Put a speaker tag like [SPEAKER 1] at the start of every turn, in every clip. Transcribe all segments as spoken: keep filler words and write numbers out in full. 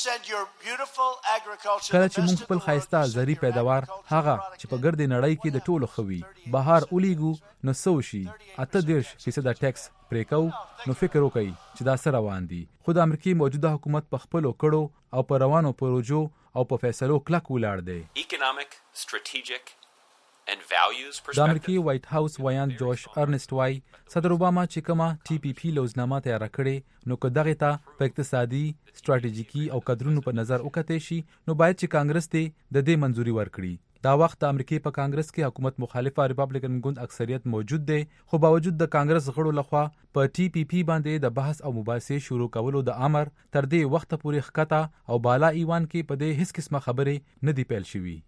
[SPEAKER 1] کله چې موږ خپل ښایسته زرعي پیداوار هغه چې په ګردې نړۍ کې د ټولو ښه وي بهر ولیږو نو څه وشي اته دېرش فیصده ټیکس پرې کوو نو فکر وکړئ چې دا څه روان دي خو د امریکې موجوده حکومت په خپلو کړو او په روانو پروژو او په فیصلو کلک ولاړ دی. د امریکې وایټ هاوس وایاند جوش ارنسټ وای صدر اوباما چې کومه ټي پی پی لوزنامه تیار کړې نو که دغه ته په اقتصادي ستراتیژیکي او قدرونو په نظر وکتې شي نو باید چې کانګرس ته د دې منځوري ورکړي. دا وخت د امریکې په کانګرس کې حکومت مخالفه ریپابلیکن ګوند اکثریت موجود دی خو باوجود د کانګرس غړو لخوا په ټي پی پی باندې د بحث او مباحثې شروع کولو د امر تر دې وخت پورې ښکته او بالا ایوان کې په دې هیڅ قسمه خبرې نه دی پیل شوي.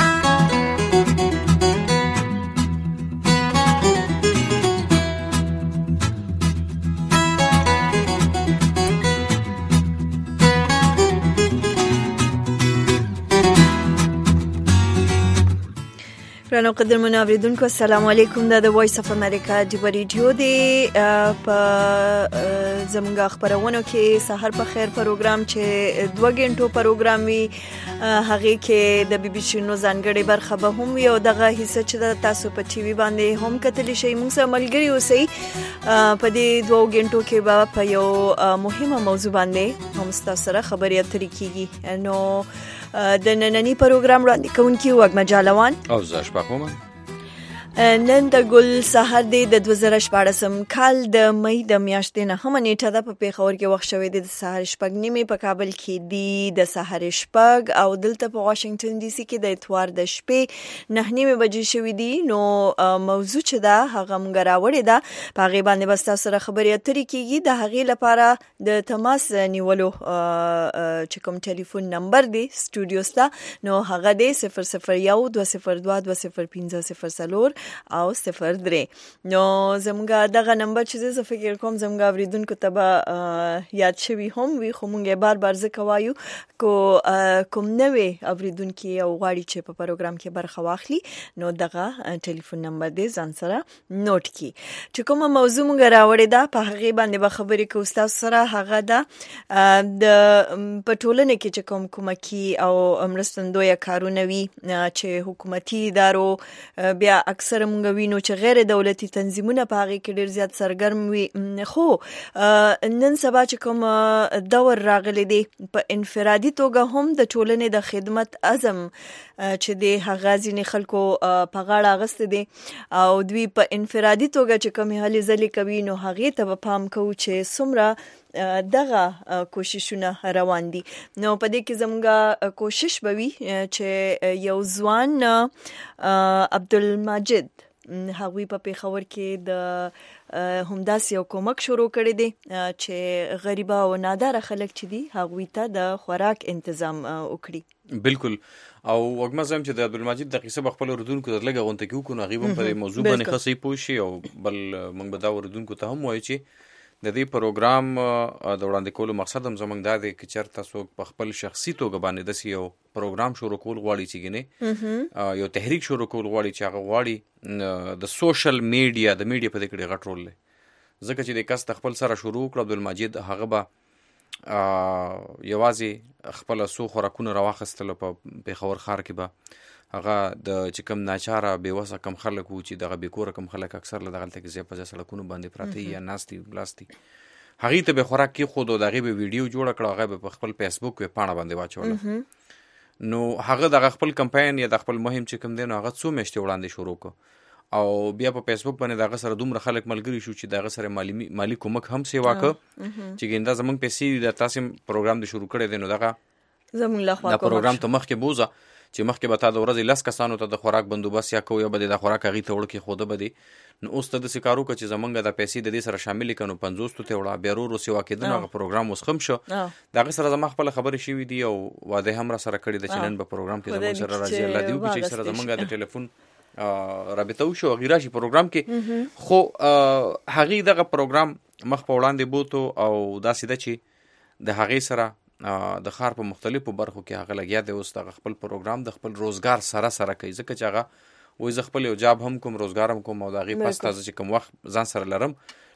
[SPEAKER 2] رانو قدرمنو اوریدونکو السلام علیکم. دا د وایس اف امریکا دی ریډیو دی په زمونږ خبرونه کې سحر په خیر پروګرام چې دوه غنټو پروګرام وی هغه کې د بي بي سي نو ځانګړي برخه به هم وي او دغه حصہ چې تاسو په ټي وي باندې هم کتلی شئ. موږ سره ملګری اوسئ په دې دوه غنټو کې به په یو مهمه موضوع باندې هم تاسو سره خبرې اترې کیږي. نو د نننی پروګرام وړاندې کوونکی وګ مجالوان
[SPEAKER 3] او زاش پخومه
[SPEAKER 2] نن د ګل سحر دی د دوه زره شپاړسم کال د مې د میاشتې نه هم نیټه ده په پیښور کې وخت شوې د سحر شپږ نیمه په کابل کې دی د سحر شپږ او دلته په واشنگټن ډي سي کې د اتوار د شپې نه نیمه بجې شوې دي. نو موضوع چې دا هغه مونږ راوړې ده په هغه باندې بس تاسو سره خبرې اترې کیږي. د هغې لپاره د تماس نیولو چې کوم ټلیفون نمبر دی سټوډیو ستا نو هغه دی صفر صفر یو دوه صفر دوه دوه صفر پنځه صفر څلور او صفر درې. نو زموږ دغه نمبر چې زه فکر کوم زموږ اوریدونکو ته به یاد شوي هم وي خو مونږ یې بار بار ځکه وایو کو کوم نوې اوریدونکي او غواړي چې په پروګرام کې برخه واخلي نو دغه ټلیفون نمبر دې ځان سره نوٹ کړي. چې کومه موضوع مونږ راوړې ده په هغه باندې به خبرې کوو تاسو سره. هغه ده د پټولنې کې چې کوم کومکی او مرستندوی کارونه وي چې حکومتي ادارو بیا اکثر مونږ وینو چې غیر دولتي تنظیمونه په هغه کې ډیر زیات سرګرم وي. خو نن سبا چې کوم دور راغلی دی په انفرادي توګه هم د ټولنې د خدمت عزم چې د هغه ځینې خلکو په غاړه اغسته دي او دوی په انفرادي توګه چې کوم هلي ځلې کوي نو هغه ته په پام کوو چې څومره دغه کوششونه روان دي. نو په دې کې زموږ کوشش به وي چې یو ځوان عبدالمجید هغوی په پیښور کې د همداسې یو کومک شروع کړی دی چې غریبه او ناداره خلک چې دي هغوی ته د خوراک تنظیم وکړي.
[SPEAKER 3] بالکل او وګما زم چې د عبدالمجید د قصه خپل اردوونکو د لګه غونټه کې وکړو هغه په موضوع باندې خاصې پوښي او بل موږ به دا اردوونکو ته هم وایو چې د دې پروګرام د وړاندې کولو مقصد هم زموږ دا دی چې چېرته څوک په خپل شخصي توګه باندې داسې یو پروګرام شروع کول غواړي چې ګینه یو تحریک شروع کول غواړي چې هغه غواړي د سوشل میډیا د میډیا په دې کې غټ رول لري. ځکه چې د کس خپل سره شروع کړ عبدالمجید هغه به یوازې خپل سو خوراکونه راوخستل په پیښور ښار کې به هغه د چې کم ناچاره بیوسه کم خلک وو چې دغه بیکوره کم خلک اکثر له دغه تک زیات په سړکونو باندې پراته یا ناستي بلاستی هغه ته به خوراک کې خود او دغه به ویډیو جوړ کړ هغه په خپل فیسبوک په پاڼه باندې واچول. نو هغه دغه خپل کمپاین یا د خپل مهم چې کم دی نو هغه څو میاشتې وړاندې شروع کړ او بیا په فیسبوک باندې دغه سره دومره خلک ملګری شو چې دغه سره مالی مالی کومک هم سیوا کړ چې ګیندا زمونږ پیسې د تاسو پروګرام د شروع کړی دی نو دغه
[SPEAKER 2] زمونږ له خوا
[SPEAKER 3] دا پروګرام ته مخکې بوزه چې مخکې به تا د ورځې لس کسانو ته د خوراک بندوبست یا کو یا به د خوراک هغې ته وړ کې خوده به دی نو اوس ته داسې کار وکړه چې زمونږ د پیسې د دې سره شاملې کړو پنځوستو ته وړه بیا ورو ورو سیوا کېدنو هغه پروګرام اوس ښه شو. د هغې سره زما خپله خبرې شوي دي او واده هم را سره کړې ده چې نن به پروګرام کې زمونږ سره راځي الله دې وکړي چې سره زمونږ د ټلیفون رابطه وشو هغې راشي پروګرام کې. خو هغې دغه پروګرام مخ په وړاندې بوتو او داسې ده چې د هغې سره د ښار په مختلفو برخو کې هغه لګیا دی اوس دغه خپل پروګرام د خپل روزګار سره سره کوي ځکه چې هغه وایي زه خپل یو جاب هم کوم روزګار هم کوم او د هغې پس تازه چې کوم وخت ځان سره لرم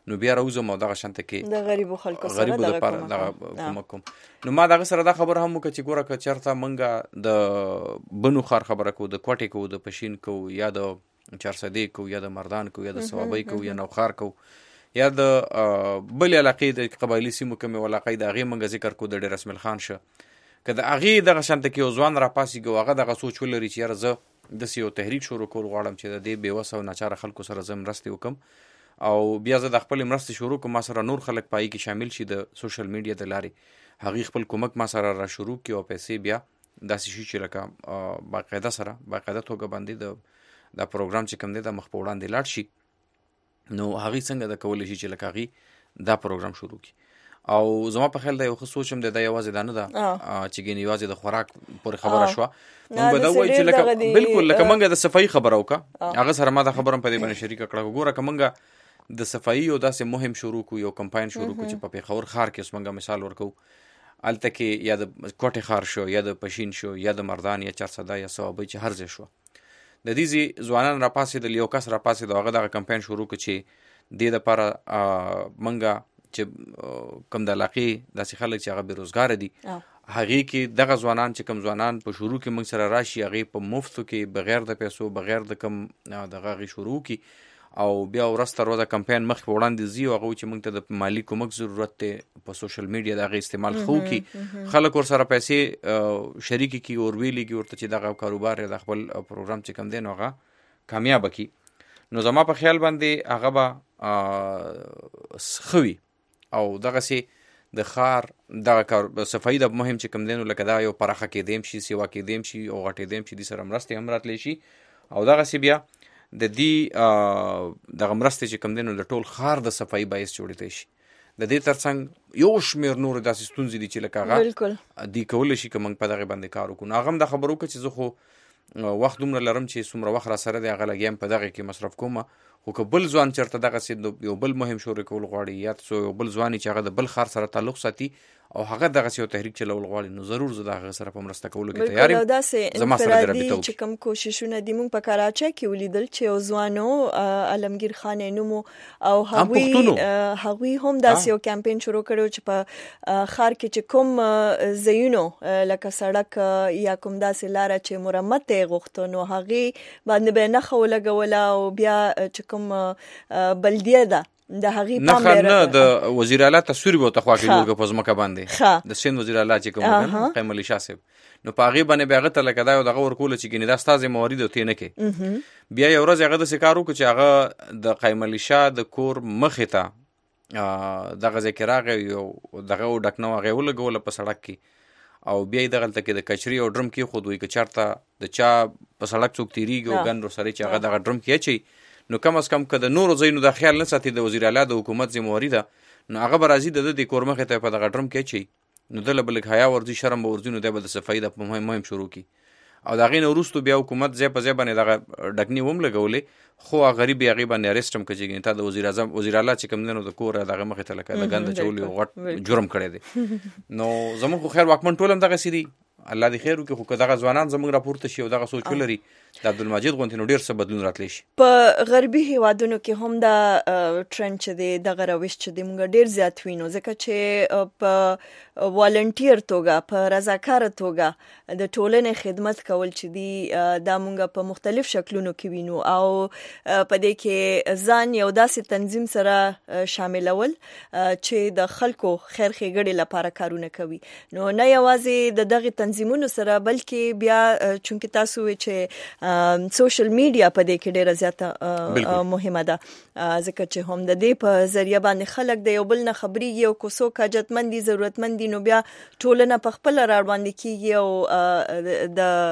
[SPEAKER 3] نو بیا راوځم او دغه شانته کې
[SPEAKER 2] د غریبو خلکو سره
[SPEAKER 3] غریبو
[SPEAKER 2] دغه
[SPEAKER 3] دپاره دغه کومک کوم. نو ما دغه سره دا خبره هم وکړه چې ګوره که چېرته موږ د بنو ښار خبره کوو، د کوټې کوو، د پشین کوو، یا د چارسدې کوو، یا د مردان کوو، یا د صوابۍ کوو، یا نوښار کوو، یا د بلې علاقې د قبایلي سیمو کومې علاقې د هغې موږ ذکر کوو، د ډېر اسماعیل خان شه، که د هغې دغه شانته کې یو ځوان راپاسېږي او هغه دغه سوچ ولري چې یاره زه داسې یو تحریک شروع کول غواړم چې د دې بېوسه او ناچاره خلکو سره زه مرستې وکړم او بیا زه د خپلې مرستې شروع کړم، ما سره نور خلک پایي کې شامل شي د سوشل میډیا د لارې، هغې خپل کومک ما سره را شروع کړي او پیسې بیا داسې شي چې لکه باقاعده سره باقاعده توګه باندې د دا پروګرام چې کوم دی د مخ په وړاندې لاړ شي. نو هغې څنګه د کولی شي چې لکه هغې دا پروګرام شروع کړي. او زما په خیال دا یو ښه سوچ هم دی، دا یوازې دا نه ده چې ګینې یوازې د خوراک پورې خبره شوه، موږ به دا ووایو چې لکه بلکل لکه موږ د صفایي خبره وکړه، هغه سره ما دا خبره هم په دې باندې شریکه کړه. ګوره که موږ د صفایي یو داسې مهم شروع کړو، یو کمپاین شروع کړو چې په پېښور ښار کې اوس موږ مثال ورکوو، هلته کې یا د کوټې ښار شو، یا د پشین شو، یا د مردان، یا چارسده، یا صوابۍ، چې هر ځای شوه، د دې ځوانان راپاڅېدل، یو کس راپاڅېد او هغه دغه کمپاین شروع کړو چې دې دپاره موږ چې کوم د علاقې داسې خلک چې هغه بېروزګاره دي، هغې کې دغه ځوانان چې کوم ځوانان په شروع کې موږ سره راشي، هغې په مفتو کې بغیر د پیسو، بغیر د کوم دغه هغې شروع کړي او بیا ورځ تر ورځه کمپاین مخ په وړاندې ځي او هغه چې موږ ته د مالي کومک ضرورت دی په سوشل میډیا د هغې استعمال ښه وکړي، خلک ورسره پیسې شریکې کړي، ورویلېږي ورته چې دغه کاروبار یا د خپل پروګرام چې کوم دی نو هغه کامیابه کړي. نو زما په خیال باندې هغه به ښه وي او دغسې د ښار دغه کار صفایي د مهم چې کوم دی نو لکه دا یو پراخه کېدیم شي، سیوا کېدیم شي او غټېدیم شي، دې سره مرستې هم راتلی شي او دغسې بیا د دې دغه مرستې چې کوم دی نو د ټول ښار د صفایي باعث جوړېدی شي. د دې ترڅنګ یو شمېر نورې داسې ستونزې دي چې لکه هغه دوی کولی شي که موږ په دغې باندې کار وکړو. نو هغه هم دا خبره وکړه چې زه خو وخت دومره لرم چې څومره وخت را سره دی هغه لګیا یم په دغې کې مصرف کوم، خو که بل ځوان چېرته دغسې یو بل مهم شروع کول غواړي یا څو یو بل ځوان چې هغه د بل ښار سره تعلق ساتي او هغه دغسې یو تحریک چلول غواړي، نو ضرور زه د هغه سره په مرسته کولو کې تیار یم. زما سره دې رابطه وکړي.
[SPEAKER 2] چې کوم کوششونه دي موږ په کراچۍ کې ولیدل چې یو ځوانو علمګیر خان یې نوم او هغوی هغوی هم داسې یو کمپین شروع کړی چې په ښار کې چې کوم ځایونو لکه سړک یا کوم داسې لاره چې مرمت یې غوښته نو هغې باندې به یې نښه ولګوله او بیا چې کوم بلدیه ده د هغې پام
[SPEAKER 3] نښه نه د وزیر اعلی تصویر به ورته خوا کې جوړ کړه په ځمکه باندې، د سیند وزیر اعلی چې کوم قیم علي شاه صاحب، نو په هغې باندې بیا هغه ته لکه دا یو دغه ورکوله چې ګینې دا ستا ذمهواري ده او ته نه کوې. بیا یو ورځ هغه داسې کار وکړو چې هغه د قیم علي شاه د کور مخې ته دغه ځای کې راغی، یو دغه ډکنه هغې ولګوله په سړک کې او بیا یې دغلته کې د کچري او ډرم کېښود، وایي که چېرته د چا په سړک څوک تېرېږي او ګن ورسره چې هغه دغه ډرم کې اچوي نو کم از کم که د نورو ځایونو دا خیال نه ساتي د وزیر اعلی د حکومت ذمهواري ده نو هغه به راځي د ده د کور مخې ته په دغه ډرم کې اچوي، نو ده له به لږ حیا ورځي، شرم به ورځي، نو دی به د صفایي د مهم مهم شروع کړي او د هغې نه وروستو بیا حکومت ځای په ځای باندې دغه ډکنې هم لګولې، خو هغه غریب یې هغې باندې اریسټ هم کړه چې تا د وزیر اعظم وزیر اعلی چې کوم دی نو د کور دغه مخې ته لکه د ګند اچولو یو غټ جرم کړی دی. نو زموږ خو خیر واکمن ټول هم دغسې دي، الله دې خیر وکړي، خو که دغه ځوانان زموږ راپورته شي او دغه سوچ ولري د عبدالمجید غوندې نو ډېر څه بدلون راتلی شي.
[SPEAKER 2] په غربي هیوادونو کې هم دا ټرند چې دی دغه روش چې دی موږ ډېر زیات وینو، ځکه چې په والنټیر توګه په رضاکاره توګه د ټولنې خدمت کول چې دی دا موږ په مختلف شکلونو کې وینو او په دې کې ځان یو داسې تنظیم سره شاملول چې د خلکو خیر ښېګړې لپاره کارونه کوي. نو نه یوازې د دغې تنظیمونو سره بلکې بیا چونکې تاسو وایئ چې سوشل میډیا په دې کې ډیره زیاته مهمه ده، ځکه چې هم د دې په ذریعه باندې خلک د یو بل نه خبرېږي او که څوک حاجتمند دي ضرورتمند دي نو بیا ټولنه په خپله راوړاندې کېږي او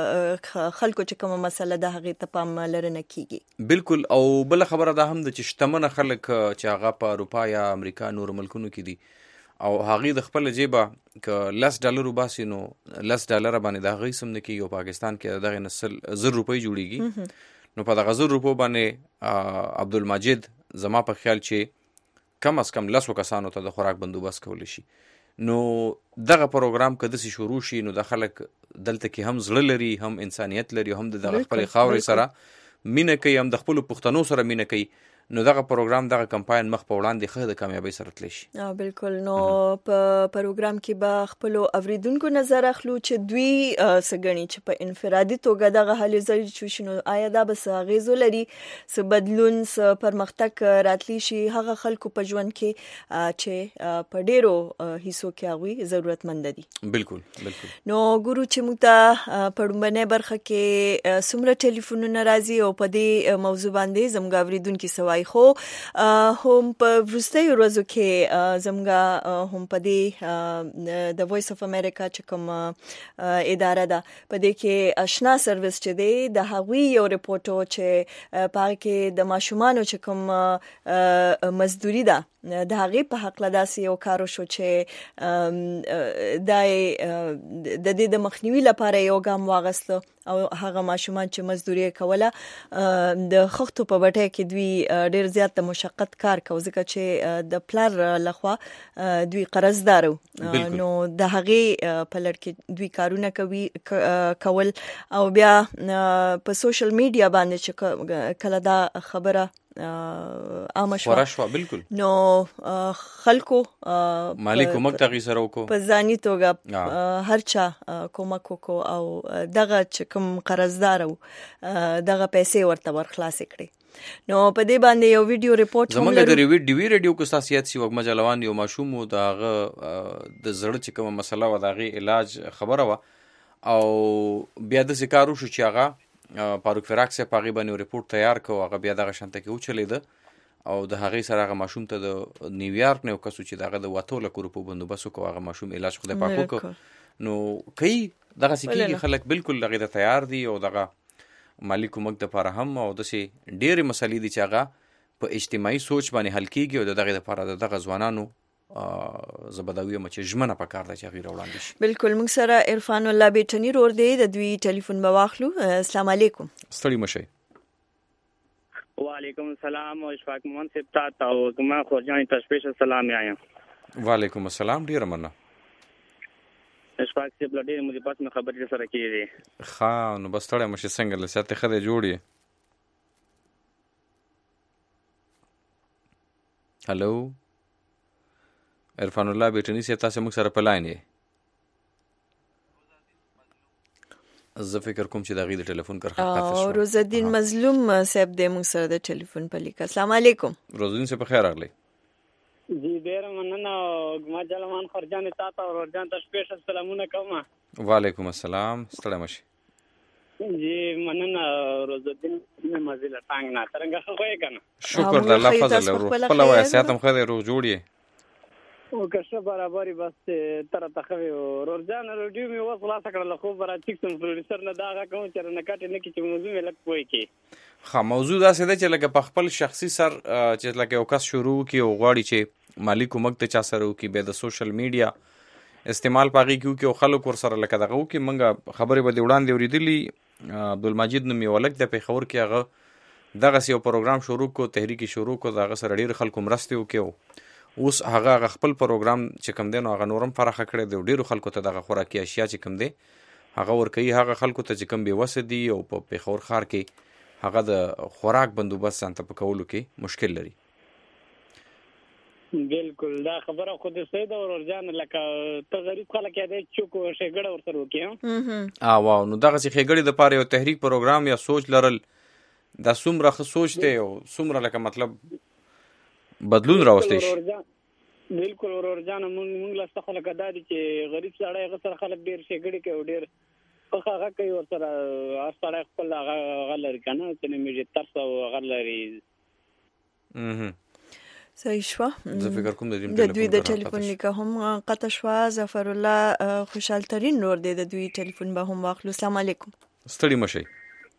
[SPEAKER 2] د خلکو چې کومه مسله ده هغې ته پاملرنه کېږي.
[SPEAKER 3] بلکل. او بله خبره دا هم ده چې شتمنه خلک چې هغه په اروپا یا امریکا نورو ملکونو کې دي او هغې د خپل جیبه که لس ډالر وباسي نو لس ډالره باندې د هغې سم نه کېږي او پاکستان کې دغې نه سل زر روپۍ جوړېږي، نو په دغه زر روپو باندې عبدالمجید زما په خیال چې کم از کم لسو کسانو ته د خوراک بندوبست کولی شي. نو دغه پروګرام که داسې شروع شي نو د خلک دلته کې هم زړه لري، هم انسانیت لري، هم د دغه خپلې خاورې سره مینه کوي، هم د خپلو پښتنو سره مینه کوي، نو دغه پروګرام دغه کمپاین مخ په وړاندې ښه د کامیابی سره تللی شي.
[SPEAKER 2] بالکل. نو په پروګرام کې به خپل اوریدونکو نظر اخلو چې دوی سګنی چې په انفرادي توګه دغه هلې ځلې چې شنو آیا دا به څه اغیزه لري، څه بدلون، څه پرمختګ راتلی شي هغه خلکو په ژوند کې چې په ډیرو حصو کې هغوی ضرورتمند دي.
[SPEAKER 3] بالکل بالکل.
[SPEAKER 2] نو ګورو چې موږ ته په لومړنۍ برخه کې څومره ټلیفونونه راځي او په دې موضوع باندې زموږ اوریدونکي سوای، خو هم په وروستیو ورځو کې زموږ هم په دې د وایس اف امریکا چې کوم اداره ده په دې کې آشنا سرویس چې دی د هغوی یو رپورټ چې په هغه کې د ماشومانو چې کوم مزدوري ده د هغې په حق له داسې یو کار وشو چې دا د دې د مخنیوي لپاره یو ګام واغسته او هغه ماشومان چې مزدوري کوله د خښتو په بټۍ کې دوی ډیر زیات د مشقت کار کوي ځکه چې د پلار لخوا دوی قرضدار نو د هغې په لړ کې دوی کارونه کوي کول او بیا په سوشل میډیا باندې چې کله دا خبره عامه شو
[SPEAKER 3] ورشوا. بالکل.
[SPEAKER 2] نو خلکو
[SPEAKER 3] مالی کومک تغي سره وکړو
[SPEAKER 2] په ځاني توګه هر چا کومک وکړو او دغه چې کوم قرضدار او دغه پیسې ورته ورخلاص کړي. نو په دې باندې یو ویډیو ریپورت هم
[SPEAKER 3] زمونږ د ریوی ډي وی ریډیو کو ساسيات سی وګ مجلوان یو ماشوم دغه د زړه چې کومه مسله و دغه علاج خبره و او بیا د ذکرو شو چې هغه پاروک فراکس په غیبه نو ریپورت تیار کو هغه بیا دغه شانته کې اوچلید او د هغه سره هغه ماشوم ته د نیویارک نه کسو چې دغه د واتو لکو روپو بندوبس کو هغه ماشوم علاج خو د پاکو کو نو کوي دغه سکیږي خلک بالکل لغه د تیار دي او دغه مالی کومک د لپاره هم او د سي ډېر مسلې دي چې هغه په اجتماعي سوچ باندې حل کیږي او دغه لپاره دغه ځوانانو زبداوی مچ جمنه پکار د چغیر وړاندې شي.
[SPEAKER 2] بالکل. موږ سره عرفان الله بیٹنی رور دی د دوی ټلیفون به واخلو. السلام علیکم.
[SPEAKER 3] ستړي مشي.
[SPEAKER 4] وعلیکم السلام او اشفاق محمد صاحب ته او کومه خورجان تشپیش السلام یایم.
[SPEAKER 3] وعلیکم السلام. ډیر مننه.
[SPEAKER 4] اشفاق صاحب لډیر مې پات مې خبرې سره کیږي.
[SPEAKER 3] ښه نو بس ستړي مشي څنګه لسته خده جوړي. هالو عرفان الله بیٹنی سے تاسو موږ سره په لاین یې. زه فکر کوم چې دا غي د ټلیفون کرخه قطع شو.
[SPEAKER 2] او روز الدین مظلوم صاحب د موږ سره د ټلیفون په لیک. السلام علیکم.
[SPEAKER 3] روز الدین سے په خیر راغلی.
[SPEAKER 4] جی ډیر مننه ما جلمان خرجان تا ته او ورجان ته سپیشل سلامونه کوم.
[SPEAKER 3] وعلیکم السلام. ستړي مشي.
[SPEAKER 4] جی مننه روز الدین مزیل ټانګ نه څنګه خوې کنه.
[SPEAKER 3] شکر د الله فضل ورو خپل وای ساتم خدای روغ جوړی.
[SPEAKER 4] او که برابرۍ بس تر تخوي ورجان رادیو می وصل خلاص کړل خو برا ټیکسن پروډوسر نه دا کوم چې نه کټ نه کی چې موضوع مې لک کوی کی.
[SPEAKER 3] خا موضوع دا څه ده چې لکه په خپل شخصي سر چې لکه یو کس شروع کی او غواړي چې مالی کومک ته چا سره کی به د سوشل میډیا استعمال پاږي کیو کې خلک ور سره لکه دغه کی منګه خبره به وړاندې ورېدلی عبدالمجید نومي ولک د پیښور کې هغه دغه یو پروګرام شروع کو تحریکی شروع کو دغه سره ډیر خلکو مرسته وکړو. اوس هغه خپل پروګرام چې کوم دی نو هغه نورم فرخه کړی دی ډیرو خلکو ته دغه خوراکي اشیاء چې کوم دی هغه ور کوي هغه خلکو ته چې کوم به وسدي او په پیښور ښار کې هغه د خوراک بندوبست څنګه په کولو کې مشکل لري.
[SPEAKER 4] بالکل دا خبره خود سید او ورجان لکه ته غریب خلک دی چوکو شګړه ورته وکي.
[SPEAKER 3] اه واو نو دغه چې خېګړې د پاره یو تحریک پروګرام یا سوچ لرل دا څومره ښه سوچ دی او څومره لکه مطلب بدلون راوستي شي.
[SPEAKER 4] بالکل ورورجان مونږ له څخه لکه دا دي چې غریب سړی غسر خلک ډیر شګړي کوي ډیر خو هغه کوي ورسره اصله خپل هغه لري کنه چې نه میږي ترڅو هغه لري.
[SPEAKER 3] اها
[SPEAKER 2] صحیح شو.
[SPEAKER 3] زه فکر کوم د
[SPEAKER 2] دوی د ټلیفون لیکه هم قطع شو. ظفر الله خوشحال ترين نور دی د دوی ټلیفون به هم واخلو. السلام علیکم.
[SPEAKER 3] ستړي مشي.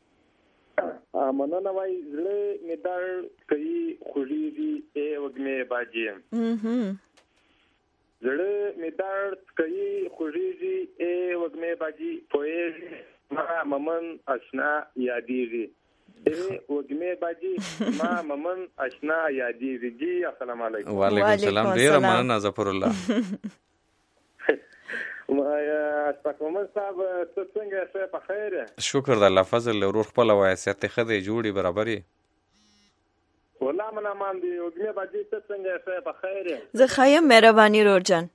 [SPEAKER 5] مننه وای زړه می در کوي خوږیږي ای وګمه باجی.
[SPEAKER 2] اها
[SPEAKER 5] زړه می در کوي خوږیږي ای وګمه باجی پوهې ما ممن آشنا یادېږي ای وګمه باجی ما ممن آشنا یادېږي. جی السلام علیکم.
[SPEAKER 3] وعلیکم السلام. ډیر مننه ظفر الله.
[SPEAKER 5] ما اشفاق محمد صاحب ته څنګه شه په خیر؟
[SPEAKER 3] شکر د الله فضل ورور خپل وای ساتي خدای جوړي برابرۍ.
[SPEAKER 5] والله من امان دي وګمه باجي ته څنګه شه په خیر
[SPEAKER 2] زه خایم مهرباني رورجان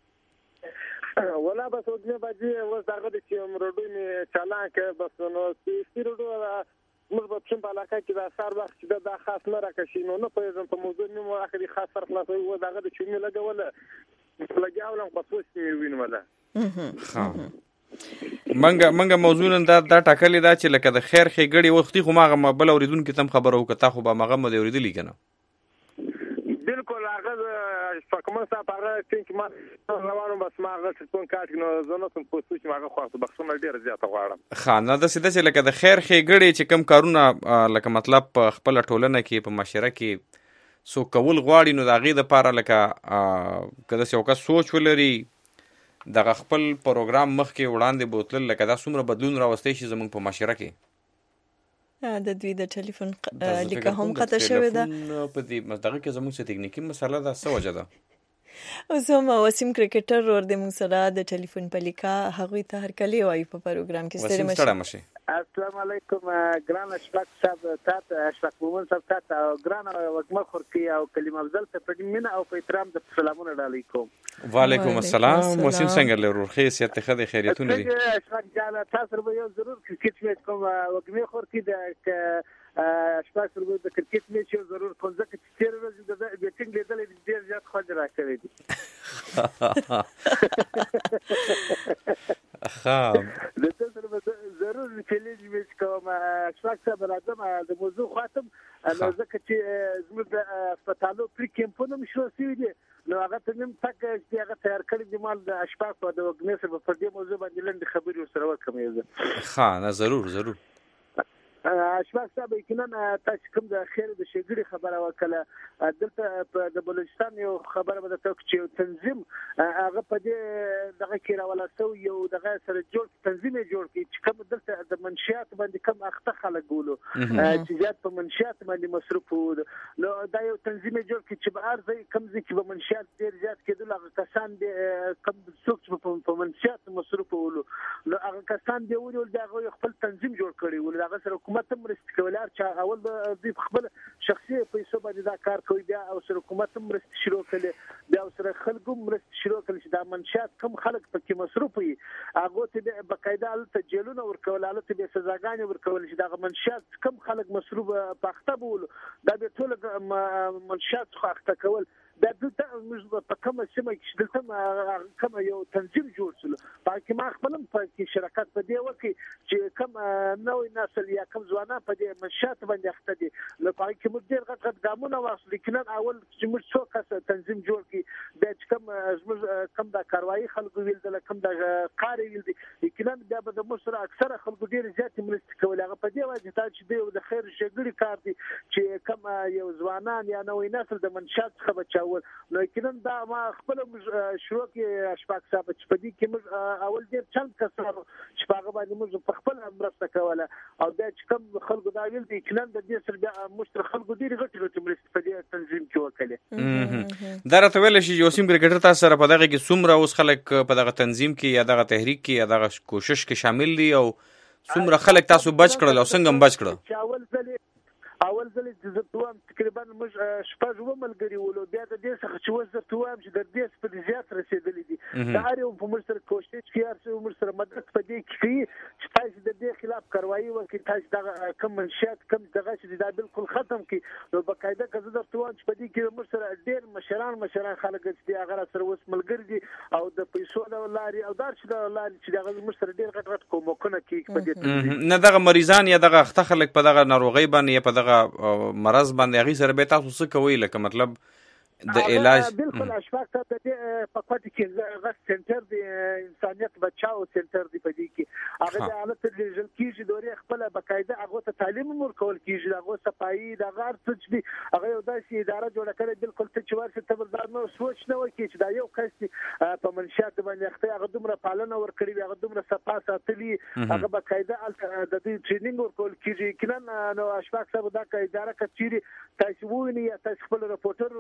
[SPEAKER 5] والله بس وګمه باجي و زغه د چې مرډو می چالان کې بس نو سیرډو موږ په څوم په علاقه کې دا سار وخت چې دا خاص نه راکشي نو نه پېژن په موضوع نیمه اخري خاص فرق نه وي و دغه د چومې لګوله لګاولم په څه چې وینم
[SPEAKER 3] ها منګه منګه موضوع نن دا دا ټاکلې دا چې لکه د خیر خېګړې وختي خو ماغه بل اوریدونکو تم خبره وکړه خو به ماغه مده اوریدلې کنه
[SPEAKER 5] بالکل هغه فکمن صاحب هغه چې ما روانو بس ماغه څون کاټ نو زنه څون پوسټ چې ماغه خو بخښنه ډیر زیاته غواړم
[SPEAKER 3] خانه دا سیده چې لکه د خیر خېګړې چې کم کارونه لکه مطلب خپل ټولنه کې په معاشره کې سو کول غواړي نو دا غي د پاره لکه کله چې وکړه سوچ ولري دغه خپل پروګرام مخ کې وړاندې بوتل لکه دا څومره بدلون راوستي شي زموږ په معاشره کې
[SPEAKER 2] د دوی د ټلیفون لیکه هم قطع شوې ده
[SPEAKER 3] په دې مدغه کې زموږ څه ټکنیکی مسله ده څه وجه ده
[SPEAKER 2] اوس هم وسیم کرکټر ور د موږ سره د ټلیفون په لیکه هغوی ته هرکلی وایي په پروګرام کې
[SPEAKER 3] ستړي مشه
[SPEAKER 6] السلام علیکم ګران اشفاق صاحب تاسو اشفاق مومن صاحب تاسو ګران وګما خورتي او کلمه افضل ته په مینه او په احترام د سلامونه علیکم
[SPEAKER 3] وعلیکم السلام وسیم څنګه لرو خیریت ته خیریتونه دي
[SPEAKER 6] اشفاق جاله تاسو به یو ضرور کرکټ میچ کوم وګما خورتي د اشفاق سره د کرکټ میچ ضرور کوم ځکه چې تیر ورځ د بیټینګ لیدل ډیر زیات خوند راکوي دي
[SPEAKER 3] خام
[SPEAKER 6] د تاسو سره ضرور چیلنج میچ کوم اشفاق صاحب راځم د موضوع خاطم نو ځکه چې زموږ د هسپتالو پری کیمپونه مشروع شوي دي نو هغه ته نیم تک چې هغه تیار کړی دی مال د اشفاق په د وګنې سره په دې موضوع باندې لنډ خبرې سره وکم یو
[SPEAKER 3] ها نه ضرور ضرور
[SPEAKER 6] اشفاق صاحب یقینا تاسو کوم د خیر د شګړې خبره وکړه دلته په د بلوچستان یو خبره به تاسو چې تنظیم هغه په دې دغه کې راولاسو یو دغه سره جوړ تنظیم جوړ کی چې کوم دلته د منشيات باندې کوم اخته خلک ګولو چې زیات په منشيات باندې مصرف وو نو دا یو تنظیم جوړ کی چې به ارزي کوم ځکه په منشيات ډیر زیات کېدل هغه کسان دي کوم څوک په منشيات مصرف وو نو هغه کسان دی ول دا خپل تنظیم جوړ کړی ول هغه سره حکومت هم مرسته کولار چې اول د خپل شخصي پیسو باندې دا کار کوي بیا او سره حکومت هم مرسته شروع کړي بیا سره خلکو مرسته شروع کړي چې دا منشات کم خلک پکې مصروف وي هغه ته بقاعده الته جیلونه ورکول الته به سزاګانې ورکول چې دا منشات کم خلک مصروف پخته بول دا به ټول منشات خو اخته کول دا دلته موږ په کومه سیمه کې دلته کوم یو تنظیم جوړ شول پاکي ما خپل په کې شرکت په دی وکي چې کوم نوې نسل یا کوم ځوانان په دې منشات باندې اخته دي نو پاکي موږ ډیر غټ غټ ګامونه واخلو لیکن اول چې موږ څو کس تنظیم جوړ کی د کوم کوم د کاروایی خلکو ویل د کوم د کار ویل دي لیکن دا به د مصر اکثره خلکو ډیر زیات مرسته کوي هغه په دې وجه ته چې د خیر شګړي کار دي چې کوم یو ځوانان یا نوې نسل د منشات څخه بچاو نو کینن دا ما خپل شروع کې اشفاق صاحب چې په دې کې موږ اول ډیر چند کسانو چې هغه باندې موږ په خپل مرسته کوله او دا چې کوم خلکو دا ویل دي کینن د دې سره بیا مشتر خلکو ډیر غټ غټ مرسته په دې تنظیم کې وکړي
[SPEAKER 3] دا راته ویل شي یو سیم کرکټر تاسو سره په دغه کې څومره اوس خلک په دغه تنظیم کې یا دغه تحریک کې یا دغه کوشش کې شامل دي او څومره خلک تاسو بچ کړل او څنګه بچ کړل
[SPEAKER 6] اول ځل اول ځل چې دوام تقریبا موږ شپږ وملګری ولو بیا د دې څخه چې وزر توام چې د دې په زیات رسیدلې دي دا اړ یو په موږ سره کوشش کوي چې موږ سره مدد په دې کې کوي چې تاسو د دې خلاف کاروایی وکړي تاسو دا کوم منشات کوم دغه چې دا بالکل ختم کړي نو بقاعده کزه د توام چې په دې کې موږ سره ډېر مشران مشران خلک چې هغه سره وس ملګری دي او د پیسو د لاري او دار چې د لاري چې دغه موږ سره ډېر غټ غټ کومکونه کوي په دې
[SPEAKER 3] نه دغه مریضان یا دغه اخته خلک په دغه ناروغي باندې یا په دغه مرض باندې هغه سره به تاسو څه کوي لکه مطلب د علاج
[SPEAKER 6] بالکل اشفاق ته د په کوټ کې غږ سنټر دی انسانيت بچاو سنټر دی په دې کې هغه د حالت لیږل کیږي دوري خپل بقاعده هغه ته تعلیم ورکول کیږي هغه صفایي د غار څه دي هغه یو داسې اداره جوړه کړې بالکل ته چې ورسې تبردار نو سوچ نه وکړي چې دا یو کس په منشات باندې اخته هغه دومره پالنه ورکړي هغه دومره صفا ساتلي هغه بقاعده د دې ټریننګ ورکول کیږي کله نو اشفاق صاحب دا اداره کچيري تاسو ویني تاسو خپل رپورټر واسطه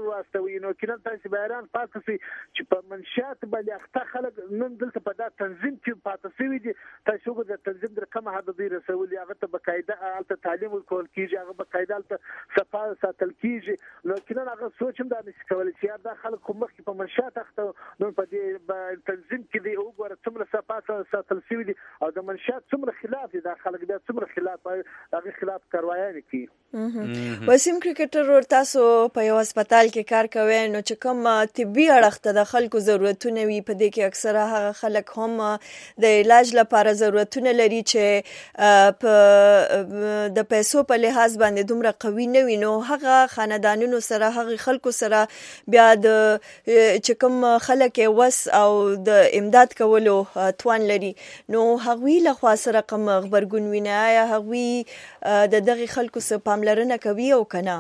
[SPEAKER 6] کوي نو کله تاسو به حیران پاتې شئ چې په منشات باندې اخته خلک نن دلته په دا تنظیم کې پاتې شوي دي. تاسو د تنظیم در کومه حد دی رسولي هغه ته بقاعده الته تعلیم ورکول کیږي هغه بقاعده الته صفا ساتل کیږي نو کله هغه سوچم دا نشي کولای چې دا خلک کوم مخ په منشات اخته نو په دې تنظیم کې دی وګوره څومره صفا ساتل شوي دي او د منشات څومره خلاف دي دا خلک دا څومره خلاف هغه خلاف کاروایي کوي.
[SPEAKER 2] وسیم کرکټر ور تاسو په یو هسپتال کې کار کوي نو چې کوم طبي اړخ ته د خلکو ضرورتونه وي په دې کې اکثره هغه خلک هم د علاج لپاره ضرورتونه لري چې په د پیسو په لحاظ باندې دومره قوي نه وي نو هغه خاندانونو سره هغه خلکو سره بیا د چې کوم خلک وس او د امداد کولو توان لري نو هغوی له خوا سره کوم خبرګون ویني یا هغوی د دغه خلکو سره پاملرنه کوي او کنه.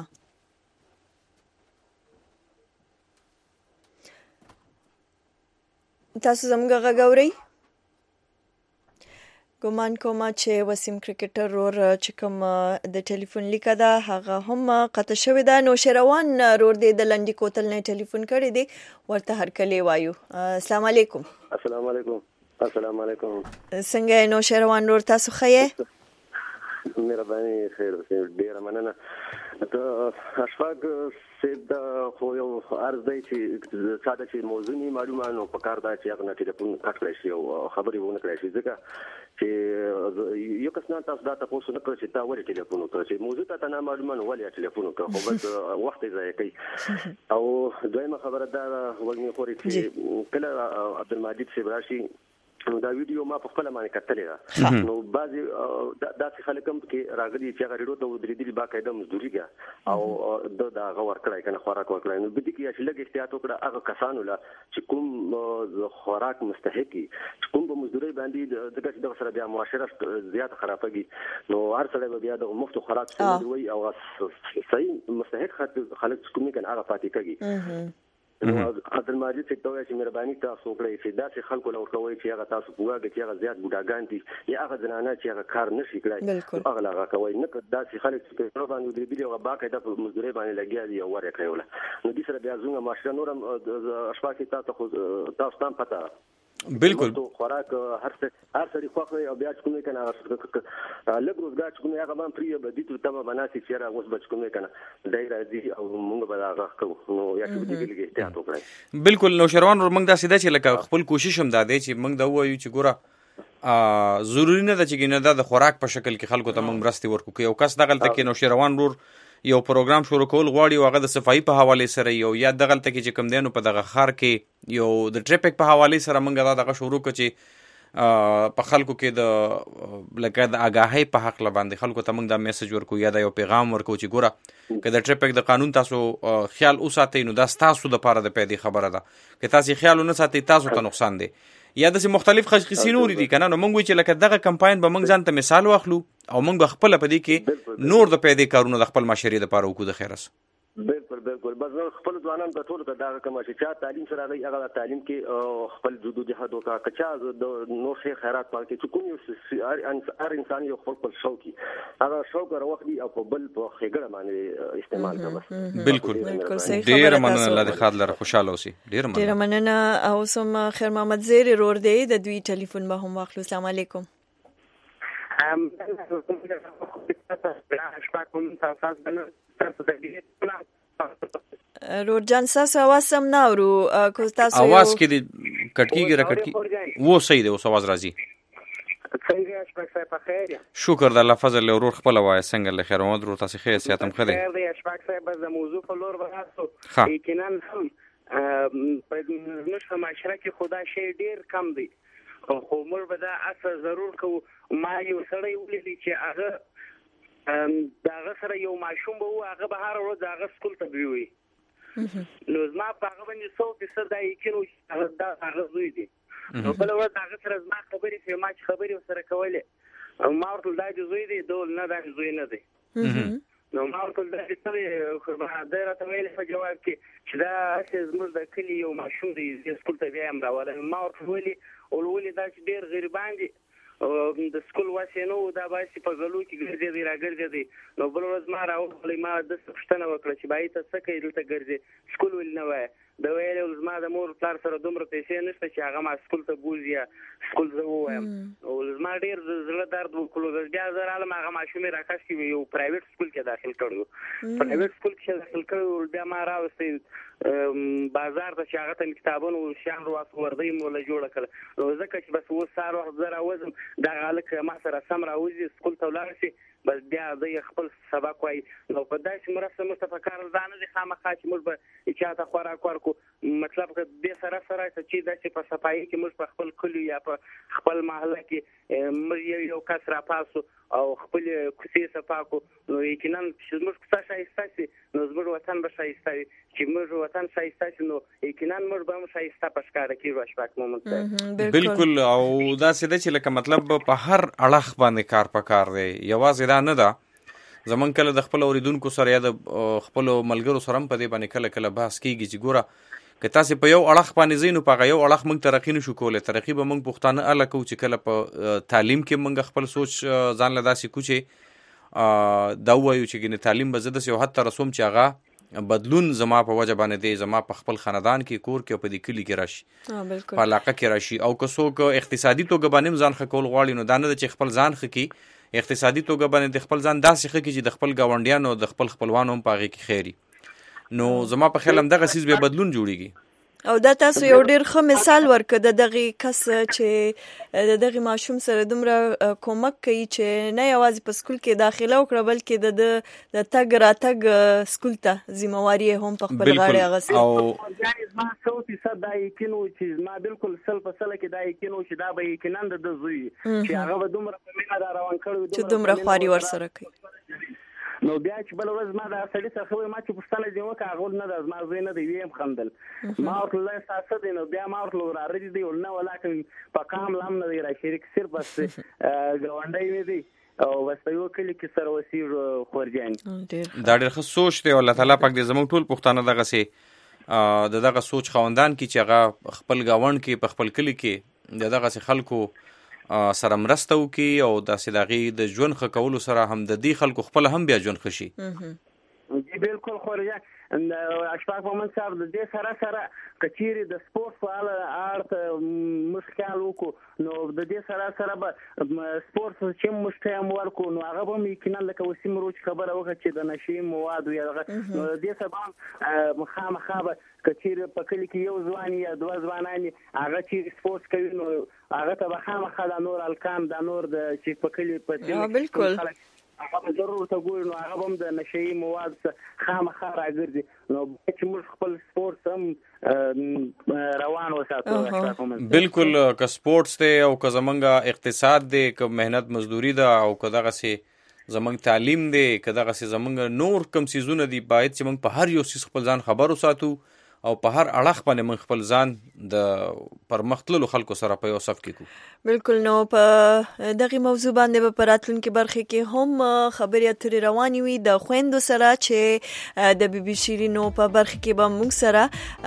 [SPEAKER 2] تاسو زموږ غږ اورئ؟ ګمان کوم چې وسیم کرکټر ور چې کوم د ټلیفون لیکه ده هغه هم قطع شوې ده. نو شروان رور دی د لنډي کوتل نه ټلیفون کړی دی ورته هرکلی وایو. السلام علیکم.
[SPEAKER 7] السلام علیکم. السلام علیکم.
[SPEAKER 2] څنګه نو شروان رور تاسو ښه؟
[SPEAKER 7] مهرباني خیر ډیره مننه. ته اشفاق سید خو یو عرض دی چې ساده چې موضوعي معلومات په کار دا چې هغه ټلیفون کټ کړی شي او خبرې ونه کړی شي ځکه چې یو کس نه تاسو دا تاسو نه کړی چې تا ولې ټلیفون وکړ چې موضوع ته نه معلومات ولې ټلیفون وکړ خو بس وخت یې ضایع کوي. او دویمه خبره دا وګڼي خوري چې کله عبدالمجید صاحب راشي نو دا ویډیو ما په خپل باندې کتلې ده نو بعضي داسې خلک هم کې راغلي چې هغه ډېرو ته ودرېدلي باقاعده مزدوري کوي او د دا هغه ورکړی کنه خوراک ورکړی نو بده کې چې لږ احتیاط وکړه هغه کسانو له چې کوم خوراک مستحقي کوم په مزدوري باندې د دغه سره بیا معاشره زیات خرابېږي نو هر څه بیا د مفت خوراک څخه وي او صحیح مستحق خلک کوم کنه هغه پاتې کوي. عبدالمجید صاحب ته وایي چې مهرباني تاسو وکړئ چې داسې خلکو له ورکوئ چې هغه تاسو پوهېږئ چې هغه زیات بوډاګان دي یا هغه زنانه چې هغه کار نشي کړی هغه له هغه کوئ نه داسې خلک چې په باندې ودرېدلي هغه باقاعده په مزدورۍ باندې لګیا دي او ور یې کوله نو دې سره بیا زموږ معاشره نور هم اشفاق تاسو خو تاسو ته هم پته
[SPEAKER 3] بالکل
[SPEAKER 7] خوراک هر څه هر څه خوخه او بیا کومې کنه لږ روزګار کومې هغه باندې پری به دي ته تمه مناسب چیرې اوس بچ کومې کنه دای راځي او موږ به هغه کوو نو یا چې دې کې احتیاط وکړئ.
[SPEAKER 3] بالکل نو شروان موږ دا سیده چې لکه خپل کوشش هم دا دی چې موږ دا وایو چې ګوره ضروری نه ده چې ګینه د خوراک په شکل کې خلکو ته موږ مرستې ورکو کې او کس دغلته کې نو شروان ور یو پروګرام شروع کول غواړي او هغه د صفایي په حواله سره یو یا دغلته کې چې کم دینو په دغه خار کې یو د ټریفیک په حواله سره موږ دا دغه شروع کړ چې په خلکو کې د لکه د آگاهی په حق لباندې خلکو ته موږ دا میسج ورکو یا دا یو پیغام ورکو چې ګوره که د ټریفیک د قانون تاسو خیال وساتئ نو دا تاسو د پاره د پیدي خبره ده که تاسو خیال ونه ساتئ تاسو ته نقصان دی یا د مختلف خصخصي نور دي کنه نو موږ چې لکه دغه کمپاین به موږ ځان ته مثال واخلو او موږ به خپل په دې کې نور د پیدي کارونه د خپل معاشري د پاره وکړو د خیرس.
[SPEAKER 7] بالکل بالکل بس خپل ځوانان ته ټول ته دا کوم چې چا تعلیم سره غي هغه تعلیم کې خپل جدو جهاد وکړه کچا د نور شي خیرات پکې چې کوم یو هر انسان یو خپل شوقي هغه شوق راوخلي او په بل په خېګړه باندې استعمال کوي.
[SPEAKER 3] بالکل بالکل صحیح خبره. ډیر مننه الله دې خاطر خوشاله اوسئ. ډیر مننه.
[SPEAKER 2] ډیر مننه او سم خیر محمد زیر رور دی د دوی ټلیفون به هم واخلو. السلام علیکم.
[SPEAKER 8] ام اشفاقم تاسو بنه
[SPEAKER 2] رور جان ساسو आवाज سم نه اورو کو تاسو
[SPEAKER 3] आवाज کې د کټکیږي را کټکی وو صحیح دی اوس आवाज راځي.
[SPEAKER 8] څنګه اشفاق صاحب په خیر؟
[SPEAKER 3] شکر د الله فضل له ورور خپل وای څنګه له خیر محمد ورور تاسو خیر سیاتم خدای.
[SPEAKER 8] خیر دی اشفاق صاحب د موضوع په لور وراسو یقینا هم په نشه معاشره کې خدا شی ډیر کم دی خو موږ به دا اصل ضرور کو ما یو سړی ولې چې هغه داغه سره یو ماشوم به هغه به هر ورځ هغه سکول ته ویوي نو زما په هغه باندې څو فیصد دا یقین و دا هغه زوی دی نو بل ورځ هغه سره زما خبرې چې ما خبرې سره کولې ما ورته دا زوی دی دول نه دا زوی نه دی نو ما ورته دا چې خو ما دا راته ویل په جواب کې چې دا چې زموږ د کلی یو ماشوم دی سکول ته بیا هم راوړل ما ورته ویلي او ولې دا چې ډېر غریبان دي د سکول واسه نو دا باسي په غلو کې ګرځي دی راګرځي نو بل ورځ ما راوړلې ما د پښتنه وکړه چې بای ته څه کوي دلته ګرځي سکول ول نه وای د ویلو زما د مور پلار سره دومره پیسې نشته چې هغه ما سکول ته بوزي سکول زه وایم او زما ډیر زړه درد وکړو بیا زه رالم هغه ماشومې راکاش کې یو پرایویټ سکول کې داخل کړو پرایویټ سکول کې داخل کړو بیا ما راوستي بازار ته چې هغه ته کتابونه او شان واسو وردی مولا جوړ کړل نو ځکه چې بس و سار وخت زه راوځم دا غالک ما سره سم راوځي سکول ته ولاړ شي بس بیا د خپل سبق وای نو په داسې مرسته مستفکر ځانه د خامخا چې موږ به چاته خوراک ورکو مطلب که به سره سره چې داسې په صفایي کې موږ په خپل کلی یا په خپل محله کې موږ یو کس را پاسو او خپل کوڅې صفا کو نو یقینا چې موږ څه شایسته سي نو زموږ وطن به شایسته وي چې موږ وطن شایسته سي نو یقینا موږ به هم شایسته پښکار کیږو اشفاق مومنت
[SPEAKER 3] بالکل او دا سده چې لکه مطلب په هر اړخ باندې کار پکار دی یوازې دا نه ده زمون کله د خپل اوریدونکو سره یا د خپل ملګرو سره په دې باندې کله کله بحث کیږي چې ګوره که تاسو په یو اړخ باندې زینو په یو اړخ موږ ترقی نشو کولای ترقی به موږ پښتانه اله کو چې کله په تعلیم کې موږ خپل سوچ ځان له داسې کوچې دا وایو چې ګنې تعلیم به زده سي او حتی رسوم چې هغه بدلون زما په وجه باندې دی زما په خپل خاندان کې کور کې په دې کلی کې راشي په علاقه کې راشي او که څوک اقتصادي توګه باندې ځان خکول غواړي نو دا نه چې خپل ځان خکي اقتصادي توګه باندې د خپل ځان داسې خکي چې د خپل گاونډیانو د خپل خپلوانو هم پاغي کې خیری نو زما په خیال هم دغه سیس به بدلون جوړیږي
[SPEAKER 2] او دا تاسو یو ډیر ښه مثال ورکړه د دغه کس چې د دغه ماشوم سره دومره کومک کوي چې نه یوازې په سکول کې داخله وکړه بلکې د د تګ راتګ سکول ته ذمہواری هم په خپل غاړه اغسته
[SPEAKER 8] او ما څو فیصد دا یقینو چې ما بالکل سل په سل کې دا یقینو چې دا به یقینا د زوی چې هغه به دومره په مینا دا روان کړو
[SPEAKER 2] چې دومره خواري ور سره کوي
[SPEAKER 8] نو بیا چې بل ورځ ما دا سړی سره خو ما چې پښتنه دی وکړه هغه نه د ما زوی نه دی ویم خندل ما ورته ساسه دی نو بیا ما ورته راځي دی ول نه ولاکه په کام لام نه دی را شریک صرف بس ګاونډي می دی او بس یو کلی کې سره وسیر خورجان
[SPEAKER 3] دا ډېر ښه سوچ دی الله تعالی پاک دې زموږ ټول پښتانه دغه سي د دغه سوچ خوندان کی چې هغه خپل گاوند کې په خپل کلی کې د دغه سي خلکو سره مرسته وکي او داسې دغه د ژوند ښه کولو سره هم د دې خلکو خپل هم بیا ژوند خشي
[SPEAKER 8] جی بالکل خورجان اشفاق مومن صاحب د دې سره سره کچيري د سپورت فعال ارت مشکل وکړو نو د دې سره سره به سپورت چې مشتهم ورکو نو هغه به یقینا لکه وسیم روچ خبره وکړي چې د نشي مواد یا نو د دې سبب مخامخه به کچيري په کلی کې یو ځوان یا دوه ځوانان هغه چې سپورت کوي نو هغه ته به خامخه د نور الکام د نور د چې په کلی په
[SPEAKER 2] بالکل
[SPEAKER 8] هغه ضرور ته ګور نو هغه هم د نشي مواد خامخا راګرځي نو چې موږ خپل سپورت هم روان وساتو
[SPEAKER 3] بالکل که سپورتس دی او که زمونږ اقتصاد دی که مهنت مزدوري ده او که دغه سي زمونږ تعلیم دی که دغه سي زمونږ نور کم سیزونه دي باید چې موږ په هر یو سیز خپل ځان خبر وساتو او په هر اړخ باندې من خپل ځان د پرمختللو خلکو سره په یو صف کې کو
[SPEAKER 2] بالکل نو په دغه موضوع باندې په راتلونکي برخه کې هم خبرې اترې روانې وي د خويندو سره چې د بي بي شیرینو په برخه کې به موږ سره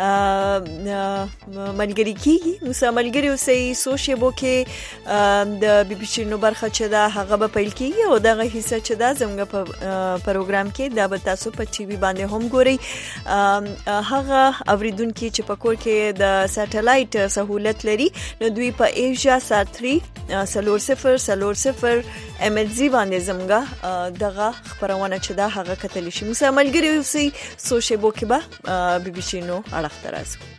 [SPEAKER 2] ملګری کیږي موږ سره ملګری اوسې سوشيبو کې د بي بي شیرینو برخه چې دا هغه به پیل کیږي او دغه حصہ چې دا زموږ په پروګرام کې دا به تاسو په ټي وي باندې هم ګورئ هغه اوریدونکو چې په کور کې د سټلایټ سہولت لري نو دوی په ایشیا سات تری سلور صفر سلور صفر ام ایل زی باندې زمګه دغه خبرونه چې دا هغه کتل شي موږ ملګری اوسې سوشيبو کې به بي بي شینو اړه ترازو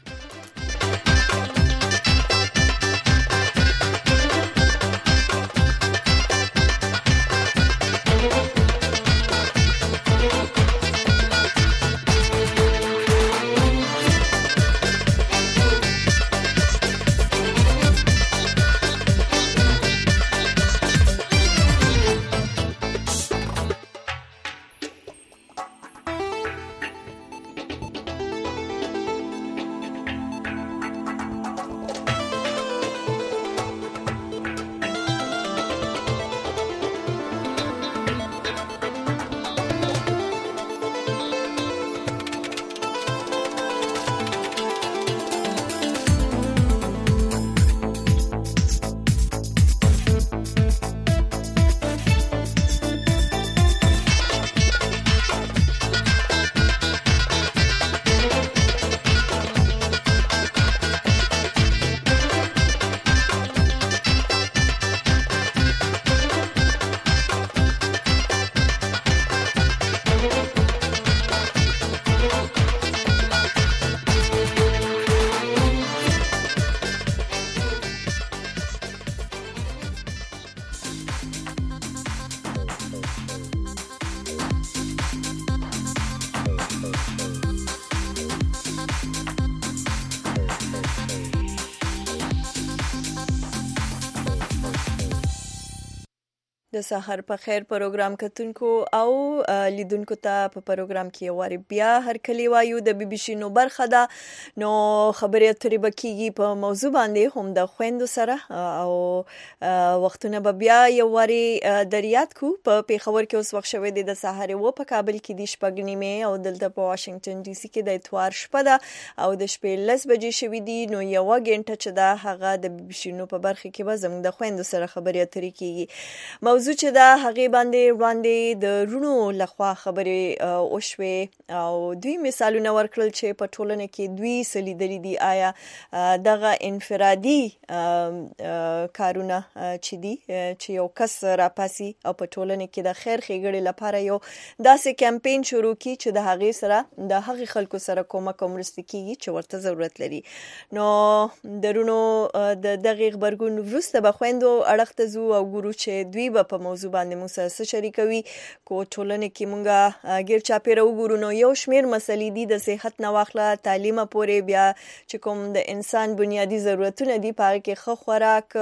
[SPEAKER 2] د سحر په خیر پروګرام کتونکو او لیدونکو ته په پروګرام کې واري بیا هر کلی وایو د بي بي سي نو برخه ده نو خبرې اترې بکیږي په موضوع باندې هم د خويندو سره او وختونه به بیا یو واري دریات کو په پیښور کې اوس وخت شوه د سحر و په کابل کې د شپږ نیمه او دلته په واشنگټن ډي سي کې د اتوار شپه ده او د شپې لس بجې شوې دي نو یو غنټه چې دا هغه د بي بي سي نو په برخه کې به زموږ د خويندو سره خبرې اترې کیږي موضوع چې دا هغه باندې وړاندې د رونو لخوا خبرې او شوي او دوی مثالونه ورکړل چې په ټولنه کې دوی سلیدلې دي آیا دغه انفرادي کارونه چې دي چې یو کس راپاسي او په ټولنه کې د خیر ښېګړې لپاره یو داسې کمپاین شروع کی چې د هغه سره د هغه خلکو سره کومک او مرسته کیږي چې ورته ضرورت لري نو درونو د دغه خبرګون وروسته به خويندو اړخ ته زو او ګورو چې دوی په موضوع باندې موږ سره شریکوي کو ټولنه کې مونږه غیر چاپیره وګورو نو یو شمیر مسلې دي د صحت نه واخله تعلیم پورې بیا چې کوم د انسان بنیادی ضرورتونه دي په کې خو خوراک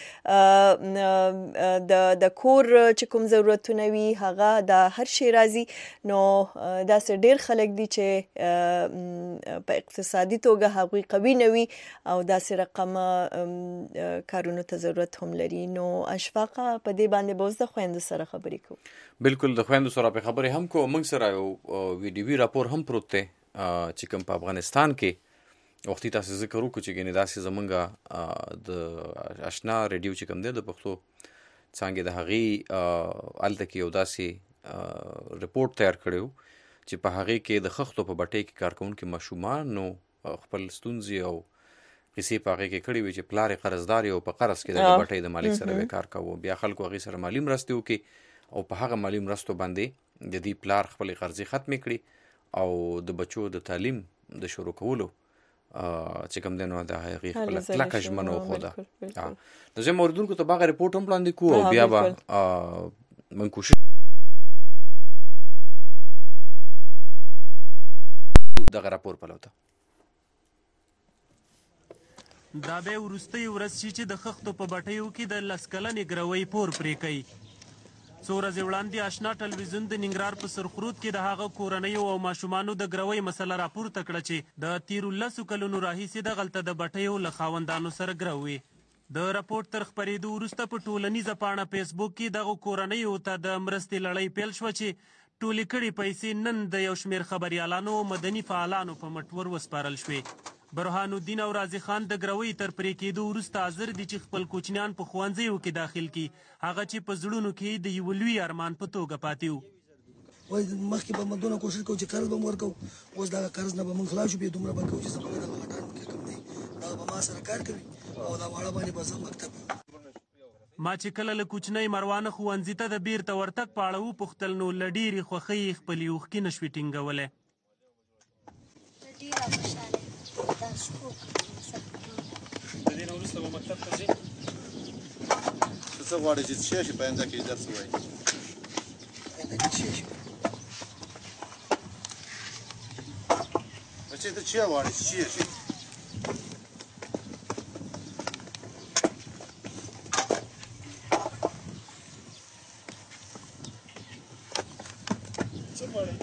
[SPEAKER 2] د د کور چې کوم ضرورتونه وي هغه د هر شي راځي نو دا څه ډیر خلک دي چې په اقتصادي توګه هغوی قوي نه وي او دا سره رقم کارونو ته ضرورت هم لري نو اشفاقه په دې باندې بوز د خويندو سره خبرې کوو
[SPEAKER 3] بالکل د خويندو سره په خبرې هم کوو موږ سره یو ویډیوي راپور هم پروت دی چې کوم په افغانستان کې وختي تاسو ذکر وکړو چې ګنې داسې زمونږ د آشنا ریډیو چې کوم دی د پښتو څنګه د هغې الته کې یو داسې رپورټ تیار کړی چې په هغې کې د خښتو په بټۍ کې کارکوونکي ماشومان نو خپل ستونزې او کسی په هغه کې کړي وي چې پلار قرضدار او په قرض کې د بټۍ د مالک سره وکړ کوو بیا خلکو هغه سره مالی مرسته وکي او په هغه مالی مرستو باندې د دې پلار خپل قرضې ختم کړي او د بچو د تعلیم د شروع کولو چې کوم دنو د هغه خپل کلکه ژمنو خو ده نو زه موردونکو ته باغ رپورټ هم وړاندې کوو او بیا به من کوشش دغه راپور پلوته
[SPEAKER 9] دا به ورسته ورځ چې د خښتو په بټیو کې د لس کلنې ګروۍ پور پرې کوي څو ورځې وړاندې آشنا ټلویزیون د ننګرهار په سرخرود کې د هغه کورنیو او ماشومانو د ګروۍ مسله راپورته کړه چې د تیرو لسو کلونو راهیسې دغلته د بټیو له خاوندانو سره ګروي د راپورټ تر خپرېدو وروسته په ټولنیزه پاڼه فیسبوک کې دغه کورنیو ته د مرستې لړۍ پیل شوه چې ټولې کړې پیسې نن د یو شمېر خبریالانو او مدني فعالانو په مټور وسپارل شوې برهان الدین او رازي خان د ګروۍ تر پرې کېدو وروسته حاضر دي چې خپل کوچنیان په ښوونځیو کې داخل کړي هغه چې په زړونو کې د یو لوی ارمان په توګه پاتې وو
[SPEAKER 10] وای مخکې به مدونه کوشش کوو چې قرض به مو ورکوو اوس دغه قرض نه به موږ خلاص شو بیا دومره به کوو چې زموږ دغه غټان کې کوم دی دغه به ما سره کار کوي او دا واړه باندې به زه مکتب
[SPEAKER 9] ما چې کله له کوچنۍ مروانه ښوونځي ته د بیرته ورتګ په اړه وپوښتل نو له ډېرې خوښۍ یې خپلې اوښکې نه شوې ټینګولی
[SPEAKER 11] ډېره خوشحاله درس وکړو
[SPEAKER 9] د دې نه وروسته به مکتب ته ځې
[SPEAKER 11] ته څه غواړې چې څه شي په آینده کې درس ووایې
[SPEAKER 10] آینده کې څه شي
[SPEAKER 11] بچې ته څه غواړې چې څه شي
[SPEAKER 9] څه غواړې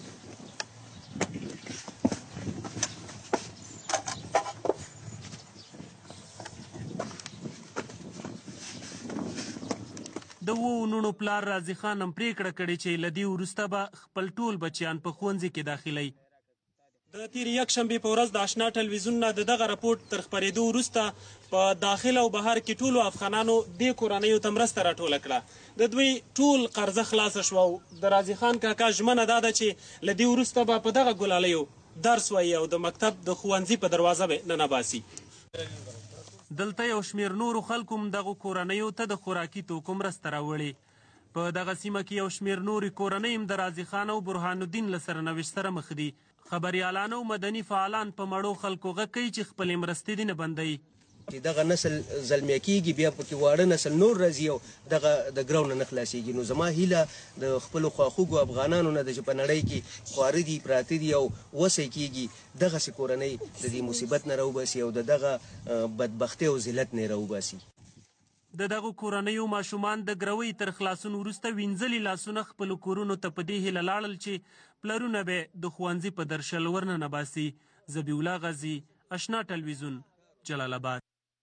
[SPEAKER 9] د وو نونو پلار رازي خان هم پریکړه کړې چې له دې وروسته به خپل ټول بچیان په ښوونځي کې داخلوي د تیر یکشنبې په ورځ د آشنا ټلویزیون نه د دغه راپورټ تر خپرېدو وروسته په داخل او بهر کې ټولو افغانانو دې کورنیو ته مرسته راټوله کړه د دوی ټول قرضه خلاصه شوه او د رازي خان کاکا ژمنه دا ده چې له دې وروسته به په دغه ګلالیو درس وایي او د مکتب د ښوونځي په دروازه به ننباسي دلته یو شمیر نورو خلکو هم دغو کورنیو ته د خوراکي توکو مرسته راوړې په دغه سیمه کې یو شمیر نورې کورنۍ هم د رازي خان او برهان الدین له سرنوشت سره مخ دي خبریالان او مدني فعالان په مړو خلکو غږ کوي چې خپلې مرستې دې نه بندوي
[SPEAKER 10] چې دغه نسل زلمی کېږي بیا پکې واړه نسل نور راځي او دغه د ګرو نه نه خلاصېږي نو زما هیله د خپلو خواخوږو افغانانو نه ده چې په نړۍ کې خواره دي پراته دي او وسی کېږي دغسې کورنۍ د دې مصیبت نه راوباسي او د دغه بدبختۍ او ذلت نه راوباسي
[SPEAKER 9] د دغو کورنیو ماشومان د ګروۍ تر خلاصون وروسته وینځلي لاسونه خپلو کورونو ته په دې هیله لاړل چې پلرونه به د ښوونځي په درشل ورننه باسي. ذبیح الله غازي، اشنا ټلویزیون، جلال آباد.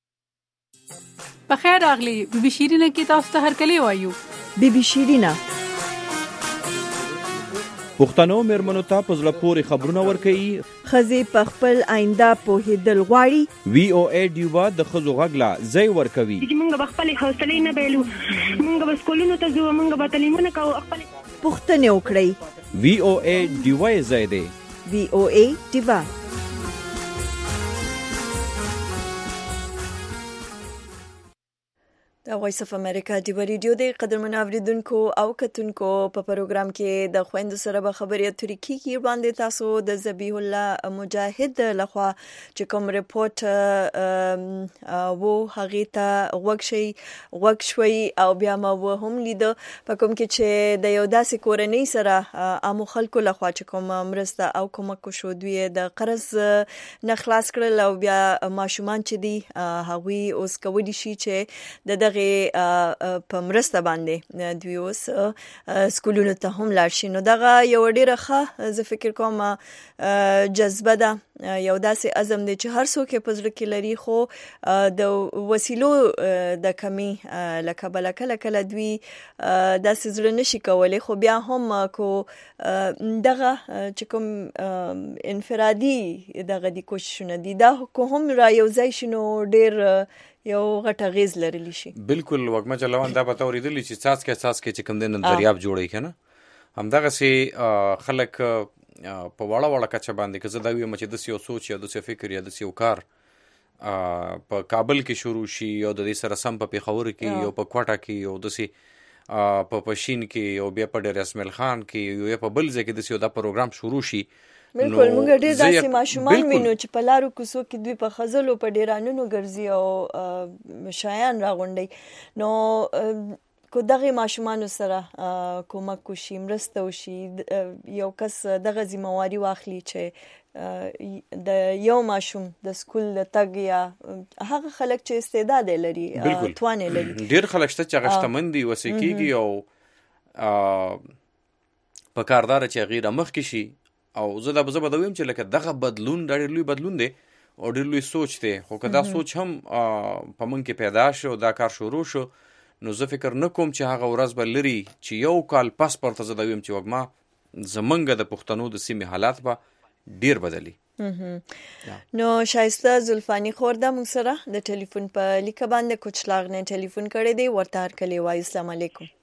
[SPEAKER 12] په خیر راغلی بي بي شیرینه کې تاسو ته هرکلی وایو.
[SPEAKER 2] بي بي شیرینه
[SPEAKER 13] پښتنو مېرمنو ته په زړه پورې خبرونه ورکوي.
[SPEAKER 2] ښځې په خپل آینده پوهېدل غواړي.
[SPEAKER 13] وی او ای ډیوا د ښځو غږ لا ځای ورکوي.
[SPEAKER 14] موږ به خپلې حوصلې نه بایلو، موږ به سکولونو ته ځو، موږ به تعلیمونه کوو، خپلې
[SPEAKER 2] پوښتنې وکړئ.
[SPEAKER 13] وی او ای ډیوا یې ځای دی.
[SPEAKER 2] وی او ای ډیوا. د وایس اف امریکا ډیوا ریډیو د قدرمن اوریدونکو او کتونکو په پروګرام کې د خويندو سره به خبرې اترې کیږي. باندې تاسو د ذبیح الله مجاهد لخوا چې کوم رپورت وو هغه ته وګشي وګشوي او بیا ما و هم لید په کوم کې چې د یو داسې کورنۍ سره عام خلکو لخوا چې کوم مرسته او کوم کو شو دوی د قرض نه خلاص کړل او بیا ماشومان چې دي هغوی اوس کوي شي چې د په مرسته باندې دوی اوس سکولونو ته هم لاړ شي. نو دغه یو ډیره ښه زه فکر کوم جذبه ده، یو داسې عزم دی چې هر څوک په زړه کې لري، خو د وسیلو د کمی لکه بل کله کله دوی داسې زړه نشي کولی. خو بیا هم کو دغه چې کوم انفرادي دغه دي کوششونه دي دا کو هم را یو ځای شنو ډیر یو غټه غیز لرلی شي.
[SPEAKER 3] بالکل وګما چلوان دا پته ورېدلی چې څاڅکې څاڅکې چې کوم دین دریاب جوړی کنه همدغه سي خلک په واړه واړه کچه باندې که زه دا ویم چې د سیو سوچ یا د سیو فکر یا د سیو کار په کابل کې شروع شي او د دې سره سم په پیښور کې او په کوټه کې او د سي په پښین کې او بیا په ډیر اسماعیل خان کې یو په بل ځای کې د سیو دا پروګرام شروع شي.
[SPEAKER 2] بالکل موږ ډیر داسې ماشومان وینو چې په لارو کوڅو کې دوی په خزلو په ډیرانونو ګرځي او شایان راغونډي. نو کو دغه ماشومان سره کومک وشي، مرسته وشي، یو کس دغه ذمہواری واخلي چې د یو ماشوم د سکول د تګ یا هغه خلک چې استعداد لري توان لري.
[SPEAKER 3] ډیر خلک شته چې غشتمن دي وسیکيږي او په کاردار چې غیر مخ کې شي او زه دا به ویم چې لکه دغه بدلون ډېر لوی بدلون دی او ډېر لوی سوچ دی. خو که دا سوچ هم په موږ کې پیدا شو، دا کار شروع شو، نو زه فکر نه کوم چې هغه ورځ به لري چې یو کال پس پرته زه دا ویم چې وګما زمونږ د پښتنو د سیمې حالات به ډېر بدلی.
[SPEAKER 2] نو شایسته زلفانی خورده موږ سره د ټلیفون په لیکه باندې کوچلاغ نه ټلیفون کړی دی، ورته هرکلی وایو. السلام علیکم.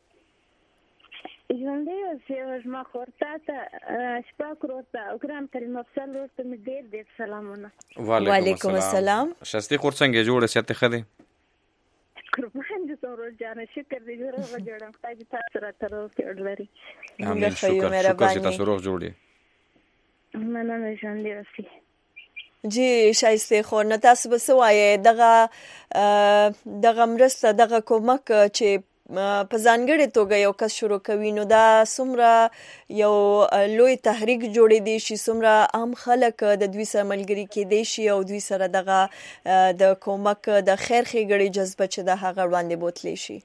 [SPEAKER 14] ژوندۍ اوسې زما خورته ته شپه کروته او ګران کریم افسر ورته مې ډېر ډېر سلامونه.
[SPEAKER 2] وعلیکم السلام.
[SPEAKER 3] شایستې خور څنګه جوړه صحت ښه دی؟
[SPEAKER 14] قربان دې ورور جانه شکر دې جوړه جوړه خدای دې تاسو را تر اوسه لري.
[SPEAKER 3] امين. شکر شکر چې تاسو روغ جوړ دي.
[SPEAKER 14] مننه ژوندۍ اوسې.
[SPEAKER 2] جی شایسته خور نه تاسو به سوایې دغه دغه مرسته دغه کومک چې په ځانګړې توګه یو کس شروع کوي نو دا څومره یو لوی تحریک جوړې دی شي، څومره عام خلک د دوی سره ملګري کېدی شي او دوی سره دغه د کومک د خیر ښېګړې جذبه چې د هغه وړاندې بوتلی شي.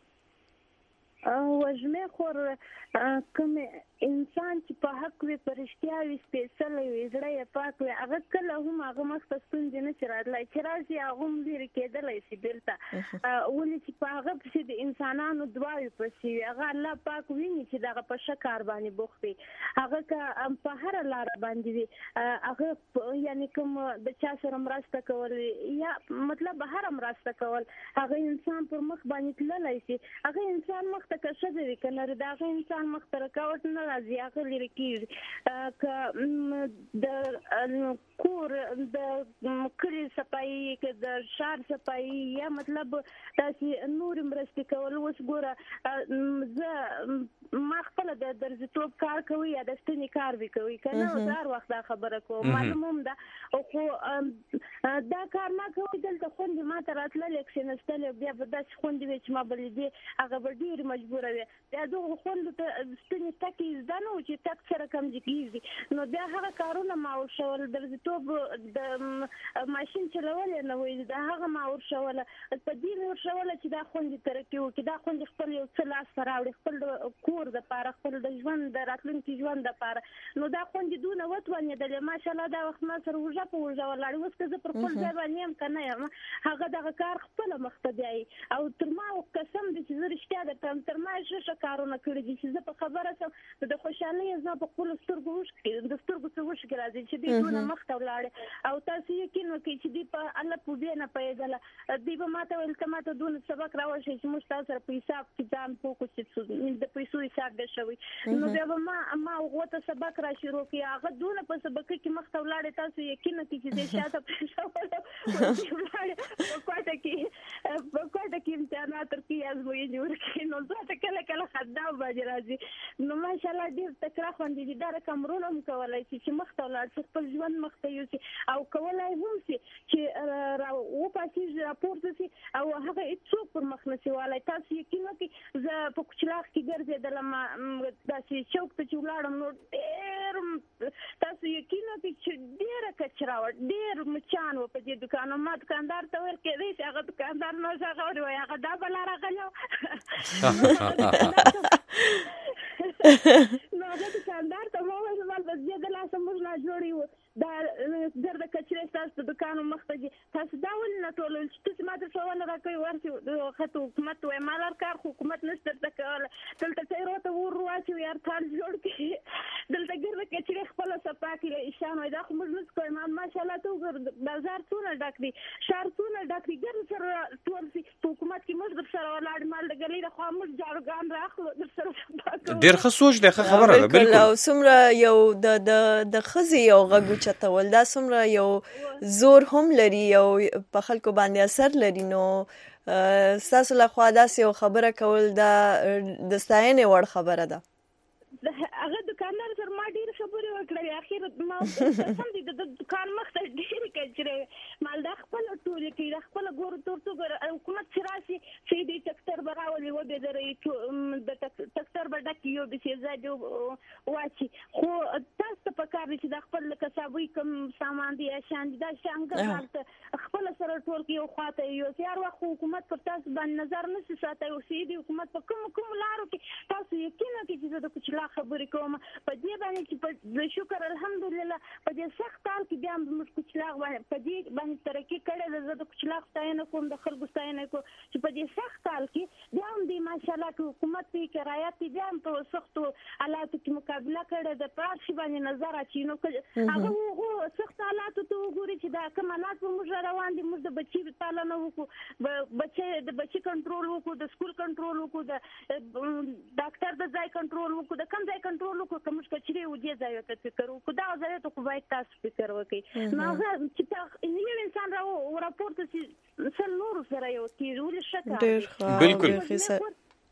[SPEAKER 14] وژمې خور کوم انسان چې په حق وي، په رښتیا وي، سپېڅلی وي، زړه یې پاک وي، هغه کله هم هغه مخ ته ستونزې نه شي راتلی، چې راشي هغه هم لرې کېدلی شي بېرته. ولې چې په هغه پسې د انسانانو دعاوې پسې وي، هغه الله پاک ویني چې دغه په ښه کار باندې بوخت وي. هغه که په هره لاره باندې وي، هغه یعنې کوم د چا سره مرسته کول یا مطلب هره مرسته کول، هغه انسان پر مخ باندې تللی شي. هغه انسان مخ ته که ښځه وي که نر، د هغه انسان مخ ته رکاوټ نه راځي، هغه لرې کېږي. که د کور د کلي صفایي، که د ښار صفایي یا مطلب داسې نورې مرستې کول. اوس ګوره زه ما خپله د درزیتوب کار کوي یا د ستنې کار وي کوي که نه، زه هر وخت دا خبره کوم، معلوم هم ده. خو دا کار ما کوي، دلته خوندې ما ته راتللې کښېنستلې، بیا به داسې خوندې وي چې ما به لیدې، هغه به ډېرې چې مجبوره وي بیا دغه خوندو ته ستنې ټکې زده نه و چې ټک سره کمزې کېږي نو بیا هغه کارونه ما ورشول درځتوب د ماشین چلول نه وي دا هغه ما ورشوله په دې مې ورشوله چې دا خوندې ترقي وکړي دا خوندې خپل یو څه لاسته راوړي خپل کور دپاره خپل د ژوند د راتلونکي ژوند دپاره نو دا خوندې دونه وتوانېدلې ماشاءالله دا وخت ما سره اوږه په اوږه ولاړې اوس که زه پر خپل ځای باندې یم که نه یم هغه دغه کار خپله مخته بیایي او تر ما قسم دی چې زه رښتیا درته تر ما یې ښه ښه کارونه کړي دي چې زه په خبره شم نو د خوشحالۍ زما په خپلو سترګو اوښکې د سترګو څه اوښکې راځي چې دوی دونه مخته ولاړې او تاسو یقین وکړئ چې دوی په الله پوهې نه پوهېدله دوی به ما ته ویل ته ما ته دونه سبق راوښیي چې موږ تاسو سره په حساب کې ځان پوه کړو چې د پیسو حساب دی شوی نو بیا به ما ما هغو ته سبق را شروع کړي هغه دونه په سبقه کې مخته ولاړې تاسو یقین وکړئ چې دی شاته پرېښوله ولاړې په کوټه کې په کوټه کې امتحانات ورکوي ازموینې ورکوي نو زه ته کله کله خندا باندې راځي نو ماشاءالله ډېر تکړه خوندې دي دا رقم رول هم کولی شي چې مخته ولاړ شي خپل ژوند مخته یوسي او کولی هم شي چې را وپاسېږي راپورته شي او هغه هېڅوک پر مخ نه شي وهلی تاسو یقین وکړئ زه په کوچلاغ کې ګرځېدلم داسې چوک ته چې ولاړم نو ډېر تاسو یقین وکړئ چې ډېره کچره وه ډېر مچان وه په دې دوکان ما دوکاندار ته ویل کېدی چې هغه دوکاندار نو هغه وایي هغه دا بلا راغلی نو هغه دوکاندار ته ما وویل ما بس دې د لاسه موږ لا جوړې وو دا ګرده کچرې ستاسو د دوکانو مخته دي تاسو دا ولې نه ټولول چې تاسو ما ته ښوونه راکوئ ورشي خط حکومت وایي ما لار کار خو حکومت نشته درته کولی دلته چایرو ته ور واچوي ارتال جوړ کړي دلته ګرده کچرې خپله صفا کړي ایشان وایي دا خو موږ نشو کوی ما ماشاءالله ته وګوره بازار څونه ډک دی ښار څونه ډک دی ګرد سره ټول شي په حکومت کې موږ در سره ولاړ مال د ګلۍ د خوا موږ جاروګان راخلو در سره صفا کوو
[SPEAKER 3] ډېر ښه سوچ دی ښه خبره ده
[SPEAKER 2] بالکل او څومره یو د د ښځې یو غږ چتول دا څومره یو زور هم لري او په خلکو باندې اثر لري نو ستاسو لخوا داسې یو خبره کول دا د ستاینې وړ خبره ده
[SPEAKER 14] هغه دکاندار سره ما ډېرې خبرې وکړې اخر ما قسم دی د دکان مخته ډېرې کچرې مال دا خپله ټولې کوي دا خپله ګورو تور څو ګوره حکومت چې راشي چې دی ټکټر به راولي وبېدروي د ټکټر به ډک یو بسې ځای دې واچي خو تاسو ته پکار دی چې دا خپل لکه صابوي کوم سامان دی اشیان دي دا شیانګه هلته خپله سره ټول کړي یو خوا ته یوسي هر وخت حکومت پر تاسو باندې نظر نه شي ساتی اوسي دی حکومت په کومو کومو لارو کې تاسو یقین وکړئ چې زه د کوچلا خبرې کوم په دې باندې چې په شکر الحمدلله په دې سخت حال کې بیا موږ کوچلاغ باندې په دې باندې ترقي کړې ده زه د کوچلاغ ستاینه کوم د خلکو ستاینه کوم چې په دې سخت حال کې بیا هم دی ماشاءالله که حکومت پې کرایات دی بیا هم په سختو حالاتو کې مقابله کړې ده په هر شي باندې نظر اچوي نو هغه هغو سختو حالاتو ته وګوري چې دا کوم حالات به موږ روان دي موږ د بچي پالنه وکړو بچي د بچي کنټرول وکړو د سکول کنټرول وکړو د ډاکټر د ځای کنټرول وکړو د کوم ځای کنټرول وکړو که موږ کچرې و دې ځای ته فکر وکړو دا ځای ته خو باید تاسو فکر وکړئ نو هغه چې یو انسان را راپورته شي سل نورو سره یو کېږي ولې ښه کار
[SPEAKER 3] بالکل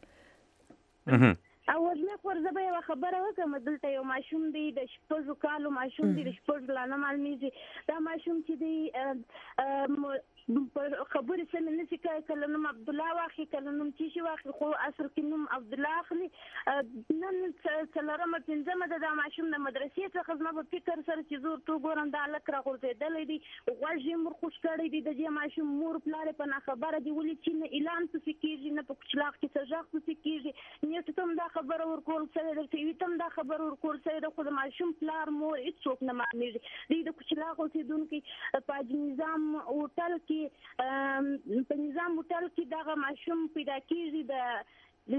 [SPEAKER 14] او وزمه خور زه به یوه خبره وکړم دلته یو ماشوم دی د شپږو کالو ماشوم دی د شپږو لا نه معلومېږي دا ماشوم چې دی خبرې سمې نشي کولی کله نوم عبدالله واخلي کله نوم چیشي واخلي خو اصل کې نوم عبدالله اخلي نن څلورمه پنځمه ده دا ماشوم د مدرسې څخه زما په فکر سره چې زه ورته وګورم دا هلک راغورځېدلی دی غوږ یې مرخوش کړی دی د دې ماشوم مور پلار یې په ناخبره دي ولې چې نه اعلان پسې کېږي نه په کوچلاغ کې څه غږ پسې کېږي نیټو ته هم دا خبره ورکول شوې ده ټي وي ته هم دا خبره ورکول شوې ده خو د ماشوم پلار مور هېڅوک نه معلومېږي دوی د کوچلاغ اوسېدونکي په حاجي نظام هوټل کې په نظام هوټل کې دغه ماشوم پیدا کېږي د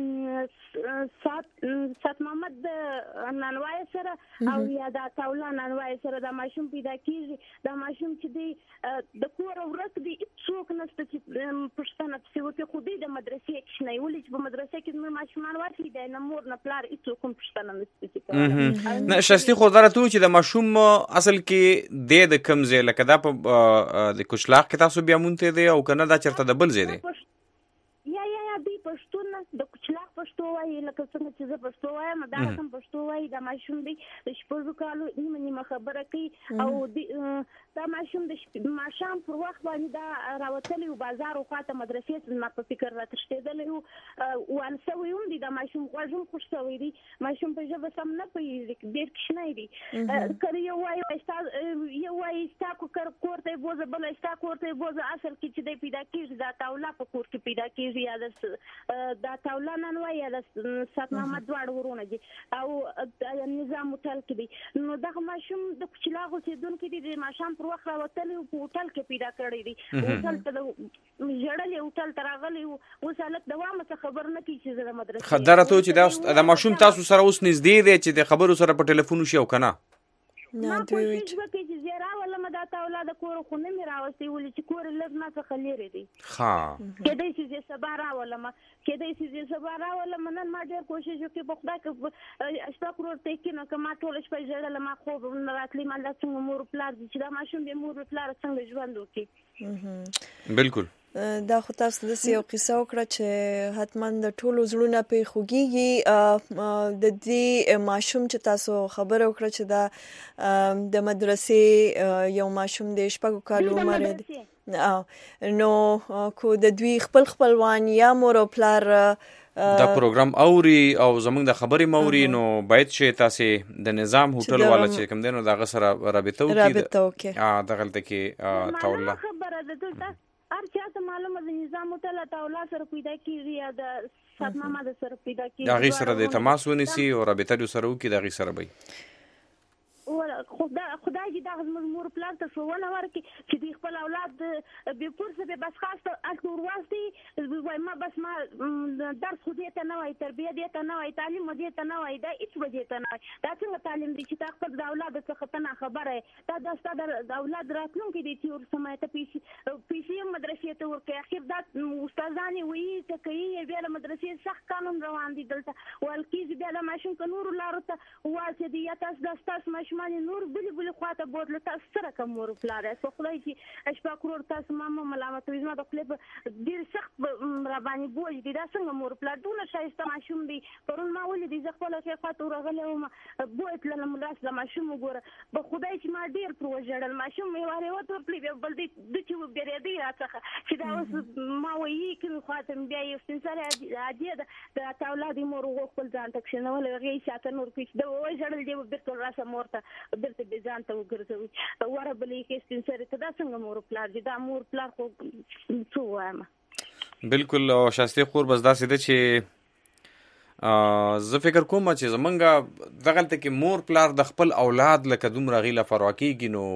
[SPEAKER 14] سات محمد د نانوای سره او یا د عطاالله نانوای سره دا ماشوم پیدا کېږي دا ماشوم چې دی د کوره ورک دی هېڅوک نشته چې پوښتنه پسې وکړي خو دوی د مدرسې کوچنی ولې چې په مدرسې کې زموږ ماشومان واخلي دی نه مور نه پلار هېڅوک هم پوښتنه نشته چې
[SPEAKER 3] نه شایستې خو دا راته ووایي چې د ماشوم اصل کې دی د کوم ځای لکه دا په د کوچلاغ کې تاسو بیا مونتی دی او که نه دا چېرته د بل ځای دی
[SPEAKER 14] یا یا یا دوی پښتون د کوچلاغ پښتون پښتو وایي لکه څنګه چې زه پښتو وایم دا هم پښتو وایي دا ماشوم دی د شپږو کالو نیمه نیمه خبره کوي او دا ماشوم د ماښام پر وخت باندې دا راوتلی و بازار و خواته مدرسې ته زما په فکر راتښتېدلی و وان سوی هم دی دا ماشوم غوږ هم خوږ سوی دی ماشوم په ژبه سم نه پوهېږي ډېر کوچنی دی که یو وایي یو وایي ستا کور ته یې بوځه بله ستا کور ته یې بوځه اصل کې چې دی پیدا کېږي دا تاوله په کور کې پیدا کېږي یا د دا تاوله نن وایي یا د سات محمد دواړه ورونه دي او نظام هوټل کې دی نو دغه ماشوم د کوچلاغ اوسېدونکی دی د ماښام پر وخت راوتلی و په هوټل کې پیدا کړی دی هوټل ته ژړلی هوټل ته راغلی و اوس هلک دوامه څه خبر نه کوي چې زه د مدرسې
[SPEAKER 3] دره ته چې دا ماشوم تاسو سره اوس نږدې دی چې د خبرو سره په ټلیفون وشي او که نه
[SPEAKER 14] ما کوشش وکړي چې زه راولم دا تاوله د کور خو نه مې راوستې ولې چې کور یې لږ ما څخه لرې دی کېدی شي چې سبا راولم کېدی شي چې سبا راولم نن ما ډېر کوشش وکړي په خدای که اشفاق ورور ته یې کېنه که ما ټوله شپه ژړله ما خوب نه راتلی ما دا څنګه مور پلار دي چې دا ماشوم بې مور پلاره څنګه ژوند وکړي
[SPEAKER 3] بالکل
[SPEAKER 2] دا خو تاسو داسې یو قصه وکړه چې حتما د ټولو زړونه پرې خوږېږي د دې ماشوم چې تاسو خبره وکړه چې دا د مدرسې یو ماشوم د شپږو کالو عمر دی نو کو د دوی خپل خپلوان یا مور او پلار
[SPEAKER 3] دا پروګرام اوري او زمونږ د خبرې موري نو باید چې تاسې د نظام هوټل والا چې کوم دی نو د هغه سره رابطه وکړي دغلته کې تاوله
[SPEAKER 14] خبره ده هر چا ته معلومه د نظام هوټل تاوله سره پیدا کېږي یا د سات محمد سره پیدا کېږي
[SPEAKER 3] د هغې سره د تماس ونیسي او رابطه دې سره وکړي د هغې سره به
[SPEAKER 14] خدای دې دغه زموږ مور پلار ته ښوونه ورکړي چې دوی خپل اولاد بې پرسه بې بس خاسته هلته ورواستي وایي ما بس ما درس خو دې ته نه وایي تربیه دې ته نه وایي تعلیم دې ته نه وایي دا هېڅ به دې ته نه وایي دا څنګه تعلیم دی چې تا خپل د اولاد څخه ته ناخبره یې دا دا ستا د اولاد راتلونکی دی چې ورسمه ته پیسې پیسې هم مدرسې ته ورکوي اخر دا استادان یې وایي ته کوي بیا د مدرسې سخت قانون روان دی دلته ویل کېږي بیا د ماشوم که نورو لارو ته واچېدي یا تاسو دا ستاسو ماشومان نور بلې بلې خواته بوتله تاسو څه رقم مور پلار یاست په خدای چې اشفاق ورور تاسو ما مه ملامتوئ زما د خولې په ډېر سخت راباندې بوج دی دا څنګه مور پلار دونه ښایسته ماشوم دی پرون ما ولیدی زه خپله ښې خواته ورغلی وم بوی تللم داسې د ماشوم وګوره په خدای چې ما ډېر پر وژړل ماشوم مې وارې وتورپلې بیا بل دی ده چې وبېرېدی راڅخه چې دا اوس ما وایي کومې خواته مې بیا یو سپین سرې عادیه ده د تا اولاد یې مور وغو خپل ځان ته کښېنولی هغې یې شاته نور کړي چې ده وژړل دی به بېرته راسه مور ته بیرته به ځان ته وګرځوي وره بلې کې سپین سرې ته دا څنګه مور پلار دي دا مور پلار خو څه ووایم
[SPEAKER 3] بالکل او شایستې خور بس داسې ده چې زه فکر کوم چې زمونږ دغلته کې مور پلار د خپل اولاد لکه دومره هغې له پروا کېږي نو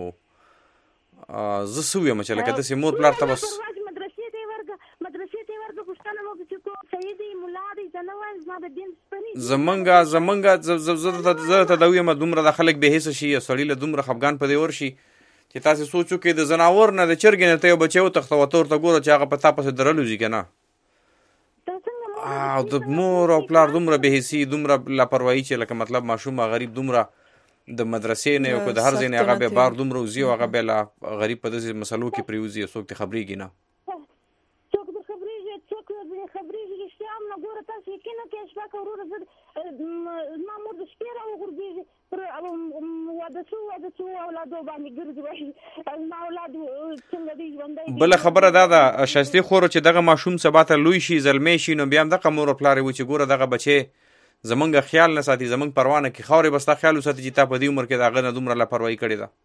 [SPEAKER 3] زه څه ویم چې لکه داسې مور پلار ته بس
[SPEAKER 14] مدرسې ته یې ورږه مدرسې ته یې ورږه پوښتنه مو چې کوم سړی دی ملا دی زه نه وایم زما د دین سپني
[SPEAKER 3] زمونږ زمونږ زه ته دا ویم دومره د خلک بې حسه شي سړي له دومره خفګان په دې ورشي چې تاسې سوچ وکړئ د ځناور نه د چرګې نه ته یو بچی وتښته ته ورته ګوره چې هغه په تا پسې درلوځي که نه او د مور او پلار دومره بې حسي دومره لاپروایي چې لکه مطلب ماشوم غریب دومره د مدرسې نه یو که د هر ځای نه هغه بیا بار دومره وځي او هغه بیا لا غریب په داسې مسلو کې پرېوځي څوک ترې خبرېږي نه
[SPEAKER 14] څوک د خبرېږي څوک د خبرېږي رښتیا هم نه ګوره تاسو یقین وکړئ اشفاقه وروره زه زما مور د شپې راوغورځېږي پر واده شو واده شو اولادو باندې ګرځي وایي زما اولاد څنګه دی ژوندی
[SPEAKER 3] بله خبره دا ده ښایستې خوره چې دغه ماشوم سبا ته لوی شي زلمی شي نو بیا هم دغه مور او پلار یې وایي چې ګوره دغه بچی زمونږ خیال نه ساتي زمونږ پروا نه کړي خاورې به ستا خیال وساتي چې تا په دې عمر کې د هغه نه دومره لاپروایي کړې ده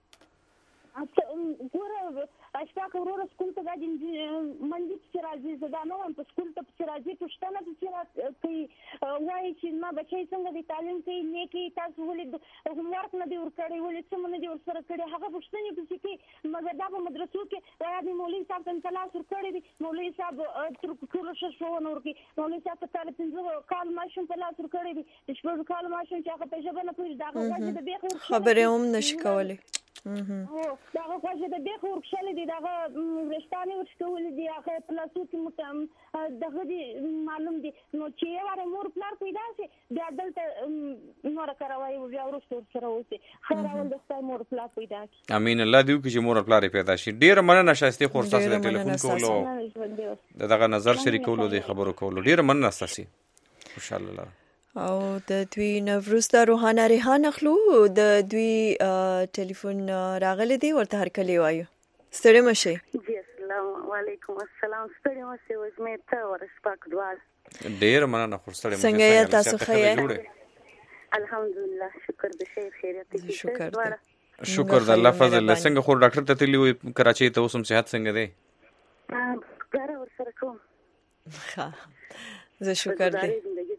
[SPEAKER 14] اشفاق وروره سکول ته دا منډي پسې راځي زه دا نه وایم په سکول ته پسې راځي پوښتنه پسې کوي وایي چې زما بچی څنګه دی تعلیم کوي نیکي تاسو ولې هومورک نه دی ورکړی ولې څه مو نه دی ورسره کړی هغه پوښتنې پسې کوي مګر دا په مدرسو کې وایي د مولوي صاحب ته مې تلاس ورکړی دی مولوي صاحب ټوله ښه ښوونه ورکوي مولوي صاحب ته تاله پنځه کال ماشوم په لاس ورکړی دی د شپږو کالو ماشوم چې هغه په ژبه نه پوهېږي د هغه غوږ د بیخ
[SPEAKER 2] خبرې هم نشي کولی
[SPEAKER 14] دا هغه غوږ د بیخ ورکښلی دی د هغه وریښتانې ورشکولي دي هغه په لاسو کې دغه دي معلوم دي نو چې یو واره مور پلار پیدا شي بیا دلته نوره کاروایي بیا وروسته ورسره اوسي خیر اول د خدای مور پلار پیدا کړي
[SPEAKER 3] امین الله دې وکړي چې مور پلار یې پیدا شي ډېره مننه ښایستې خور ستاسو د ټلیفون کولو د دغه نظر شریکولو د خبرو کولو ډېره مننه ستاسې خوشاله لره.
[SPEAKER 2] او د دوی نوروسته روحانه ریحان اخلو د دوی ټلیفون راغلی دی ورته هرکلی وایو. ستړي مشي.
[SPEAKER 15] جی السلام علیکم. السلام. ستړي مشي وزمه ته ورسپاک دوال.
[SPEAKER 3] ډیر مننه خو ستړي مشي.
[SPEAKER 2] څنګه تاسو خیر؟
[SPEAKER 15] الحمدلله شکر د خیر خیریت دي.
[SPEAKER 2] شکر ده.
[SPEAKER 3] شکر د الله فضل. څنګه خو ډاکټر ته تللی وي کراچۍ ته، اوس هم صحت څنګه دی؟
[SPEAKER 15] ګاره ورسره کوم.
[SPEAKER 2] ښه زه شکر دی.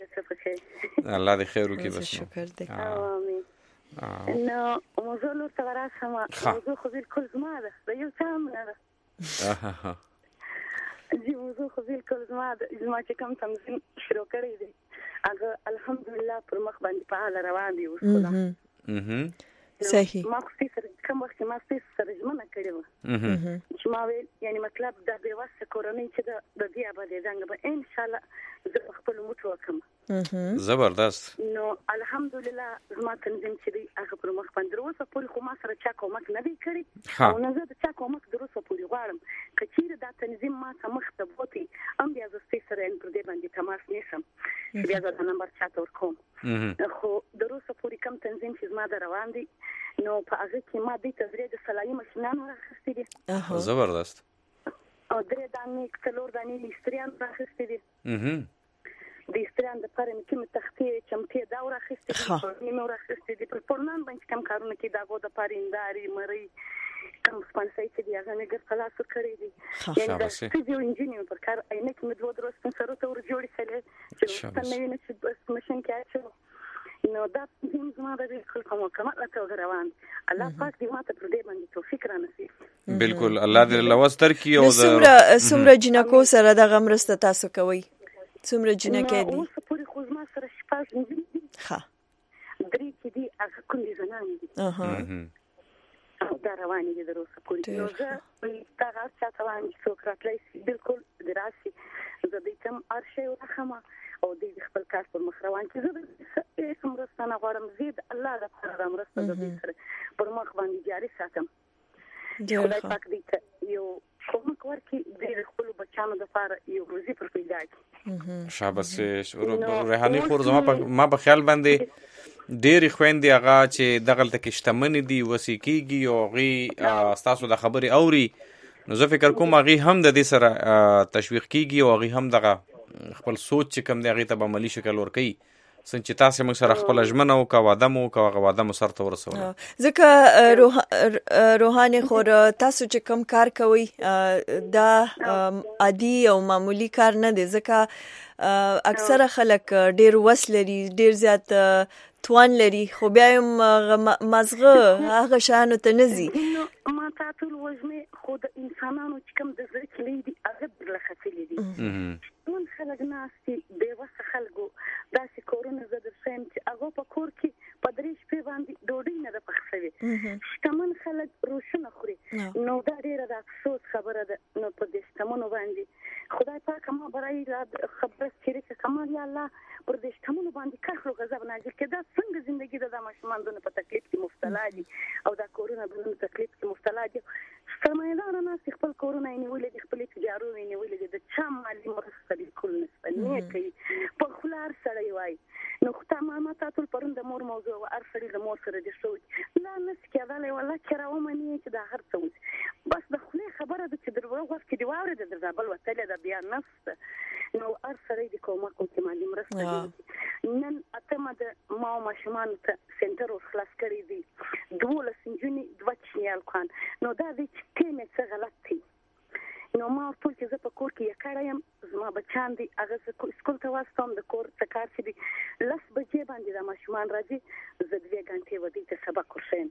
[SPEAKER 3] الله دې خیر وکړي. بس
[SPEAKER 2] شکر دی.
[SPEAKER 15] امين. نو موضوع لور ته راسم. موضوع خو بالکل زما ده، د یو څه هم نه ده. جی موضوع خو بالکل زما ده. زما چې کوم تنظیم شروع کړی دی هغه الحمدلله پر مخ باندې فعال روان دی اوس خو.
[SPEAKER 2] صحیح.
[SPEAKER 15] ما خو سره کوم وخت ما سره ژمنه کړې وه چې ما ویل یعنی مطلب د بې وسه کورنۍ چې د دې ابدي څنګه به ان شاء الله زه خپل موټ وکم.
[SPEAKER 3] زبردست.
[SPEAKER 15] نو الحمدلله زما تنظیم چې دی هغه پر مخ باندې وروسته پورې خو ما سره چا کومک نه دی کړی او نه زه د چا کومک دروسه پورې غواړم. که چیرې دا تنظیم ما ته مخ ته بوتي هم بیا زه ستاسو سره پر دې باندې تماس نیسم چې بیا زه د نمبر چاته ورکوم. خو دروسه پورې کم تنظیم چې زما د روان دی نو په هغه کې ما دې تزریه د سلایي ماشینانو راخستې دي.
[SPEAKER 3] زبردست.
[SPEAKER 15] او درې دانې څلور دانې لیستریان راخستې دي. د استریان د پاره مې کوم تختې چمتې دا راخستې دي، نیمه راخستې دي. په پورنان باندې کم کارونه کې دا غو د پارینداري مری کم سپانسای چې دی هغه نه ګر خلاص کړی دي. یعنی دا فزیو انجینیر پر کار اینه کې مې دوه درو سپانسر ته ور جوړې سره چې څنګه نه چې بس ماشين کې اچو. نو دا زم زما د بالکل کومه کمه ته روان. الله پاک دې ماته پر دې باندې توفیق را نصیب.
[SPEAKER 3] بالکل الله دې لوستر کی او
[SPEAKER 2] سمره سمره جنکو سره د غمرسته تاسو کوي. څومره جنکې دي؟
[SPEAKER 15] اوس پورې خو زما سره شپږ نجونې دي.
[SPEAKER 2] ښه.
[SPEAKER 15] درې چې دي هغه کونډې زنانې دي. اها. او دا روانې دي د اوسه پورې. نو زه دا هر چا ته وایم چې څوک راتلی شي بالکل د راسي زه دې ته هم هر شی وراخم او دې خپل کار پر مخ روان کړي. زه هېڅ مرسته نه غواړم، زه د الله لپاره دا مرسته د دې سره پر مخ باندې جاري ساتم. خدای پاک دې ته یو کومک ورکړي د خپلو بچیانو دپاره یو روزي پر پیدا کړي.
[SPEAKER 3] شاباس. ریحاني خور زما ما په خیال باندې ډېرې خویندې هغه چې دغلته کې شتمنې دي وسې کېږي او هغې ستاسو د خبرې اوري نو زه فکر کوم هغې هم د دې سره تشویق کېږي او هغې هم دغه خپل سوچ چې کوم دی هغې ته به عملي شکل ورکوي. څنګه چې تاسې موږ سره خپله ژمنه وکړه، واده مو وکړه، هغه واده مو سرته ورسوله.
[SPEAKER 2] ځکه روحاني خور تاسو چې کوم کار کوئ دا عادي او معمولی کار نه دی، ځکه اکثره خلک ډېر وس لري، ډېر زیات توان لري، خو بیا هم مزغه هغه شیانو ته نه ځي.
[SPEAKER 15] ما تا ټول وژنې خو د انسانانو چې کوم د زړه کلی دي هغه درله ختلي دي. ټول خلک ناست دي، بېوسه خلکو داسې کورونه زه در ښیم چې هغو په کور کې په درې شپې باندې ډوډۍ نه ده پخ شوې. شتمن خلک روشونه خوري. نو دا ډېره د افسوس خبره ده. نو په دې شتمنو باندې خدای پاک ما برای خبره شریکه کما یا الله پر دې شتمنو باندې قهر او غضب نازل کړي. دا څنګه زندگی ده؟ دا ماشومان دونه په تکلیف کې مبتلا دي او دا کورونه دونه تکلیف کې مبتلا دي. سرمایه‌دار ناست خپل کورونه یې نیولي دي، خپلې تجارو یې نیولي دي، د چا مالي مرسته بالکل نشته، نه کوي. په خوله هر سړی وایي. نو خو تا ما ما تا ټول پرون د مور موضوع وه، هر سړي د مور سره دې څه وکړي. لا نشي کېدلی والله چې راومني چې دا هر څه وشي. بس د خولې خبره ده چې در غوږ کې دې واورېده در دا بل وتلې ده بیا نشته. نو هر سړی د کومک وکړي، مالي مرسته دې وکړي. نن اتمه د ما او ماشومانو ته سینټر اوس خلاص کړی دي، دولس نجونې دوه کوچني هلکان. نو دا دی چې ټیم یې څه غلط دی. نو ما ټول چې زه په کور کې یکړه یم، زما بچیان دي، هغه زه سکول ته واستوم، د کور څه کار چې دي لس بجې باندې دا ماشومان راځي، زه دوې ګنټې به دوی ته سبق ورښیم.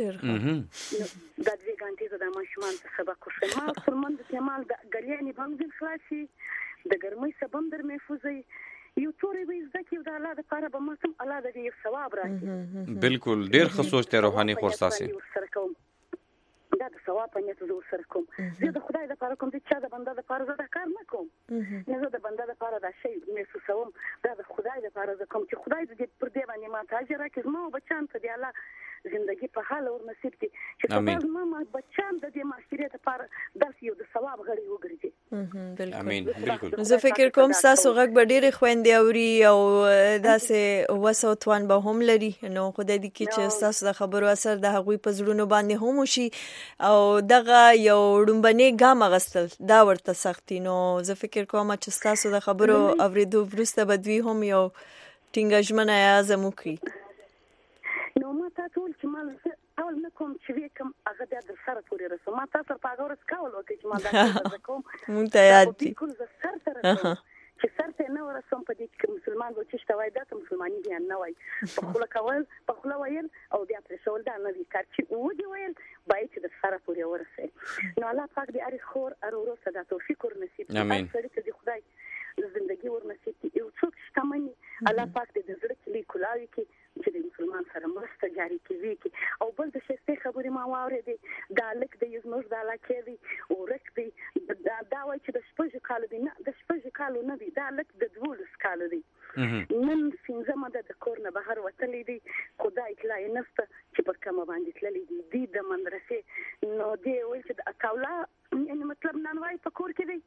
[SPEAKER 15] دا دوې ګنټې زه دا ماشومان ته سبق ورښیم. ما سلمان د کمال د ګلیانې به هم ځین خلاصي، د ګرمۍ څه به هم در محفوظوي، یو تورې به یې زده کړي او د الله دپاره به ما څه الله د دې یو ثواب راکړي.
[SPEAKER 3] بالکل ډېر ښه سوچ دی روحاني خور ستاسې.
[SPEAKER 15] دا د ثواب په نیت زه ورسره کوم. زه د خدای دپاره کوم، د چا د بنده دپاره زه دا کار نه کوم. نه زه د بنده دپاره دا شی محسوسوم، دا د خدای دپاره زه کوم چې خدای دې پر دې باندې ما ته اجر راکړي، زما او بچیانو ته دې الله ژوندۍ په حال ور نصیب کړي چې تاسو ما بچان د دې معاشرې لپاره داسې یو د ثواب غړي وګرځي.
[SPEAKER 3] امين بالکل.
[SPEAKER 2] زه فکر کوم تاسو غږ به ډېرې خويندې اوري او داسې وسو توان به هم لري، نو خدای دې کړي چې تاسو د خبرو اثر د هغوی په زړونو باندې هم وشي او دغه یو ډومبني ګام اغستل دا ورته سختي. نو زه فکر کوم چې تاسو د خبرو اوریدو وروسته به دوی هم یو ټینګه ژمنه عزم وکړي.
[SPEAKER 15] نو ما تاسو ول چې ما اول نه کوم چې وکم هغه د سره پورې رسو ما تاسو په هغه ورځ کول وکړي چې ما دا کوم
[SPEAKER 2] مونږ ته یاد دي
[SPEAKER 15] سر سره چې سر ته نه ورسوم په دې کې مسلمان و چې شتوای دا مسلمانۍ دی نه وای په خله کول په خله ویل او بیا پر شول دا نه دي کار چې و دی ویل بای چې د سره پورې ورسه. نو الله پاک دې اړ خور ارورو صدا توفیق ورنصیب
[SPEAKER 3] امين.
[SPEAKER 15] سره دې خدای زندگی ورنصیب کړي. یو څوک شتمني الله پاک دې د زړه کلی کلاوي کې چې د مسلمان سره مرسته جاری کوي کی. او بل د شته خبرې ما واورېدې دا لک د یزمر د علاقې دی او رک دی دا دا وایي چې د شپږ کال دی نه د شپږ کالو نه دی دا لک د دولس کال دی. نن څنګه مده د کور نه بهر وتلې دی خدای اطلاع نشته چې په کومه باندې تللې دي دی د مدرسې. نو دی وایي چې د اکاولا یعنی مطلب نن وایي په کور کې دی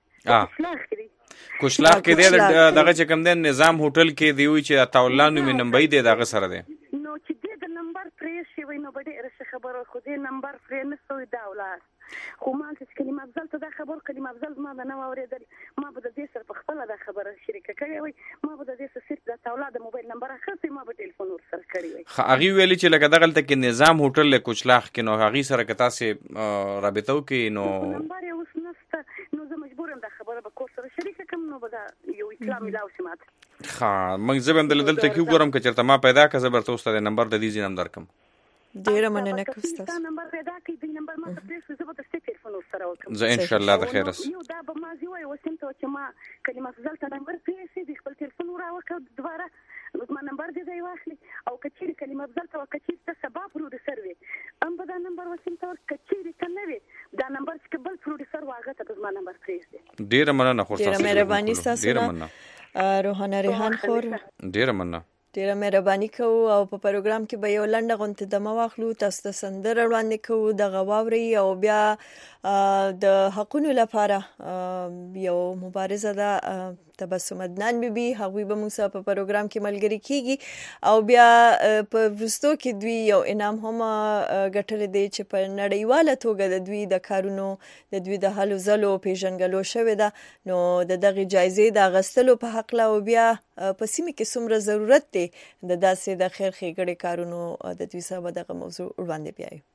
[SPEAKER 3] کوشلاخ کې دی دغه چې کوم دی نظام هوټل کې دی وی چې تاولانو می نمبر دی دغه سره دی.
[SPEAKER 15] نو چې دې د نمبر پرې شي وای نو به ډېر خبره خو دې نمبر پرې نه سوې دا ولات خو ما چې کلمه افضل ته دا خبر کلمه افضل ما نه اوریدل ما به د دې سره په خپل دا خبره شریکه کړې وای ما به د دې سره د تاولاد موبایل نمبر اخلي ما به ټلیفون ور سره کړی وای.
[SPEAKER 3] هغه ویلي چې لکه دغه تل کې نظام هوټل له کوشلاخ کې نو هغه سره کتا سي رابطه وکي نو
[SPEAKER 15] نمبر یې اوس نشته نو زه مجبورم دا خبره به کور سره شریکه کوم نو به دا یو اطلاع ملاو شي ماته.
[SPEAKER 3] ها موږ زبم دل دلته کې وګورم چې چرته ما پیدا کا زبر ته اوسه نمبر د دې زینم درکم.
[SPEAKER 2] ډیره مننه کوم تاسو
[SPEAKER 15] نمبر پیدا کړئ د نمبر ما ته پلیز زه به تاسو ټلیفون سره وکم.
[SPEAKER 3] زه ان شاء الله د خیر
[SPEAKER 15] یو دا به ما زی وای وسیم ته چې ما کلمه افضل ته نمبر پیسې د خپل ټلیفون راوکړ دوباره ما نمبر دې دی واخلي او کچېری کلمه افضل ته وکړي ته سبا پروډوسر وي ام به دا نمبر وسیم ته کچېری کنه وي دا نمبر چې بل پروډوسر واغه ته ما نمبر پیسې.
[SPEAKER 3] ډیره مننه خو
[SPEAKER 2] تاسو ډیره مهرباني تاسو
[SPEAKER 3] ډیره مننه
[SPEAKER 2] روحانه ریحان خور
[SPEAKER 3] ډیره مننه
[SPEAKER 2] ډیره مهرباني کوو او په پروګرام کې به یو لنډه غونډه د مواخلو تاسو ته سندره وړاندې کوو د غواوري او بیا د حقونو لپاره یو مبارزه ده تبسم عدنان بیبي هغوی به موږ په پروګرام کې ملګری کیږي او بیا په وروستو کې دوی یو انعام هم ګټل دی چې په نړیواله توګه د دوی د کارونو د دوی د هلو ځلو پیژنګلو شوې ده نو د دغه جایزې د اغستلو په حق لا او بیا په سیمه کې څومره ضرورت دی د داسې د خیر ښېګړې کارونو د دوی سره دغه موضوع وړاندې بیایو.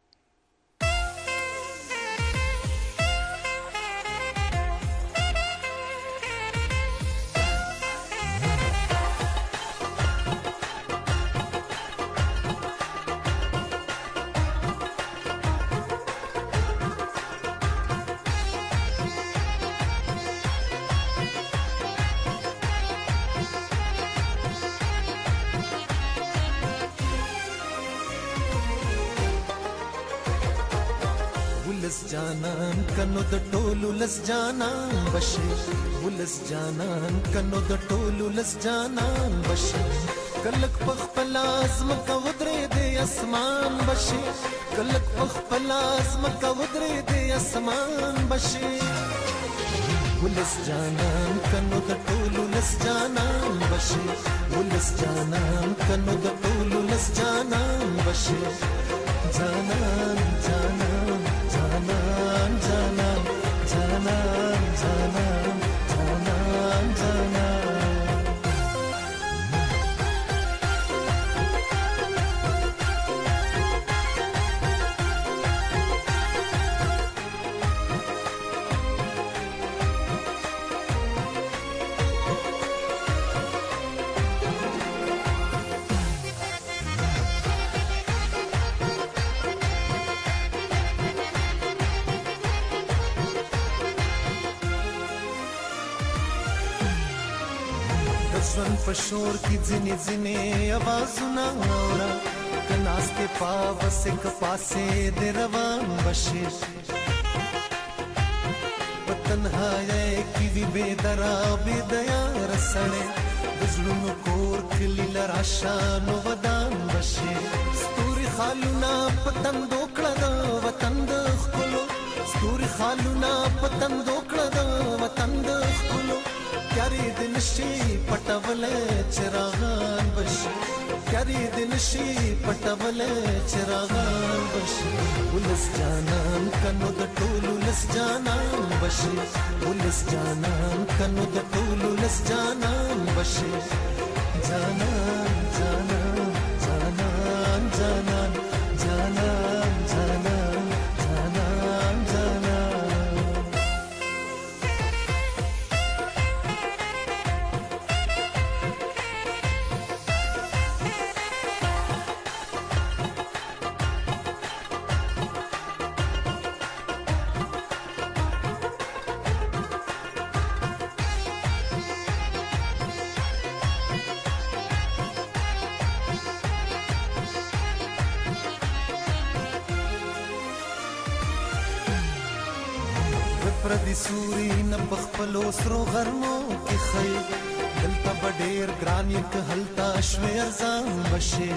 [SPEAKER 16] جانان کنو د ټولو لس جانان بشي ولس جانان کنو د ټولو لس جانان بشي کلک پخپل ازم کا ودرې د اسمان بشي کلک پخپل ازم کا ودرې د اسمان بشي ولس جانان کنو د ټولو لس جانان بشي ولس جانان کنو د ټولو لس جانان بشي جانان جانان جانان جانان جانان جانان جانان جانان ژوند په شور کې ځینې ځینې آوازونه اورا کناسته پاوسه کپاسه د روان بشي په تنهایی کې وی بے درا بے دیا رسړې د زړونو کور کلی لراشانو ودان بشي ستوري خالونه پتن دوکړه د وطن د خلو ستوري خالونه پتن دوکړه د وطن د خلو یاري د نشي پټولې چراغان بشي یاري د نشي پټولې چراغان بشي ولس جانان کنو د ټولو لس جانان بشي ولس جانان کنو د ټولو لس جانان بشي جانان جانان جانان جانان جانان جانان جانان جانان پردي سوري نه بخپلو سرو غرمو کې خي دلته بډېر ګران یک هلتا شوي ارزان بشي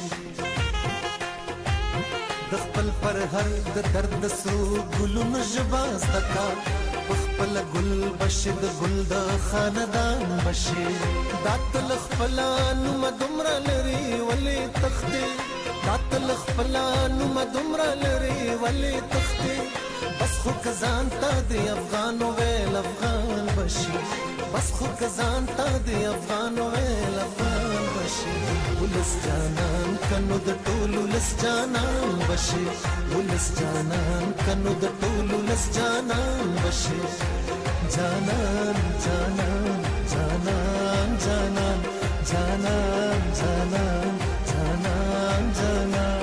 [SPEAKER 16] د خپل پر هر د درد سرو ګلونو ژبه زدکا بخپل ګل بشي د ګل د خاندان بشي داتل خپلانو مدمر لري ولې تختې داتل خپلانو مدمر لري ولې تختې بس خو کزان تا دی افغانو ویل افغان بشي بس خو کزان تا دی افغانو ویل افغان بشي ولس جانان کنو د ټولو لس جانان بشي ولس جانان کنو د ټولو لس جانان بشي جانان جانان جانان جانان جانان جانان جانان جانان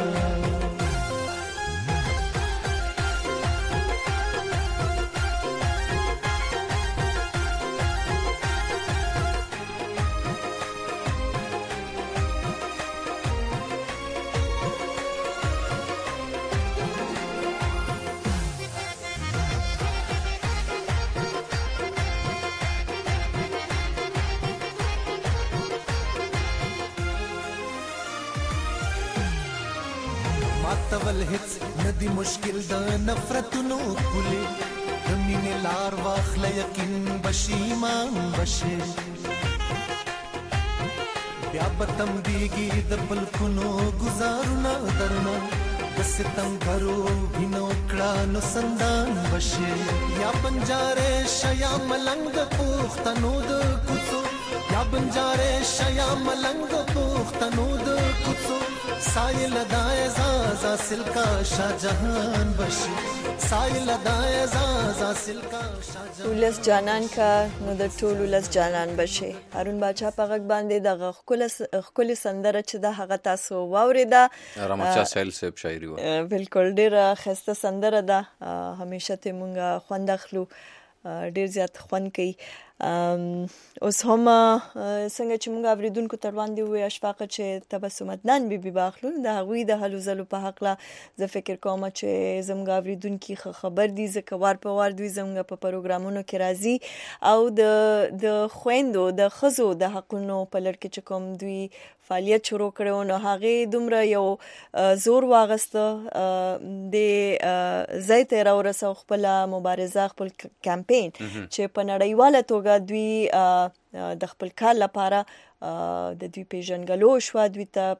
[SPEAKER 16] تول هیڅ ندی مشکل د نفرتونو کولې د مینې لار واخله یقین بشي ایمان بشي بیا به تم دیږي د پلکونو ګزارونه درنه د ستمګرو وینو کړه نو سندان بشي یا بنجارې شیا ملنګ پوښتنو د کوڅو یا بنجارې شیا ملنګ پوښتنو د کوڅو سایل دای زازا سلکا شاهجهان بشي سایل دای زازا سلکا شاهجهان
[SPEAKER 2] ولس جانان کا نو د ټولو لس جانان بشي هارون باچا په غږ باندې د خپل خپل سندره چې د هغه تاسو واوریدا
[SPEAKER 3] رامچا سیل سیب شاعري و
[SPEAKER 2] بالکل ډیره خسته سندره ده همیشه ته مونږه خوند اخلو ډیر زیات خوند کوي اوس هم څنګه چې موږ اوریدونکو تر وړاندې وې اشفاق چې تبسم عدنان بي بي باخلو د هغوی د هلو زلو په حق لا زه فکر کوم چې زموږ اوریدونکو خبر دي ځکه وار په وار دوی زموږ په پروګرامونو کې راځي او د د خويندو د خزو د حقونو په لړ کې چې کوم دوی فعالیت شروع کړو نو هغه دومره یو زور واغسته د زیت را ورسو خپل مبارزه خپل کمپاین چې په نړیواله توګه دوی د خپل کار لپاره د دوی پیژنګلو شو دوی ته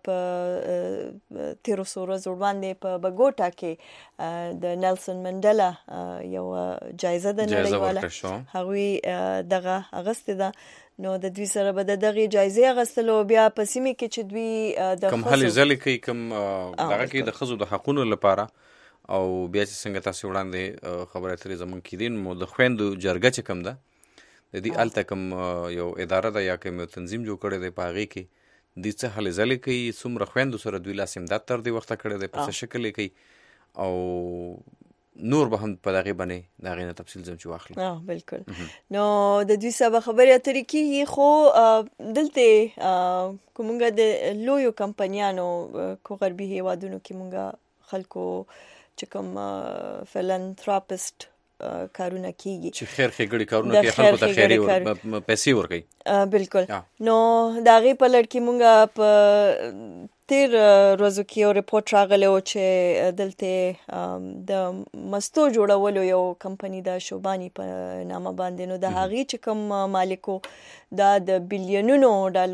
[SPEAKER 2] په تیرو سورو ځوړاندې په بګوټا کې د نیلسن منډلا یو جایزه د نړیواله هغه دغه اغسطه ده نو د دوی سره به د دغه جایزه غستلو بیا په سیمه کې چې دوی د
[SPEAKER 3] کم حل ځل کې کم دغه کې د خزو د حقونو لپاره او بیا چې څنګه تاسو وړاندې خبره ترې زمون کې دین مو د خويندو جرګه چې کم ده د دې الته کم یو اداره ده یا کوم تنظیم جوړ کړی دی په هغه کې د څه حل ځل کې څومره خويندو سره دوی لاس امداد تر دی وخت کړی دی په څه شکل کې او نور به هم په دغه باندې دغه نه تفصیل زم چې واخلو
[SPEAKER 2] اه بالکل نو د دوی سبا خبرې اترې کې خو دلته کومګه د لویو کمپنیانو کو غربي هیوادونو کې مونږه خلکو چې کوم فلانثراپیست کارونه کیږي
[SPEAKER 3] چې خیر خېګړي کارونه کوي خلکو ته خیري ور پیسې ورکوي
[SPEAKER 2] بالکل نو دغه په لړ کې مونږه په تیر ورځو کې یو ریپورت راغلی و چې دلته د مستو جوړولو یو کمپنی د شوبانی په نامه باندې، نو د هغې چې کوم مالکو دا د بلیونونو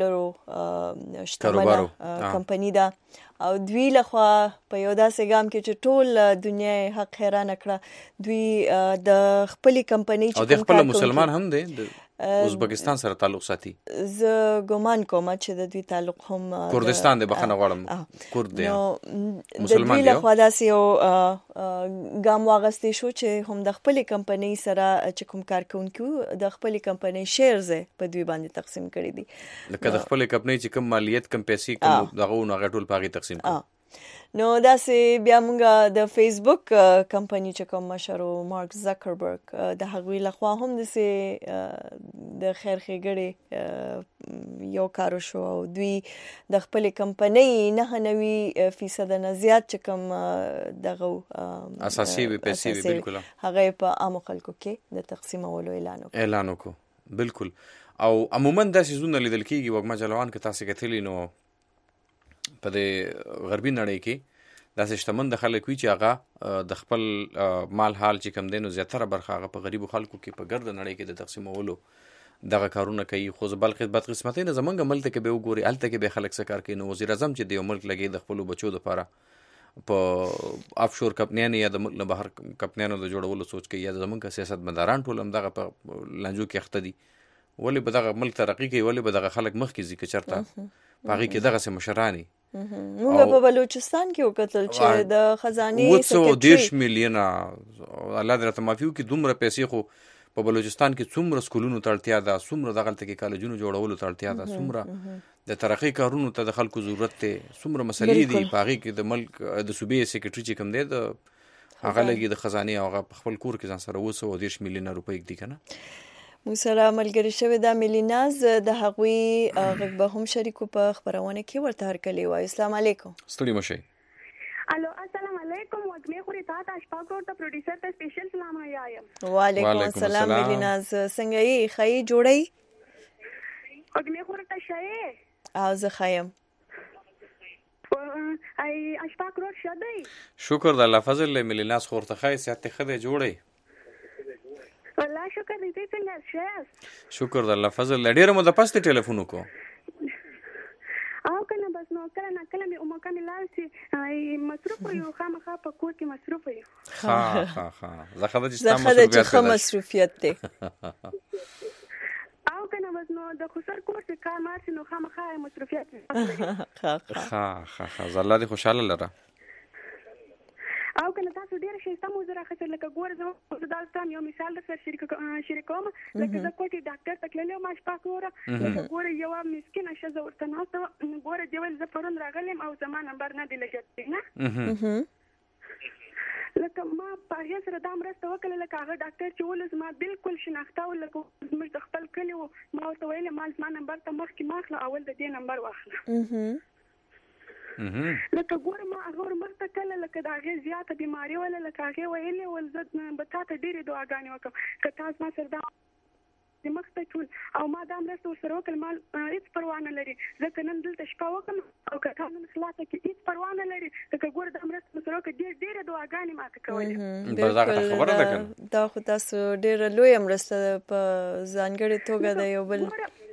[SPEAKER 2] ډالرو شتمنه کمپنی ده او دوی لخوا په یو داسې ګام کې چې ټول دنیا حق حیرانه کړه، دوی د خپلې کمپنۍ
[SPEAKER 3] او د خپل مسلمان هم دی د ازبکستان سره تعلق ساتي.
[SPEAKER 2] زه ګمان کوم چې د دوی تعلق هم
[SPEAKER 3] کردستان دی، بخښنه غواړم کورد دی،
[SPEAKER 2] نو د دوی لخوا داسې یو ګام واغستی شو چې هم د خپلې کمپنۍ سره چې کوم کارکونکي د خپلې کمپنۍ شیرز په دوی باندې تقسیم کړي دي،
[SPEAKER 3] لکه د خپلې کمپنۍ چې کوم مالیت کم پیسې کوم دغه نو هغه ټول پاغي تقسیم کړي.
[SPEAKER 2] نو داسې بیا مونږه د فیسبوک کمپنی چې کوم مشر مارک زکربرګ د هغوی لخوا هم داسې د خیر ښېګړې یو کار وشو او دوی د خپلې کمپنۍ نهه نوي فیصده نه زیات چې کوم دغه
[SPEAKER 3] اساسي وي پیسې وي بالکل
[SPEAKER 2] هغه په عامو خلکو کې د تقسیمولو اعلان وکړ
[SPEAKER 3] اعلان وکړو بالکل. او عموما داسې زونه لیدل کېږي وګما جلوان کې تاسو کتلی نو په د غربي نړۍ کې داسې شتمن د خلک وي چې هغه د خپل مال حال چې کم دی نو زیاتره برخه هغه په غریبو خلکو کې په ګرد نړۍ کې د تقسیمولو دغه کارونه کوي. خو بلکې بدقسمتۍ نه زمونږ ملک کې به وګوري هلته کې به خلک څه کار کوي. نو وزیر اعظم چې د یو ملک لګي د خپلو بچو دپاره په آفشور کمپنیانو یا د ملک نه بهر کمپنیانو د جوړولو سوچ کوي، یا زمونږ سیاستمداران ټول هم دغه په لانجو کې اخته دي. ولې به دغه ملک ترقي کوي، ولې به دغه خلک مخکې ځي که چېرته په هغې کې دغسې مشرانې
[SPEAKER 2] موږ په بلوچستان کې وکتل چې د خزانې
[SPEAKER 3] اووه سوه دېرش میلیونه الله دې راته معافي وکړي دومره پیسې خو په بلوچستان کې څومره سکولونو ته اړتیا ده، څومره دغلته کې کالجونو جوړولو ته اړتیا ده، څومره د ترقۍ کارونو ته د خلکو ضرورت دی، څومره مسلې دي په هغې کې د ملک د صوبې سیکرټري چې کوم دی د هغه لګي د خزانې او هغه په خپل کور کې ځان سره اووه سوه دېرش میلیونه روپۍ ږدي که نه.
[SPEAKER 2] موږ سره ملګري شوې ده ملیناز، د هغوی غږ به هم شریکو په خپرونه کې ورته هرکلی وایو. السلام علیکم.
[SPEAKER 3] ستړي مه شئ.
[SPEAKER 17] الو السلام علیکم. وږمې خوري تا ته اشفاق ورته پروډوسر ته سپیشل سلام وایم.
[SPEAKER 2] وعلیکم السلام ملیناز، څنګه یې؟ ښه یې جوړی؟
[SPEAKER 17] وږمې خوري ته ښه یې؟
[SPEAKER 2] او زه ښه یم.
[SPEAKER 17] ای اشفاق ورور ښه دی؟
[SPEAKER 3] شکر د الله فضل دی. ملیناز خو ورته ښه یې، صحت یې ښه دی، جوړی؟
[SPEAKER 17] والله شکر دی. ته څنګه ښه؟
[SPEAKER 3] شکر د الله فضل دی. ډېره موده پس دې ټلیفون وکړو؟
[SPEAKER 17] او که نه بس نو کله نه کله مې عمر کمې لاړ شي مصروف یو، خامخا په کور کې مصروف یو.
[SPEAKER 3] ښه ښه ښه زه ښه ده چې
[SPEAKER 2] ستا مصروفیت ښه مصروفیت دی.
[SPEAKER 17] او که نه بس نو د خسر کور چې کار مار شي نو خامخا مصروفیت وي.
[SPEAKER 3] ښه ښه ښه زه الله دې خوشحاله لره.
[SPEAKER 17] او کنه تاسو ډیره ښایسته موضوع راخیستل، لکه ګوره زه دلته یو مثال درسره شریکوم. لکه زه کوټې ډاکټر ته تللی وم اشفاق وروره، لکه ګوره یوه مسکینه ښځه ورته ناسته وه، ګوره دې ویل زه پرون راغلی یم او زما نمبر نه دی لګېدلی نه. لکه ما په هغې سره دا مرسته وکړله، لکه هغه ډاکټر چې ولې زما بالکل شناخته و، لکه زموږ د خپل کلي و، ما ورته ویلې ما زما نمبر ته مخکې مه اخله، اول د دې نمبر واخله. لکه ګوره ما هغه ور مرسته کړله، لکه د هغې زیاته بیماري وله، لکه هغې ویلې ول زه به تا ته ډېرې دعاګانې وکړم که تا زما سره دا مخ ته ټول او ما دا مرسته ورسره وکړل. ما هېڅ پروا نه لري، ځکه نن دلته شپه وکړم او که تا نن خلاصه کړي هېڅ پروا نه لري، لکه ګوره دا مرسته ورسره وکړه ډېر ډېرې دعاګانې ما ته کولې.
[SPEAKER 2] بالکل دا خو تاسو ډېره لویه مرسته په ځانګړې توګه د یو بل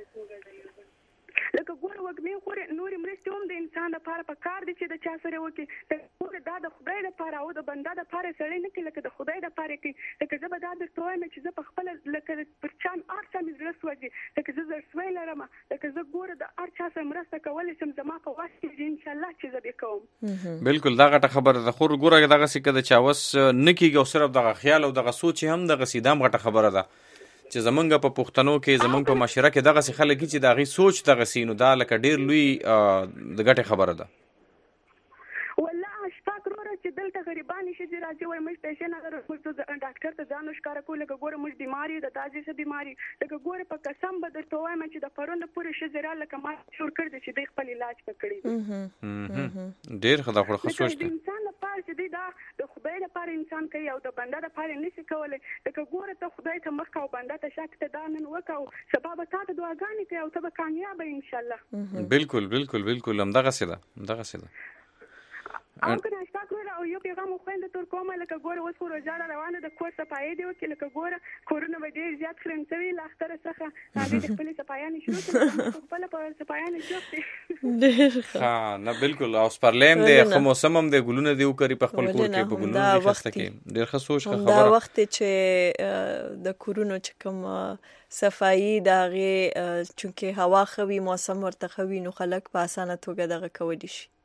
[SPEAKER 17] لکه ګوره وږمې خورې نورې مرستې هم د انسان دپاره په کار دي چې د چا سره وکړي. ګوره دا د خدای دپاره او د بنده دپاره سړی نه کوي، لکه د خدای دپاره کوي. لکه زه به دا درته وایم چې زه په خپله لکه پر چا هر چا مې زړه سوځي، لکه زه زړسوی لرم، لکه زه ګوره د هر چا سره مرسته کولی شم، زما په وس کې انشاءالله چې زه به کوم.
[SPEAKER 3] بالکل دا غټه خبره ده. خو ګوره دغسې که د چا وس نه کېږي او صرف دغه خیال او دغه سوچ هم دغسې دا هم غټه خبره ده چې زمونږ په پښتنو کې زمونږ په معاشره کې دغسې خلک چې د هغې سوچ دغسې نو دا لکه ډېر لوی د ګټې خبره ده.
[SPEAKER 17] والله اشفاق وروره چې دلته غریبانې ښځې راځي وایي موږ پیسې نه لرو، موږ ډاکټر ته ځان ښکاره کوو، لکه ګوره موږ بیمار یو، د داسې څه بیمار یو، لکه ګوره په قسم به درته وایم چې د پرون پورې ښځې را لکه ما شور کړی دی چې دوی خپل علاج به کړی دی.
[SPEAKER 3] ډېر ښه دا خو ښه سوچ دی.
[SPEAKER 17] د انسان لپاره چې دوی دا د خدای لپاره انسان پریشان کوي او د بنده د پاره نشي کولای لکه ګوره ته خدای ته مخ او بنده ته شک ته دا نن وکاو سبا به تاسو دعاګانې کوي او ته به کامیاب ان شاء الله.
[SPEAKER 3] بالکل بالکل بالکل هم دغه څه ده دغه څه ده
[SPEAKER 17] او کنه اشتاق ولا او یو پیغام خويند تر کومه لکه ګوره اوس خو روزانه روانه د کور صفایي دی وکړه لکه ګوره کورونه به ډیر زیات خرنڅوي لاختر څخه هغه د خپل صفایانه شروع کړي خپل په صفایانه شوخته
[SPEAKER 3] ها نه بالکل او سپرلیم دی خو موسم هم دی ګلونه دی وکړي په خپل کور کې په ګلونه کې خسته کې ډیر ښه سوچ خبره
[SPEAKER 2] دا وخت چې د کورونو چې کوم صفایي دغه چونکه هوا خوي موسم ورته خوي نو خلک په اسانه توګه دغه کوي شي.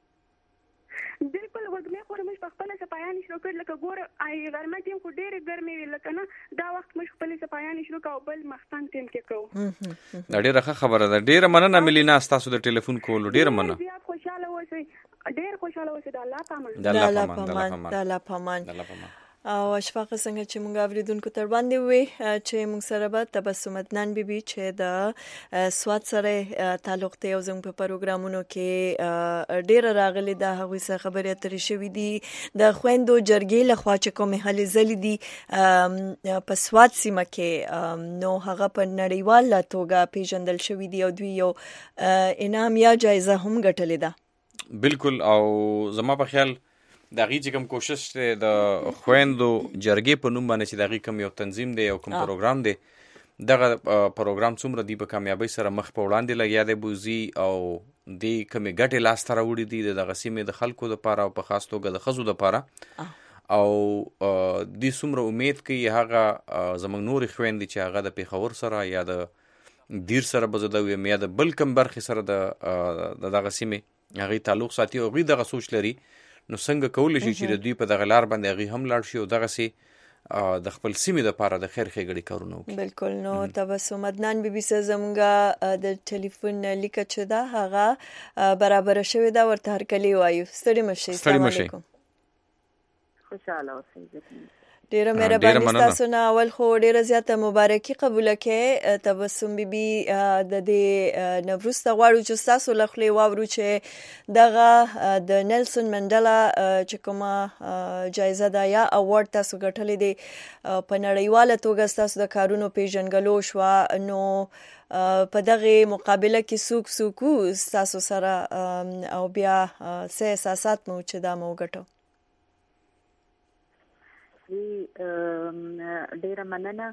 [SPEAKER 17] بالکل وګمه خو موږ په خپل صفایان شروع کړل لکه ګوره آی ګرمه ټیم خو ډېر ګرمي وی لکه نه دا وخت موږ خپل صفایان شروع کوو بل مختان ټیم کې کوو.
[SPEAKER 3] دا ډېره ښه خبره ده ډېره مننه ملینا تاسو د ټلیفون کولو ډېره مننه.
[SPEAKER 17] زیات خوشاله اوسئ ډېر خوشاله اوسئ د الله پامان
[SPEAKER 2] د الله پامان د الله پامان. او اشفاق څنګه چې مونږ اوریدونکو تر باندې وي چې مونږ سره به تبسم عدنان بیبي چې د سواد سره تعلق ته زموږ په پروګرامونو کې ډېر راغلي د هغوی سره خبرې اترې شوې دي د خويندو جرګې لخوا چې کومې هلې ځلې دي په سواد سیمه کې نو هغه په نړیواله توګه پیژندل شوې دي او دوی یو انعام یا جایزه هم ګټلې ده.
[SPEAKER 3] بالکل او زما په خیال د هغې چې کوم کوشش دی د خویندو جرګې په نوم باندې چې د هغې کوم یو تنظیم دی او کوم پروګرام دی دغه پروګرام څومره دی په کامیابۍ سره مخ په وړاندې لګیا دی بوزي او دې کومې ګټې لاسته راوړي دي د دغه سیمې د خلکو دپاره او په خاص توګه د ښځو دپاره او دې څومره امید کوي هغه زموږ نورې خویندې چې هغه د پېښور سره یا د دیر سره به زه د ویم یا د بل کوم برخې سره د دغه سیمې هغې تعلق ساتي او هغوی دغه سوچ لري نو څنګه کولی شي چې د دوی په دغه لار باندې هغې هم لاړ شي او دغسې د خپل سیمې دپاره د خیر ښېګړې کارونه وکړي.
[SPEAKER 2] بالکل نو تبسم عدنان بیبي سره زموږ د ټلیفون لیکه چې ده هغه برابره شوې ده ورته هرکلی وایو. ستړي مه شئ. السلام علیکم.
[SPEAKER 18] خوشاله اوسئ.
[SPEAKER 2] ډیره مهرباني تاسو نه اول خو ډیره زیاته مبارکي قبول کړئ تبسم بیبي د دې نوروسته غواړو چې تاسو له خولې واورو چې دغه د نیلسن منډلا چې کومه جایزه ده یا اوارد تاسو ګټلې دی په نړیواله توګه تاسو د کارونو پیژنګلو شو نو په دغه مقابله کې څوک څوک تاسو سره او بیا څه احساسات مو چې دا مو ګټو.
[SPEAKER 18] ډیره مننه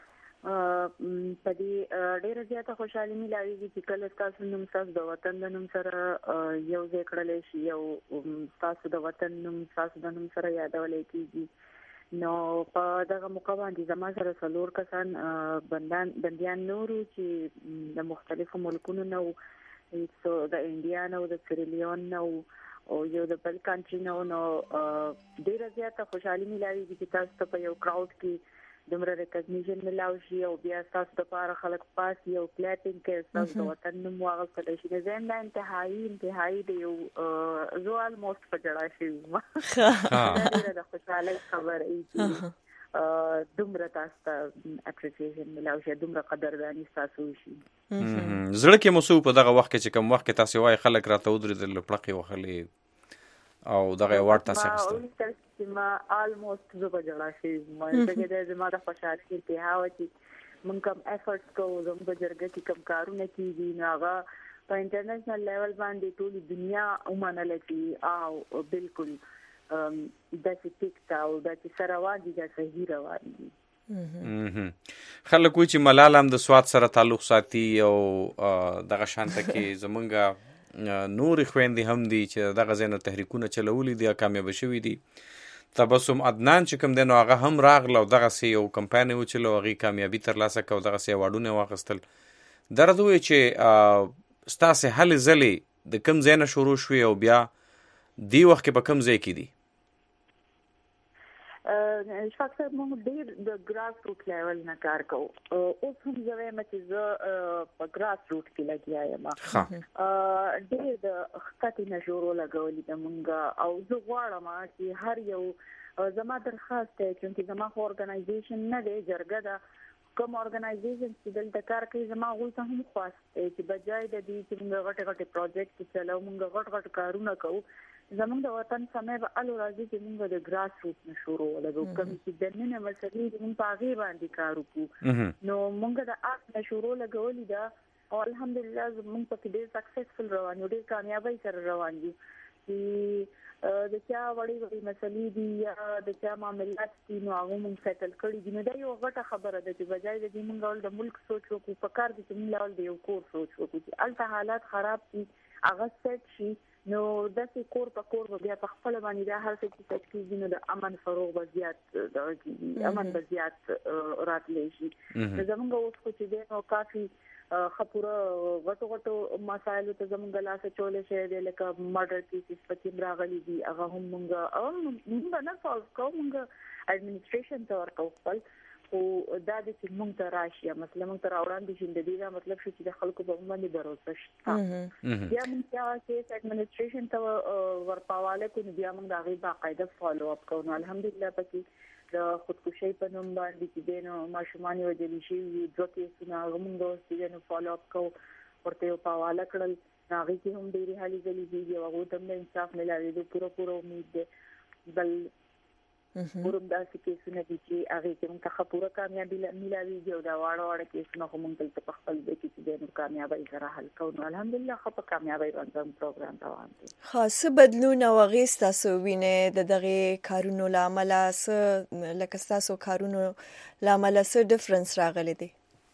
[SPEAKER 18] په دې ډیره زیاته خوشحالي ملایږي چې کله تاسو نوم تاسو د وطن د نوم سره یو ځای کړلی شي او تاسو د وطن نوم تاسو د نوم سره یادولی کېږي نو په دغه موقع باندې زما سره څلور کسان بندان بندیان نورو چې د مختلفو ملکونو نه وو د انډیا نه وو د سیریلیون نه وو او یو د بل کنټري نه نو ډیره زیاته خوشحالي ملایږي چې تاسو ته په یو کراوډ کې دومره ریکګنیشن ملاو شي او بیا تاسو لپاره خلک پاسي او کلیپینګ کوي تاسو د وطن نوم واغستلی شي نه زم دا انتهایی انتهایی دی یو زه الموست په جړا شوم ډیره د خوشحالۍ خبره ای دومره تاسو ته اپریسیشن ملاو شي دومره قدرداني تاسو شي.
[SPEAKER 3] زړه کې مو څه په دغه وخت کې چې کوم وخت کې تاسو وایي خلک راته ودرېدل پړقې وهلې او دغه ایوارډ تاسو اخیستی
[SPEAKER 18] ما آلموست زه په جړا شوم ما څنګه د زما د خوشحالۍ انتها وه چې موږ کوم ایفرټس کوو زموږ په جرګه کې کوم کارونه کېږي نو هغه په انټرنیشنل لیول باندې ټولې دنیا ومنله چې او بالکل داسې ټیک ته او داسې څه روان دي دا صحیح روان دي.
[SPEAKER 3] خلک وایي چې ملال هم د سواد سره تعلق ساتي او دغه شانته کې زمونږ نورې خویندې هم دي چې دغه ځای نه تحریکونه چلولي دي کامیابه شوي دي. تبسم عدنان چې کوم دی نو هغه هم راغله او دغسې یو کمپاین یې وچلو هغې کامیابي ترلاسه کړه او دغسې ایوارډونه یې واخیستل. دا راته ووایي چې ستاسې هلې ځلې د کوم ځای نه شروع شوې او بیا دې وخت کې په کوم ځای کې دي؟
[SPEAKER 18] اشفاق صاحب موږ ډېر د ګراس روټ لیول نه کار کوو. اوس هم زه وایم چې زه په ګراس روټ کې لګیا یم. ډېر د ښکتې نه شروع لګولي ده موږ او زه غواړم چې هر یو زما درخواست دی چونکې زما خو ارګنایزیشن نه دی جرګه ده کوم اورګنایزیشن چې دلته کار کوي زما غوښتنه ته هم خواست چې بجای د دې چې موږ غټ غټ پروجیکټ چلاو موږ غټ غټ کارونه کوو زموږ د وطن سمې به الو راځي چې موږ د ګراس روټ نشورو ولګو کوم چې د نن مسلې موږ په هغه باندې کار وکړو نو موږ د اپ نشورو لګولې دا او الحمدلله موږ په دې سکسسفل روان یو ډېر کامیابی سره روان دي چې د چا وړي وړي مسلې دي یا د چا معاملات دي نو هغه موږ سیټل کړی دي نو دا یو غټه خبره ده چې بجای د دې موږ ول د ملک سوچ وکړو په کار دي چې موږ ول د یو کور سوچ وکړو چې الته حالات خراب دي هغه سیټ شي نو د سې کور په کور بیا په خپل باندې دا هر څه چې سیټ کیږي نو د امن فروغ وضعیت د امن وضعیت راتلی شي زموږ اوس خو چې دی نو کافي خپوره غټو غټو مسایل ته زموږ لاس چولې شه د لکه مرډر کیسز پکې راغلي دي هغه هم موږ موږ نه سولف کوو موږ اډمنسټریشن ته ورکو خپل او دا د چې موږ ته راشي مثلا موږ ته راوړاندې شي د دې دا مطلب شو چې د خلکو په باندې باور شته بیا موږ چې اډمنسټریشن ته ورپاواله کوو بیا موږ دا غي باقاعده فالو اپ کوو الحمدلله پکې د خودکشي په نوم باندې چې دینو ماشومان یو جلی شي دوه کیسونه موږ دوی دینو فالو اپ کوو ورته په حواله کړل هغه کې هم ډېری حالي ځلې دي او هغه ته انصاف ملایوي د پوره پوره امید ده بل ورم داسې کیسونه دي چې هغه کې موږ ته پوره کامیابی ملایوي او دا واړه واړه کیسونه هم موږ ته خپل د کې دینو کامیابی سره حل کوو الحمدلله خو په کامیابی باندې پروګرام روان دي
[SPEAKER 2] خاص بدلون او غیس تاسو وینئ د دغه کارونو لامل څه لکه تاسو کارونو لامل څه ډیفرنس راغلی دی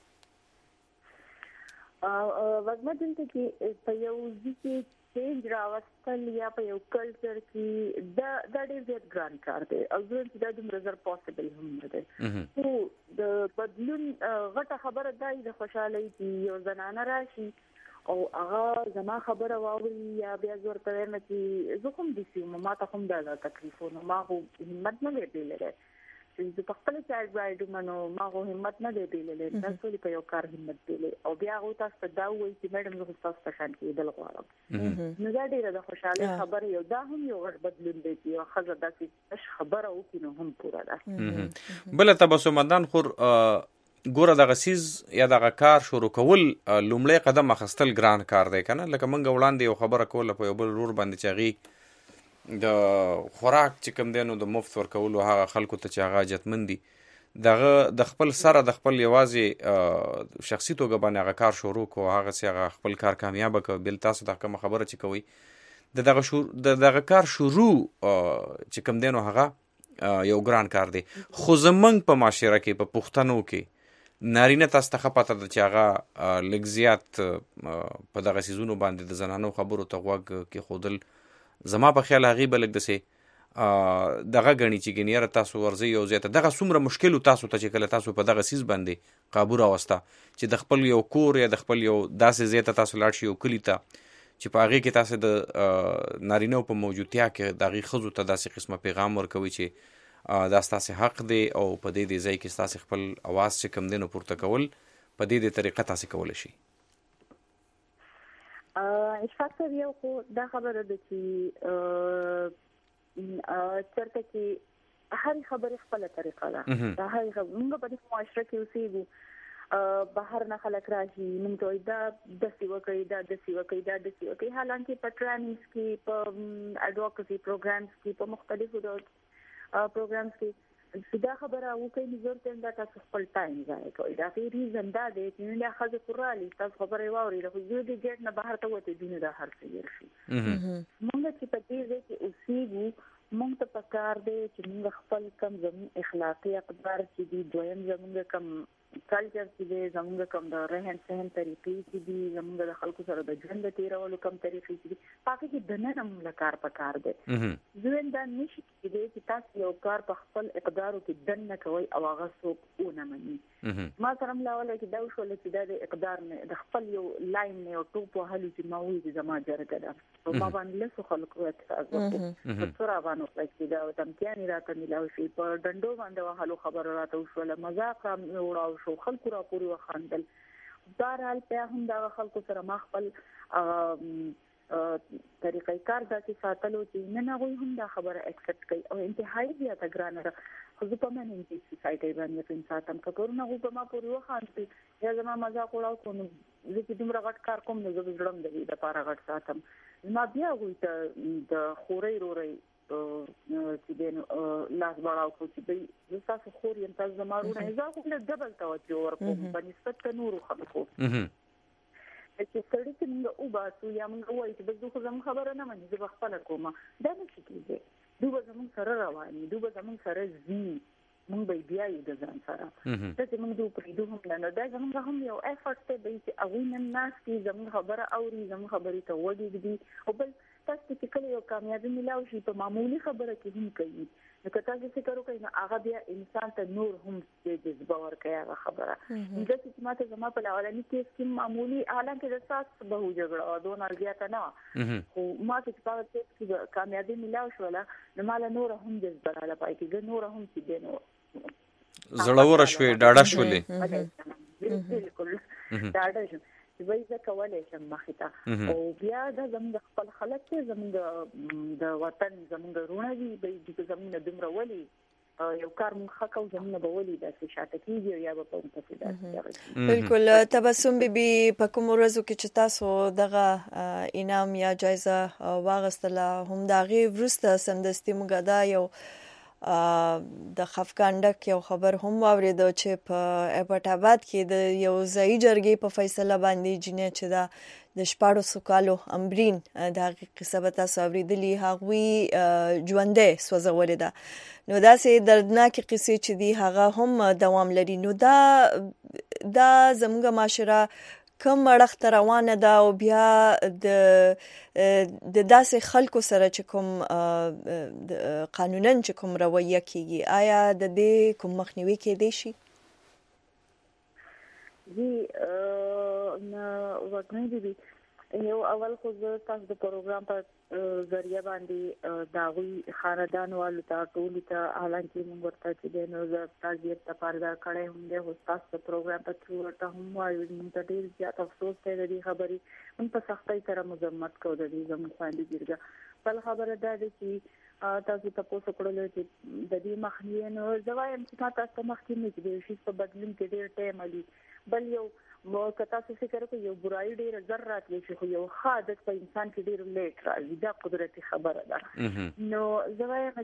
[SPEAKER 18] وګمه دلته کې په یو ځکه چینج راوستل یا په یو کلچر کې دا د ډېر ګران کار دی او زه دا د مرزر پوسیبل هم نه دی خو د بدلون غټه خبره دی د خوشحالي چې یو زنانه راشي او هغه زما خبره واوري یا بیا ورته وایم چې زه کوم دي چې ما ته کوم دا تکلیفونه ما هو همت نه لري چې په خپل چایلډ برایډ منو ما هو همت نه دی دیلې تاسو لپاره یو کار همت دیلې او بیا هغه تاسو ته دا وایي چې میډم زه تاسو ته شان کېدل غواړم نو دا ډیره د خوشاله خبره یو دا هم یو غټ بدلون دی چې خزه داسې خبره وکړي نو هم پوره ده
[SPEAKER 3] بل تبسم مدان خور ګوره د غسیز یا د کار شروع کول لومړی قدم اخستل ګران کار دی کنه لکه منګ وړاندې یو خبره کوله په یو بل رور باندې چاغي د خوراک چې کوم دی نو د مفت ورکولو هغه خلکو ته چې هغه حاجتمند دي دغه د خپل سره د خپل یوازې شخصي توګه باندې هغه کار شروع کو هغه چې هغه خپل کار کامیاب کو بل تاسو د کوم خبره چې کوي د دغه شروع د دغه کار شروع چې کوم دی نو هغه یو ګران کار دی خو زمنګ په معاشره کې په پښتنو کې نارینه تاسو ته پته ده چې هغه لږ زیات په دغه سيزونو باندې د زنانو خبرو ته غوږ کې خودل زما په خیال هغه بلګ دسه دغه غنی چې ګنیره تاسو ورزي یو زیاته دغه څومره مشکل تاسو ته چې کله تاسو په دغه سیس باندې قابو راوسته چې د خپل یو کور یا د خپل یو داسې زیاته تاسو لاړ شي یو کلی ته چې په هغه کې تاسو د نارینه په موجودتیا کې دغه خزو ته داسې قسمه پیغام ورکوي چې دا ستاسو حق دی او په دې دې ځای کې تاسو خپل आवाज چې کم دینو پورته کول په دې دې طریقه تاسو کول شي
[SPEAKER 18] اشفاق یو خو دا خبره ده چې چرته کې هر خبره خپل طریقه ده دا هر موږ په دې معاشره کې اوسېږو بهر نه خلک راشي موږ ته دا د سیوا کوي دا د سیوا کوي دا د سیوا کوي حالانکه په ټریننګز کې په اډوکسي پروګرامز کې په مختلفو پروګرامز کې دا خبره وکړي نظر ته دا تاسو خپل ټایم ځای کوي دا په ریزن دا دی چې نه خزه کورالي تاسو خبره واوري له یو دې ګټ نه بهر ته وته دینه دا هر څه ورشي موږ چې په دې ځای کې اوسېږو موږ ته پکار دی چې موږ خپل کم زموږ اخلاقی اقدار چې دي دویم زموږ کم کلچر چې دی زموږ کم د رهن سهن طریقې چې دي زموږ د خلکو سره د ژوند تیرولو کم طریقې چې دي پاکه کې دنه موږ کار پکار دی ځوین دا نشي کېدی چې تاسو یو کار په خپل اقدارو کې دنه کوي او هغه څوک ونه مني ما سره ملاوله کې دا وشول چې دا د اقدار نه د خپل یو لاین نه او ټوپ وهلو چې ما وې زما جرګه ده او ما باندې له خلکو اعتراض وکړ په سره باندې چې دا تمکیانی راته ملاوي شي په ډندو باندې وهلو خبر راته وشول مزاق وړاو شو خلکو را پوری وخاندل بهرحال په هم دا خلکو سره ما خپل طریقې کار داسې ساتلو چې نن هغوی هم دا خبره اکسپټ کوي او انتهایی زیاته ګرانه ده. خو زه په مننجي سوسایټۍ باندې یقین ساتم که کورونه هغوی په ما پورې وخاندي یا زما مذاق وړاو کړو نو زه چې دومره غټ کار کوم نو زه به زړه هم د دې دپاره غټ ساتم. زما بیا هغوی ته د خورۍ رورۍ چې دی نو لاس بړاو کړو چې دوی زه ستاسو خور یم تاسو زما وروڼه یې. زه هغوی له ډبل توجه ورکوم په نسبت د نورو خلکو چې سړي چې موږ وباسو یا موږ وایو چې بس دوی خو زموږ خبره نه مني زه به خپله کومه دا نشي کېدی. دوی به زموږ سره روان وي دوی به زموږ سره ځي موږ به یې بیایو د ځان سره. داسې موږ دوی پرېږدو هم نه نو دا زموږ هم یو ایفرټ دی به چې هغوی نن ناست دي زموږ خبره اوري زموږ خبرې ته غوږ ږدي. او بل تاسو چې کله یو کامیابي میلاو شي په معمولي خبره کې هم کوي نو که تاسو فکر وکړئ نو هغه بیا انسان ته نور هم جذبه ورکوي هغه خبره. داسې چې ما ته زما په اولني کیس کې معمولي حالانکه د ساس بهو جګړه وه دونه زیاته نه وه خو ما ته چې په هغه کیس کې کامیابي میلاو شوله نو ما له نوره هم جذبه راله پای کې نوره هم چې دی نو
[SPEAKER 3] زړوره شوې ډاډه شولې
[SPEAKER 18] بالکل ډاډه شم چې وایي زه کولی شم مخې ته. او بیا دا زموږ د خپل خلک دی زموږ د وطن زموږ وروڼه دي به زموږ نه دومره ولې یو کار موږ ښه کوو زموږ نه به ولې داسې شاته کېږي او یا به په پسې داسې.
[SPEAKER 2] بالکل. تبسم بیبي په کومو ورځو کې چې تاسو دغه انعام یا جایزه واخیستله هم د هغې وروسته سمدستي موږ دا یو د خفګان ډک یو خبر هم واورېده چې په ایبټ آباد کې د یو ځایي جرګې په فیصله باندې جنې چې دا د شپاړسو کالو امبرین د هغې قصه به تاسو اورېدلي هغوی ژوندی سوځولې ده. نو داسې دردناکې قصې چې دي هغه هم دوام لري. نو دا دا زموږ معاشره کوم اړخ ته روانه ده او بیا د د داسې خلکو سره چې کوم قانونا چې کوم رویه کېږي آیا د دې کوم مخنیوي کېدی شي؟
[SPEAKER 18] جی نه وګڼئ دي یو اول خو زه تاسو د پروګرام په ذریعہ باندې د هغوی خاندانوالو ته ټولو ته حالانکې موږ ورته چې دی نو زه تعزیت ته پرده کړی هم دی خو ستاسو د پروګرام په تھرو ورته هم وایو موږ ته ډېر زیات افسوس دی د دې خبرې موږ په سختۍ سره مذمت کوو د دې زموږ خویندې جرګه. بل خبره دا ده چې تاسو تپوس وکړلو چې د دې مخنیوی نو زه وایم چې ما تاسو ته مخکې نه چې د یو شي په بدلون کې ډېر ټایم علي. بل یو مو که تاسو فکر وکړئ یو برایي ډېره زر راتلی شي خو یو ښه عادت په انسان کې ډېر لیټ راځي دا قدرتي خبره ده. نو زه وایم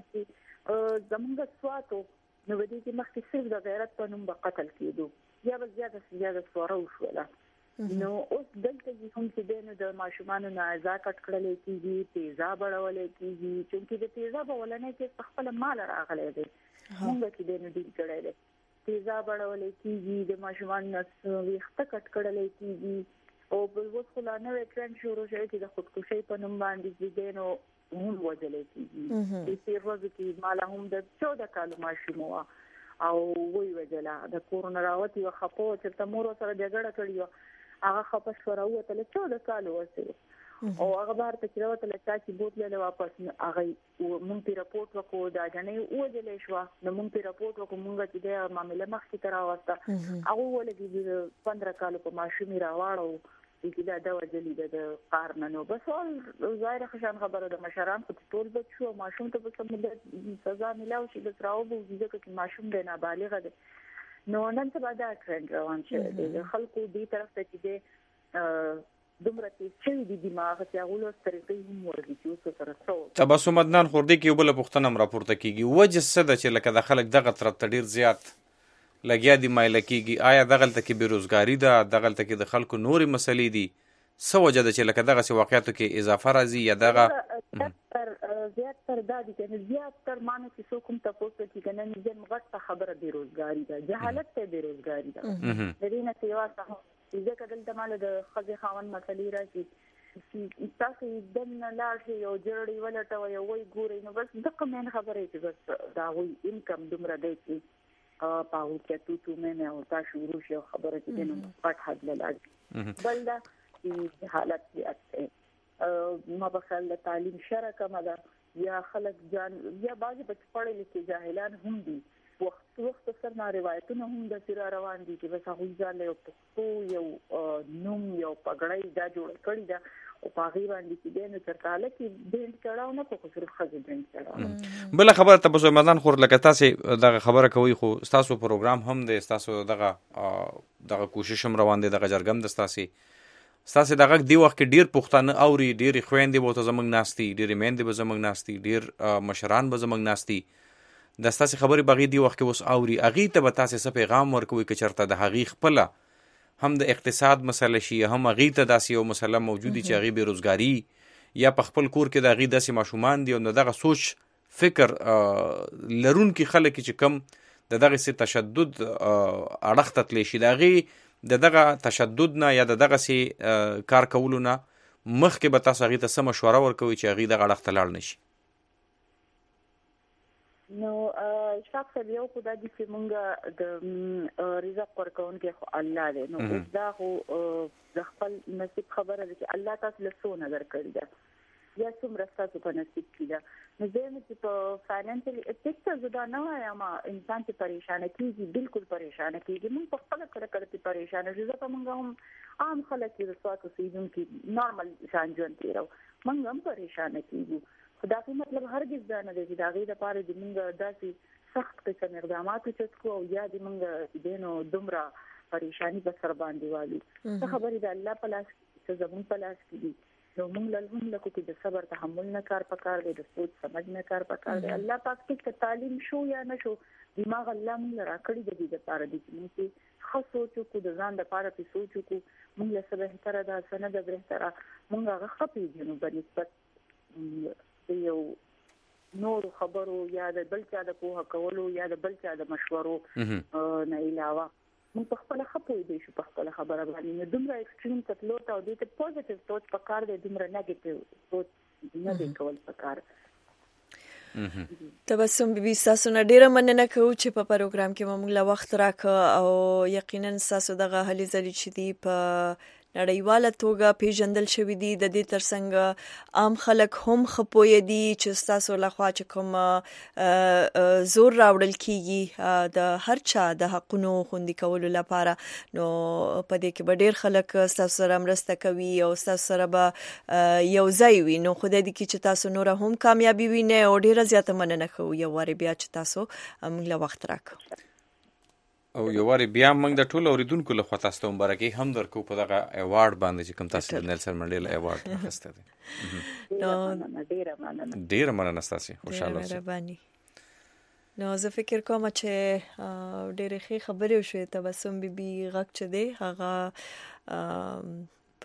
[SPEAKER 18] چې زموږ سواتو نو په دې کې مخکې صرف د غیرت په نوم به قتل کېدو یا به زیاده زیاده سواره وشوله. نو اوس دلته هم چې دی نو د ماشومانو نه اعضا کټ کړلی کېږي تیزاب اړولی کېږي چونکې د تیزاب اولنی کیس په خپله ماله راغلی دی مونږ چې دی نو ډیل کړی دی تیزاب اړولی کېږي د ماشومانو نه ویښته کټ کړلی کېږي او بل اوس خو لا نوی ټرینډ شروع شوی چې د خودکشۍ په نوم باندې چې دی نو هم وژلی کېږي. په تېر ورځو کې ما لا هم د چوده کالو ماشوم وه او ویې وژله د کور نه راوتې وه خفه وه چېرته مور ورسره جګړه کړې وه هغه خفه شوه راووتله چوده کالو وسې او هغه بهر ته چې راوتله چا چې بوتلله واپس هغه مونږ پرې راپورټ وکړو دا جنۍ ووژلی شوه نو مونږ پرې راپورټ وکړو مونږ چې دی معامله مخکې ته راوسته هغه ولګېدي پندره کالو په ماشوم یې راواړو چې دا ده وژلي ده د قار نه نو بس ټول ظاهره ښه شان خبره ده مشران خو ټول بچ شو ماشوم ته به څه مدت سزا میلاو شي بس راوبوځي ځکه چې ماشوم دی نابالغه دی. نو نن سبا دا ټرینډ روان شوی دی د خلکو دې طرف ته چې دی دومره تیز شوي دي دماغ چې هغوی اوس طریقې هم ورځي چې اوس سره څه
[SPEAKER 3] تبسم عدنان خور دې کې یو بله پوښتنه هم راپورته کېږي وجه څه ده چې لکه د خلک دغه طرف ته ډېر زیات لګیا دي مایله کېږي آیا دغلته کې بېروزګاري ده دغلته کې د خلکو نورې مسلې دي څه وجه ده چې لکه دغسې واقعاتو کې اضافه راځي یا دغه
[SPEAKER 18] زیات تر دا دي که زیات تر ما نه چې څوک هم تپوس وکړي که نه نږدې غټه خبره بېروزګاري ده جهالت ته بېروزګاري ده د دې نه سوا څه ځکه دلته ماله د ښځې خاوند مسلې راشي چې تاسو دننه لاړ شئ یو جرړې ولټوئ یو وایي ګورئ نو بس دغه مین خبره چې بس د هغوی انکم دومره دی چې په هغوی کې تو تو مینې او تا شروع شي او خبره چې دی نو غټ حد له لاړ شي. بل دا چې جهالت زیات دی ما به خیال د تعلیم شرع کمه ده یا خلک جان یا بعضې پکې پړې لیکې جاهلان هم دي وخت وخت سر نه روایتونه هم داسې را روان دي چې بس هغوی ځان له یو پښتو یو نوم یو پګړۍ دا جوړه کړې ده په هغې باندې چې دی نو چېرته هلک یې بینډ چړاو نه کړو خو صرف ښځې بینډ چړاو.
[SPEAKER 3] بله خبره تپوس رمضان خور لکه تاسې دغه خبره کوئ خو ستاسو پروګرام هم دی ستاسو دغه دغه کوشش هم روان دی دغه جرګه هم د ستاسې ستاسې د غږ دې وخت کې ډېر پښتانه اوري ډېرې خویندې به ورته زموږ ناست دي ډېرې میندې به زموږ ناست دي ډېر مشران به زموږ ناست دي د ستاسې خبرې به هغې دې وخت کې اوس اوري هغې ته به تاسې څه پیغام ورکوئ که چېرته د هغې خپله هم د اقتصاد مسله شي هم هغې ته داسې یو مسله موجود دي چې هغې بېروزګاري یا په خپل کور کې د هغې داسې ماشومان دي او د دغه سوچ فکر لرونکي خلک چې کم د دغسې تشدد اړخ ته تللی شي د هغې د دغه تشدد نه یا د دغسې کار کولو نه مخکې به تاسو هغې ته څه مشوره ورکوئ چې هغې دغه اړخ ته لاړ نه شي؟
[SPEAKER 18] نو اشفاق صاحب یو خو دا دي چې مونږ د رزق ورکوونکی خو الله دی نو اوس دا خو د خپل نصیب خبره ده چې الله تاسو له څو نظر کړي ده یا څومره ستاسو په نصیب کې ده. نو زه یم چې په فاینانشلي ټیک ته زه دا نه وایم انسان چې پریشانه کېږي بالکل پریشانه کېږي مونږ په خپله کله کله چې پریشانه شو ځکه مونږ هم عام خلک چې د سواتو اوسېدونکي نارمل شان ژوند تېرو مونږ هم پریشانه کېږو خو دا خو مطلب هرګز دا نه دی چې د هغې دپاره د مونږ داسې سخت قسم اقدامات اوچت کړو او یا د مونږ دی نو دومره پریشاني په سر باندې والو. څه خبرې د الله په لاس کې څه زمونږ په لاس کې دي نو مونږ له هم لکو کې د صبر تحمل نه کار پکار دی د سوچ سمجھ نه کار پکار دی. الله پاک کې که تعلیم شو یا نه شو دماغ الله مونږ راکړي د دې دپاره دي چې مونږ چې ښه سوچ وکړو د ځان دپاره پې سوچ وکړو مونږ له څه بهتره ده څه نه ده بهتره مونږ هغه ښه پېژنو بنسبت یو نورو خبرو یا د بل چا د پوهه کولو یا د بل چا د مشورو نه علاوه موږ په خپله ښه پوهېدی شو په خپله خبره باندې نو دومره ایکسټریم ته تلو ته او دې ته پوزیټیو سوچ پکار دی دومره نیګیټیو سوچ نه دی کول پکار.
[SPEAKER 2] تبسم بیبي ستاسو نه ډېره مننه کوو چې په پروګرام کې مو موږ له وخت راکړه او یقینا ستاسو دغه هلې ځلې چې دي په نړیواله توګه پیژندل شوي دي د دې ترڅنګ عام خلک هم ښه پوهه دي چې ستاسو لخوا چې کوم زور راوړل کیږي د هر چا د حقونو خوندي کولو لپاره نو په دې کې به ډېر خلک ستاسو سره مرسته کوي او ستاسو سره به یو ځای وي نو خدای دې کړي چې تاسو نوره هم کامیابي وینئ او ډېره زیاته مننه کوو یو وارې بیا چې تاسو موږ له وخت راکړو
[SPEAKER 3] او یو وارې بیا موږ د ټولو اورېدونکو لخوا تاسو ته مبارکۍ هم درکوو په دغه ایوارډ باندې چې کوم تاسو د نیلسن منډیلا ایوارډ اخیستی دی. ډېره مننه ستاسې خوشحاله اوسئ.
[SPEAKER 2] نو زه فکر کوم چې ډېرې ښې خبرې وشوې تبسم بیبي غږ چې دی هغه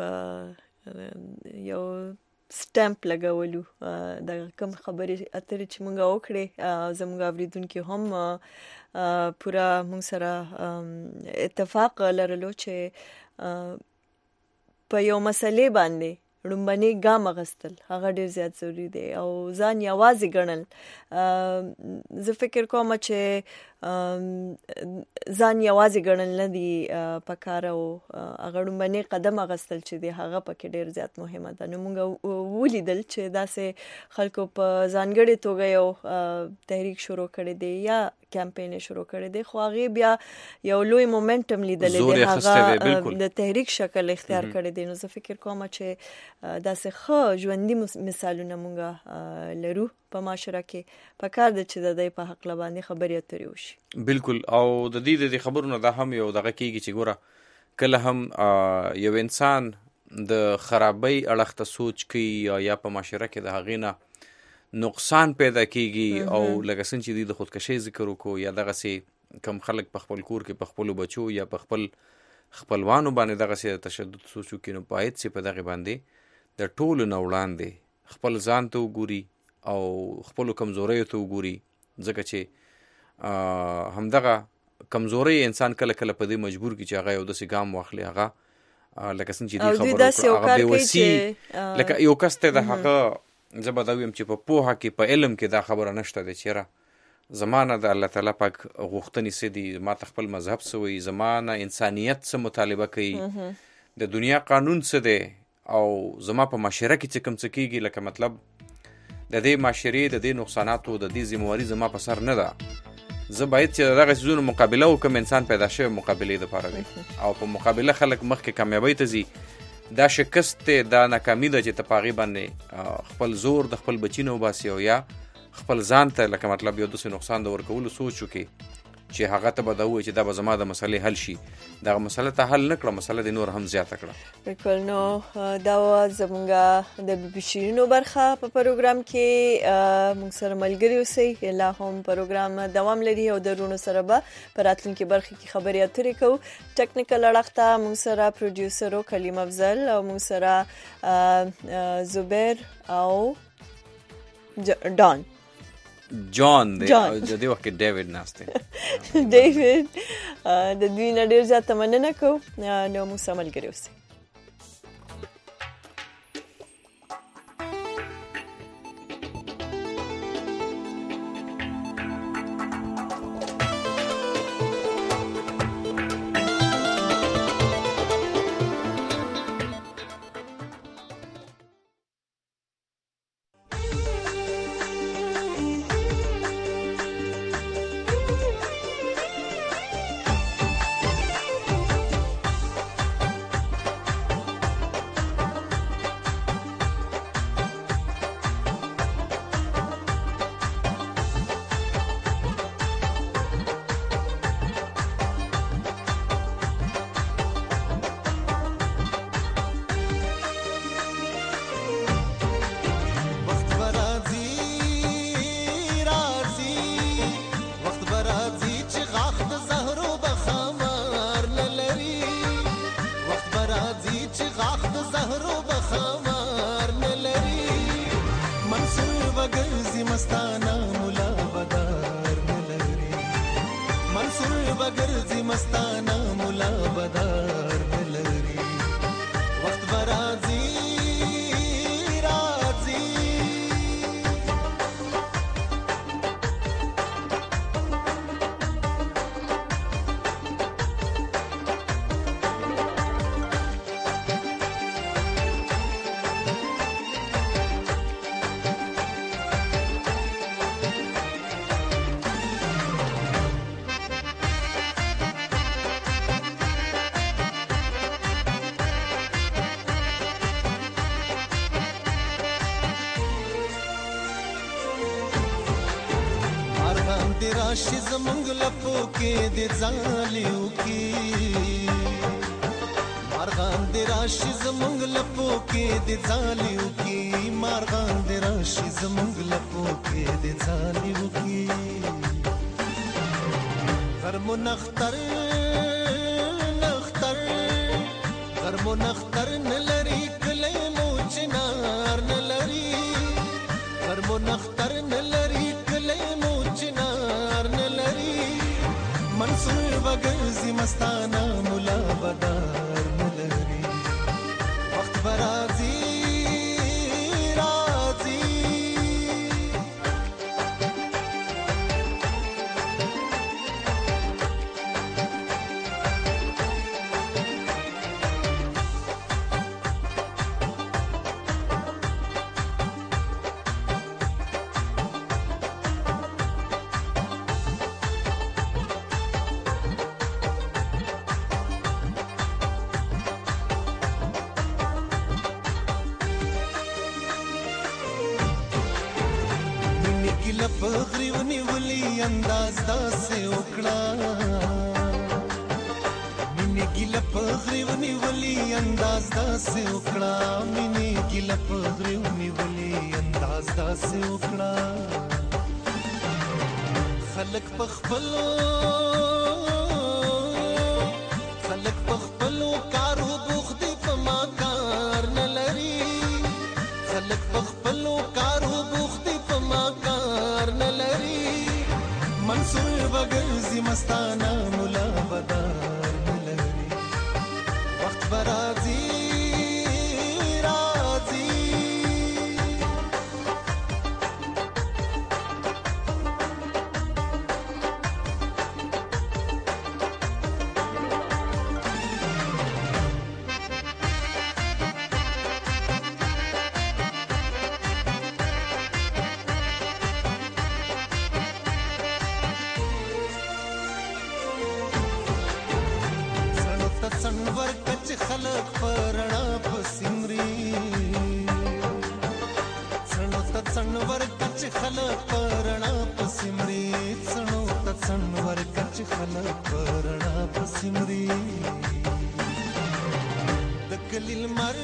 [SPEAKER 2] په یو سټمپ لګولو د کوم خبرې اترې چې موږ وکړې زموږ اورېدونکي هم پوره موږ سره اتفاق لرلو چې په یو مسلې باندې لومبني ګام اخیستل هغه ډېر زیات ضروري دی او ځان یوازې ګڼل زه فکر کوم چې ځان یوازې ګڼل نه دي پکار او هغه لومبني قدم اخیستل چې دی هغه پکې ډېر زیات مهمه ده. نو موږ ولیدل چې داسې خلکو په ځانګړې توګه یو تحریک شروع کړی دی یا کمپین شروع کړی دی خو هغې بیا یو لوی مومنټم لیدلی دی هغه د تحریک شکل اختیار کړی دی. نو زه فکر کوم چې داسې ښه ژوندي مثالونه موږ لرو په معاشره کې پکار ده چې د دې په هکله باندې خبرې اترې وشي.
[SPEAKER 3] بالکل او د دې د خبرونو دا هم یو دغه کېږي چې ګوره کله هم یو انسان د خرابۍ اړخ ته سوچ کوي یا په معاشره کې د هغې نه نقصان پیدا کیږي او لکه څنګه چې د خودکشي ذکر وکړو یا دغسې کم خلک په خپل کور کې په خپلو بچو یا په خپل خپلوانو باندې دغسې تشدد سوچ وکړي نو باید چې په دغې باندې د ټولو نه وړاندې خپل ځان ته وګوري او خپلو کمزوریو ته وګوري ځکه چې همدغه کمزوري انسان کله کله په دې مجبور کړي چې هغه یو داسې ګام واخلي هغه لکه څنګه چې دې خبرو وکړه هغه بېوسي لکه یو کس ته د هغه زه به دا ویم چې په پوهه کې په علم کې دا خبره نشته دی چې یاره زما نه د الله تعالی پاک غوښتنې څه دي ما ته خپل مذهب څه وایي زما نه انسانیت څه مطالبه کوي د دنیا قانون څه دی او زما په معاشره کې چې کوم څه کېږي لکه مطلب د دې معاشرې د دې نقصاناتو د دې ذمهواري زما په سر نه ده زه باید چې دغه څیزونو مقابله وکړم انسان پیدا شوی مقابلې دپاره دی او په مقابله خلک مخکې کامیابۍ ته ځي دا شکست دا ناکامي ده چې ته په هغې باندې خپل زور د خپل بچي نه وباسي او یا خپل ځان ته لکه مطلب یو داسې نقصان د ورکولو سوچ وکړي چې هغه ته به دا ووایي چې دا به زما د مسلې حل شي، دغه مسله ته حل نه کړه، مسله دې نور هم زیاته کړه.
[SPEAKER 2] بالکل. نو دا وه زموږ د بي بي شیرینو برخه په پروګرام کې. موږ سره ملګري اوسئ، لا هم پروګرام دوام لري او د رونو سره به په راتلونکي برخه کې خبرې اترې کوو. ټیکنیکل اړخ ته موږ سره پروډیوسر کلیم افضل او موږ سره زبیر او ډان
[SPEAKER 3] جان دی او د دې وخت کې ډیوډ ناسته
[SPEAKER 2] ډیوډ د دوی نه ډیر زیاته مننه کوو. نو موږ سره ملګري اوسئ.
[SPEAKER 16] راشي زمونږ لپو کې د ځالیو کې مارغان د راشي زمونږ لپو کې د ځالیو کې مارغان د راشي زمونږ لپو کې د ځالیو کې غرمو نختر نختر غرمو نختر نلري کلی مو چنار نلري غرمو نختر نلري کلی مو چنار نلري منصور بغرزي مستانه مولا بدار نلري وخت برازي پغری ونیولی انداز داسې وکړه مینې ګیله پغری ونیولی انداز داسې وکړه مینې ګیله پغری ونیولی انداز داسې وکړه خلک په خپلو خلک په خپلو کارو بوخت دي په ما کار نه لري خلک په خپلو کارو بوخت دي په ما منصور بغرزي مستانه مولا بدار نلري وخت برازي رازي څنور کچ خلک پرنا پسمري څنو ته څنور کچ خلک پرنا پسمري د کلیل مر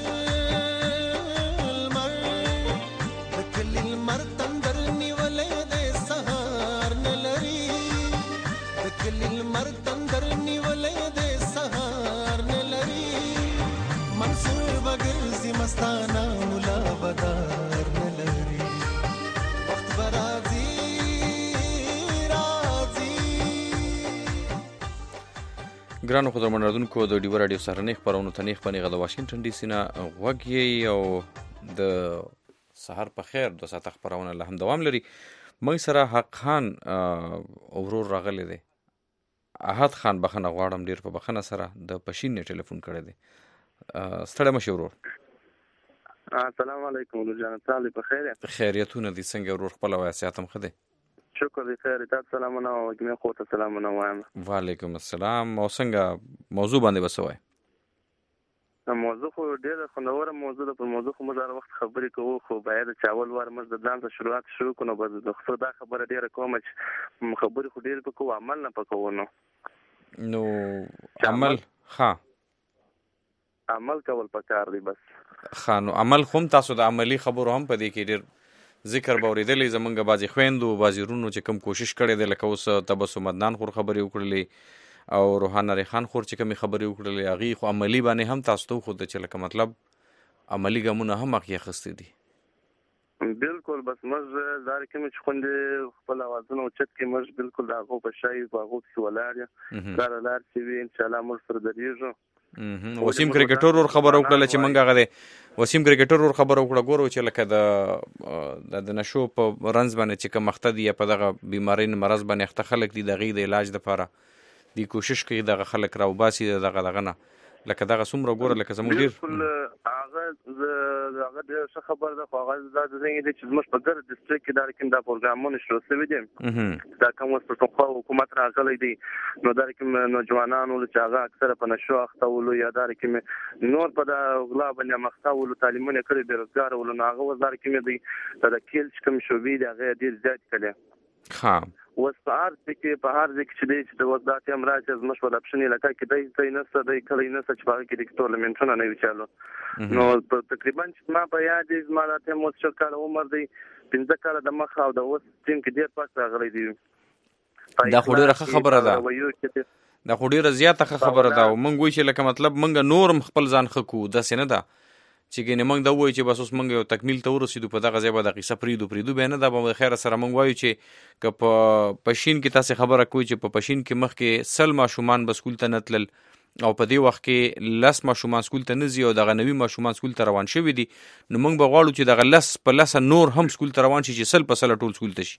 [SPEAKER 16] مر د کلیل مر تندر نیولې د سهار نلري د کلیل مر تندر نیولې د سهار نلري منصور بغرزي مستانه مولا بدار نلري وخت برازي رازي
[SPEAKER 3] ګرانو خبرمنردونکو د ډیو رادیو سره نه خبرونه تنیخ پنیغه د واشنگټن ډي سي نه وګي او د سحر په خیر د ساعت خبرونه له هم دوام لري. مې سره حق خان اورور راغلی دی. احد خان بخنه غواړم ډیر په بخنه سره د پښین نه ټلیفون کړی دی. ستړی مشه ورور.
[SPEAKER 19] السلام علیکم ورور جان، تعالی په خیر.
[SPEAKER 3] خیریتونه دي څنګه ورور خپل وایساتم خده؟
[SPEAKER 19] شکر دی خیر تاسو سلامونه او کومه خو ته سلامونه وایم.
[SPEAKER 3] وعلیکم السلام. او څنګه موضوع باندې بسوي؟
[SPEAKER 19] موضوع خو ډیره خوندوره موضوع ده. په موضوع خو موږ هر وخت خبرې کوو، خو باید چاول ور موږ د ځان ته شروعات شروع کړو. بس د خو دا خبره ډیره کوم چې خبرې خو ډیره پکو عمل نه پکو. نو
[SPEAKER 3] نو عمل ها
[SPEAKER 19] عمل کول پکار دی. بس
[SPEAKER 3] خانو عمل خو تاسو د عملی خبرو هم پدې کې ډیر ذکر باوریدلې زمونږ بازي خويندو بازي رونو چې کوم کوشش کړي د لکه اوس تبسم مدنان خور خبرې وکړلې او روحان ریحان خور چې کوم خبرې وکړلې اغي خو عملی باندې هم تاسو ته خود چې لکه مطلب عملی ګمونه هم اخی خسته دي.
[SPEAKER 19] بالکل بس موږ زار کوم چې خوند خپل اوازونه او چت کې موږ بالکل دا غو په شای په غو کې ولار کار لار چې وي ان شاء الله موږ سره درېږو.
[SPEAKER 3] وسیم کرکټر ور خبر وکړه چې منګه غده وسیم کرکټر ور خبر وکړه ګورو چې لکه د د نشو په رنز باندې چې کوم مختدي په دغه بیمارین مرز باندې اخته خلک دي دغه د علاج لپاره دی کوشش کوي دغه خلک راو باسي دغه دغه نه لکه دغه سمره ګوره لکه زموږ ډیر
[SPEAKER 19] هغه هغه ډیر څه خبر ده. خو هغه د دې چې موږ په ګر ډیسټریکټ کې دا کوم دا پروګرامونه شروع شوی دي دا کوم څه حکومت راغلی دی نو دا کوم نوجوانانو چې هغه اکثره په نشو اخته یا دا کوم نور په دا غلا باندې مخته تعلیمونه کړی بیروزګار ول نو هغه وزار کوم دی دا کېل کوم شوبې دا غیر ډیر زیات کړي.
[SPEAKER 3] ها
[SPEAKER 19] وسپار کې په هر ځای کې چې د وضعیت امراض از مش په اپشن لکه کې دای ځای نه څه دای کلی نه څه چې باندې کې ټورنمنټونه نه وچالو نو تقریبا چې ما په یاد دي زما راته مو څو کال عمر دی پنځه کال د مخ او د اوس ټیم کې ډیر پاس راغلی دی.
[SPEAKER 3] دا خو ډیره خبره ده دا خو ډیره زیاته خبره ده او مونږ وی چې لکه مطلب مونږ نورم خپل ځان خکو د سینه ده چې ګینه مونږ دا وایي چې بس اوس مونږ یو تکمیل ته ورسېدو په دغه ځای به د قصه پریدو پریدو به نه دا به خیر سره مونږ وایو چې که په پښین کې تاسو خبره کوي چې په پښین کې مخ کې سل ماشومان به سکول ته نتلل او په دې وخت کې لس ماشومان سکول ته نه ځي او دغه نوي ماشومان سکول ته روان شوي دي نو مونږ به غواړو چې دغه لس په لس نور هم سکول ته روان شي چې سل په سل ټول سکول ته شي.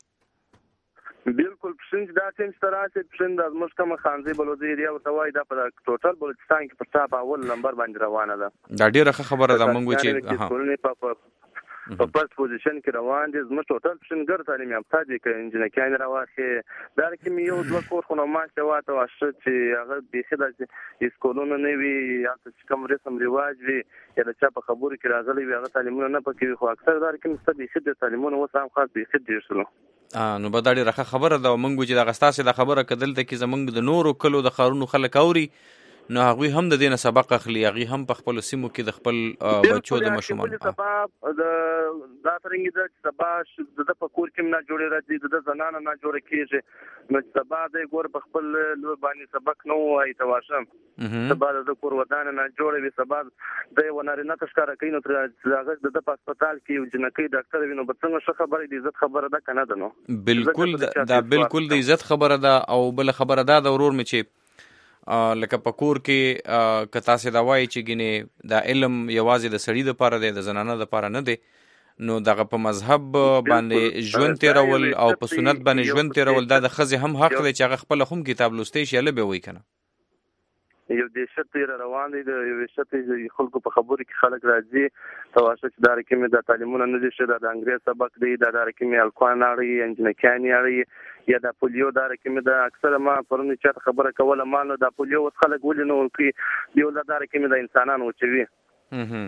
[SPEAKER 19] بالکل پښین دا ټیم ستراسه پښین د مشکمه خانزي بلوزي ایریا او توای دا په ټوټل بلوچستان کې په تاسو اول نمبر باندې روانه ده.
[SPEAKER 3] دا ډیره خبره ده مونږ چې
[SPEAKER 19] ها په پاس پوزیشن کې روان دي زموږ ټوټل پښین ګر تعلیم یافته دي کې انجینر کاین راوخه دا کې یو دوه کور خو نو ما چې واته واشه چې هغه به خدای اسکولونه نه وي یا چې کوم رسم رواج وي یا د چا په خبرو کې راغلي وي هغه تعلیمونه نه پکې خو اکثر دا کې مستدي خدای تعلیمونه وسام خاص به خدای شروع
[SPEAKER 3] نو به دا ډیره خبره ده مونږ چې د غستاسه د خبره کدل ته کې زمونږ د نورو کلو د خارونو خلک اوري نو هغه هم د دینه سبق اخلي هغه هم په خپل سیمو کې د خپل بچو د مشومان
[SPEAKER 19] سبب دا څنګه د سبا د په کور کې نه جوړي راځي د زنانه نه جوړ کیږي نو سبا د ګور په خپل لور باندې سبق نو وای تواشم سبا د کور ودان نه جوړوي سبا د وناري نه تشکر کوي نو هغه د هسپتال کې یو جنکی ډاکټر وینو به څنګه خبره دي عزت خبره ده کنه ده نو
[SPEAKER 3] بالکل دا بالکل د عزت خبره ده او بل خبره ده د ورور می چې لکه پکور کې کتا سي دا وای چې ګینه دا علم یوازې د سړی د پاره دی د زنانه د پاره نه دی نو دغه په مذهب باندې ژوند تیرول او په سنت باندې ژوند تیرول دا د خزه هم حق دی چې هغه خپل هم کتاب لوستي شي له به وای کنه
[SPEAKER 19] یو د شته روان دي د یو شته خلکو په خبرو کې خلک راځي تواشه چې دا رقم د تعلیمونه نه دي شته د انګریز سبق دی دا د رقم الکوان اړي انجنکانی اړي یا د پولیو دا رقم د اکثر ما پرونی چا خبره کوله ما نو د پولیو خلک ولې نو کې یو د رقم د انسانانو چوي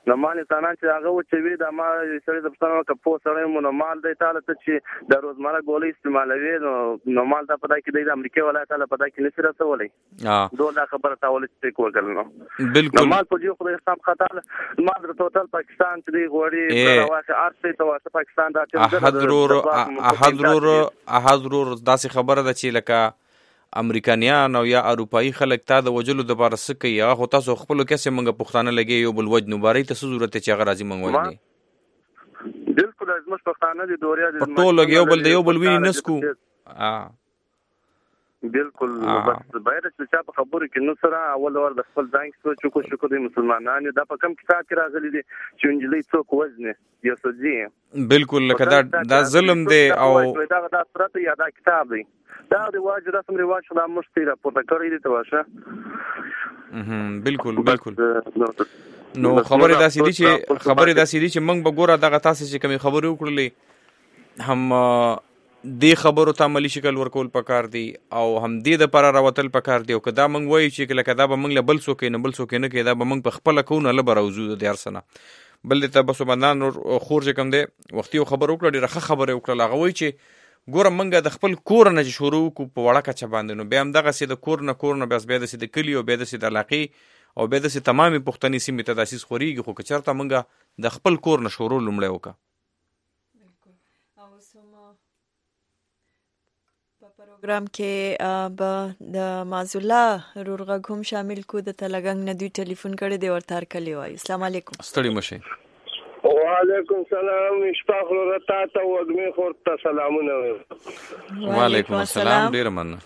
[SPEAKER 19] نو مال انسانان چې هغه وچوي د ما سړی د پښتنو کپو سړی مو نو مال دی تعالی ته چې د روزمره ګولې استعمالوي نو نو مال دا پدای کې د امریکا ولایت تعالی پدای کې نشي رسولې ها دوه خبره تاول چې کوګل نو
[SPEAKER 3] بالکل
[SPEAKER 19] مال په دې خو د حساب خطا مال د ټوټل پاکستان چې دی غوړي د واقع ارته تو پاکستان دا
[SPEAKER 3] چې حضرور حضرور حضرور داسې خبره ده چې لکه امریکایان او یا اروپایي خلک تا د وجلو د بار سکه یا خو تاسو خپل کیسه منګه پښتانه لګي یو بل وجنو باري ته ضرورت چې هغه راځي منګول دي
[SPEAKER 19] بالکل از مش پښتانه دي دوریا دي
[SPEAKER 3] ټول یو بل د یو بل ویني نسکو ها
[SPEAKER 19] بالکل بس باید چې په خبرو کې نو سره اول ور د خپل ځان کې سوچ کو شکر دي مسلمانانو دا په کم کتاب کې راغلي دي چې انجلۍ څوک وزنه یا سوځي
[SPEAKER 3] بالکل لکه دا دا ظلم دی او
[SPEAKER 19] دا دا سرت یا دا کتاب دی دا د واجب رسم رواج خلا مشتي راپورته کړی دي ته واشه
[SPEAKER 3] اها بالکل بالکل نو خبره دا سړي چې خبره دا سړي چې موږ به ګوره دغه تاسو چې کوم خبرې وکړلې هم دې خبرو ته عملی شکل ورکول پکار دی او هم دې د پر راوتل پکار دی او کدا موږ وایو چې کله کدا به موږ له بل څوک نه بل څوک نه کېدا به موږ په خپل کو نه لبروزو د ارسنه بل ته بس باندې نور خور چې کوم دی وختي خبر وکړه ډیره خبره وکړه هغه وایي چې ګوره منګه د خپل کور نه شروع کو په وړه کچ باندې نو بیا هم دغه سي د کور نه کور نه بس بیا د سي د کلی او بیا د سي د علاقې او بیا د سي تمامي پښتني سیمه ته داسې خوريږي خو کچرته منګه د خپل کور نه شروع لومړی وکا
[SPEAKER 2] بالکل او سم په پروګرام کې به د مازولا رورغه هم شامل کو د تلګنګ نه دوی ټلیفون کړي دی ورته کلی وای السلام علیکم
[SPEAKER 3] ستړي مشه
[SPEAKER 20] وعلیکم سلام اشفاق لرتا ته وګمه خورته سلامونه
[SPEAKER 3] وعلیکم السلام ډیر مننه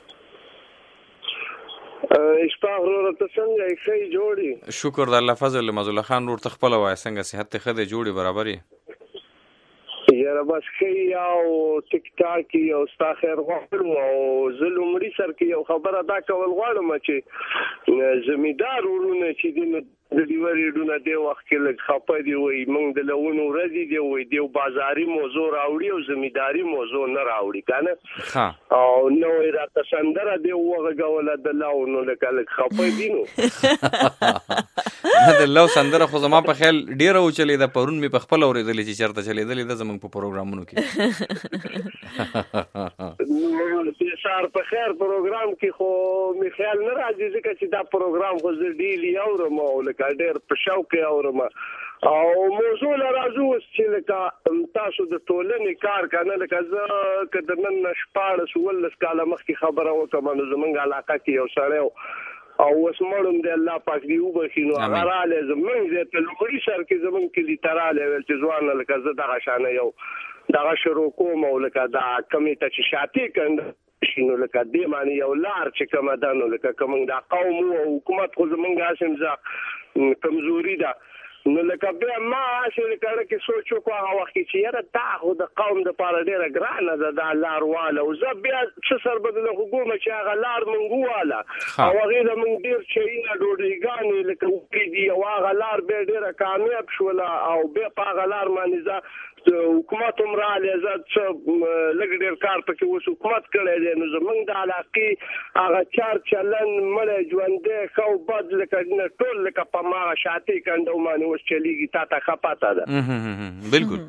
[SPEAKER 20] اشفاق لرتا څنګه ښه جوړي
[SPEAKER 3] شکر د الله فضل مزول خان ور تخپل وای څنګه صحت ته خده جوړي برابرۍ
[SPEAKER 20] یاره بس خی او ټیک ټاک او ستا خیر غواړم او زلمړي سر کې یو خبره دا کول غواړم چې زمیدار ورونه چې د د دیوري ډونه دی وخت کې لږ خپه دی وای موږ د لونو ورځي دی وای دی بازاري موضوع راوړي او زمیداری موضوع نه راوړي کنه
[SPEAKER 3] ها
[SPEAKER 20] او نو راته سندره دی وغه غول د لونو لکه لږ خپه دي نو
[SPEAKER 3] د لو سندره خو زما په خیال ډیره و چلی د پرون می په خپل اورېدلې چې چرته چلیدلې د زمنګ په پروګرامونو
[SPEAKER 20] کې سار په خیر پروګرام کې خو می خیال نه راځي چې دا پروګرام خو زه ډیلی اورم او لکه ډېر په شوق اورم او موضوع لرازو چې لکه تاسو د ټولنې کار کنه لکه زه کده نن شپاره سول کاله مخکې خبره وکم نو زمونږ علاقه کې یو سړی او وسمړم د الله پاک دی وبخینو هغه رااله زمونږ د تلوړي سر کې زمونږ کې لیتراله ول چې ځوان لکه زه دغه شانه یو دغه شروع کوم او لکه دا کمیټه چې شاته کند شنو لکه دې معنی یو لار چې کوم ده نو لکه کوم د قوم او حکومت خو زمونږ اسیم ځا کمزوري ده نو لکه بیا ما چې کله کې سوچ وکړ هغه وخت چې یاره دا خو د قوم د پاره ډیره ګرانه ده د لار واله او زه بیا څه سر بدل حکومت چې هغه لار مونږ واله او هغه له مونږ ډیر چې نه ډوډۍ لکه وکړي دی او هغه لار به ډیره کامیاب شول او بیا په هغه لار باندې ځه حکومت هم را لیزات څه لګ ډیر کار پکې اوس حکومت کړی دی نو زمونږ د علاقې هغه چار چلن مړی ژوندی ښه او بد لکه ټول لکه په هماغه شاتې کنډو باندې اوس چلیږي تا ته ښه پته ده
[SPEAKER 3] بالکل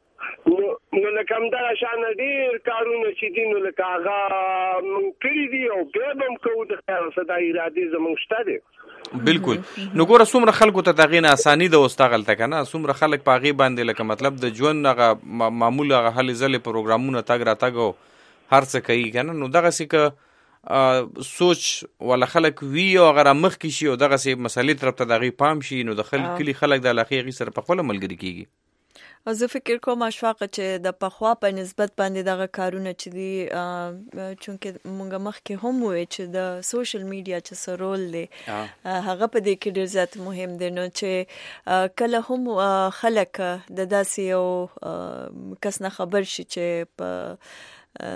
[SPEAKER 20] نو لکه همدغه شانه ډېر کارونه چې دي نو لکه هغه مونږ کړي دي او بیا به هم کوو د خیر څه دا ارادې زمونږ شته دی
[SPEAKER 3] بالکل نو ګوره څومره خلکو ته دغې نه اساني ده اوس دغلته که نه څومره خلک په هغې باندې لکه مطلب د ژوند هغه معمول هغه هلې ځلې پروګرامونه تګ راتګ او هر څه کوي که نه نو دغسې که سوچ والا خلک وي او هغه رامخکې شي او دغسې مسلې طرف ته د هغې پام شي نو د کلي خلک د علاقې هغې سره په خپله ملګري کېږي
[SPEAKER 2] او زه فکر کوم اشفاقه چې د پخوا په نسبت باندې دغه کارونه چې دي چونکې مونږ مخکې هم وې چې د سوشل میډیا چې څه رول دی هغه په دې کې ډېر زیات مهم دی نو چې کله هم خلک د داسې یو کس نه خبر شي چې په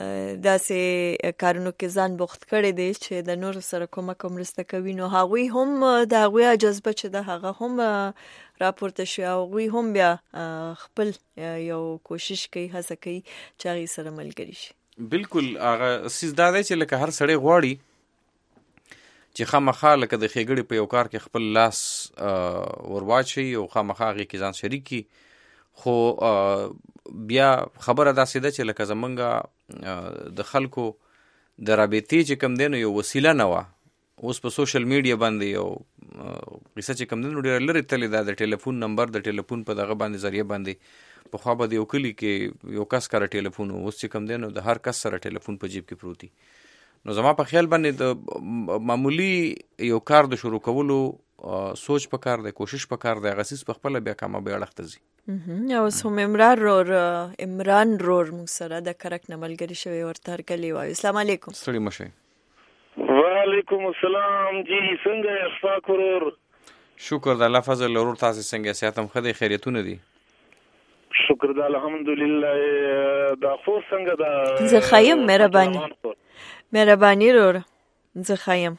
[SPEAKER 2] داسې کارونو کې ځان بوخت کړی دی چې د نورو سره کومک مرسته کوي نو هغوی هم د هغوی جذبه چې د هغه هم راپورته شي او هغوی هم بیا خپل یو کوشش کوي هڅه کوي چې هغوی سره ملګري شي
[SPEAKER 3] بالکل هغه څیز دا دی چې لکه هر سړی غواړي چې خامخا لکه د ښېګړې په یو کار کې خپل لاس ورواچي او خامخا هغې کې ځان شریک کي. خو بیا خبره داسې ده چې لکه زمونږ د خلکو د رابطې چې کوم دی نو یو وسیله نه وه. اوس په سوشل میډیا باندې یو قصه چې کوم دی نو ډېره لرې تللې ده. د ټلیفون نمبر د ټلیفون په دغه باندې ذریعه باندې پخوا به د یو کلي کې یو کس کره ټلیفون و، اوس چې کوم دی نو د هر کس سره ټلیفون په جیب کې پروت دی. نو زما په خیال باندې د معمولی یو کار د شروع کولو سوچ په کار دی، کوشش په کار دی، هغه څیز په خپله بیا کامیابۍ اړخ ته ځي.
[SPEAKER 2] اوس هم عمران رور عمران رور موږ سره د کرک نه ملګري شوی، ورته هرکلی وایو. السلام علیکم.
[SPEAKER 3] ستړي مه شئ.
[SPEAKER 21] وعلیکم السلام. جی څنګه یې اشفاق ورور؟
[SPEAKER 3] شکر د الله فضل ورور، تاسې څنګه صحت هم ښه دی، خیریتونه دي؟
[SPEAKER 21] شکر د الحمدلله. دا خو څنګه ده؟
[SPEAKER 2] زه ښه یم، مهرباني مهرباني رور، زه ښه یم.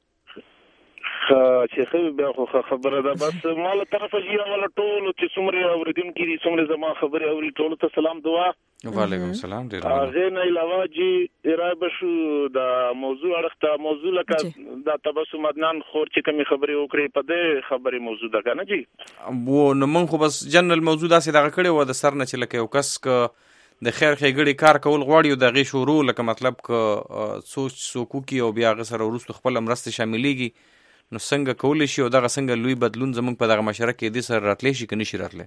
[SPEAKER 21] چې ښه بیا خو خبره ده. بس ما له طرفه جي اوله ټولو چې څومره اورېدونکي دي، څومره زما خبرې اوري، ټولو ته سلام دعا.
[SPEAKER 3] وعلیکم السلام. ډېر
[SPEAKER 21] هغې نه علاوه جي ارای به شو د موضوع اړخ ته. موضوع لکه دا تبسم عدنان خور چې کومې خبرې وکړې په دې خبرې موضوع ده که نه جي؟
[SPEAKER 3] و نو موږ خو بس جنرال موضوع داسې دغه کړې وه د سر نه چې لکه یو کس که د خیر ښېګړې کار کول غواړي او د هغې شروع لکه مطلب که سوچ څوک وکړي او بیا هغه سره وروستو خپله مرستې شاملېږي، نو څنګه کولی شي او دغه څنګه لوی بدلون زموږ په دغه مشره کې دې سره راتلی شي که نه شي راتلی؟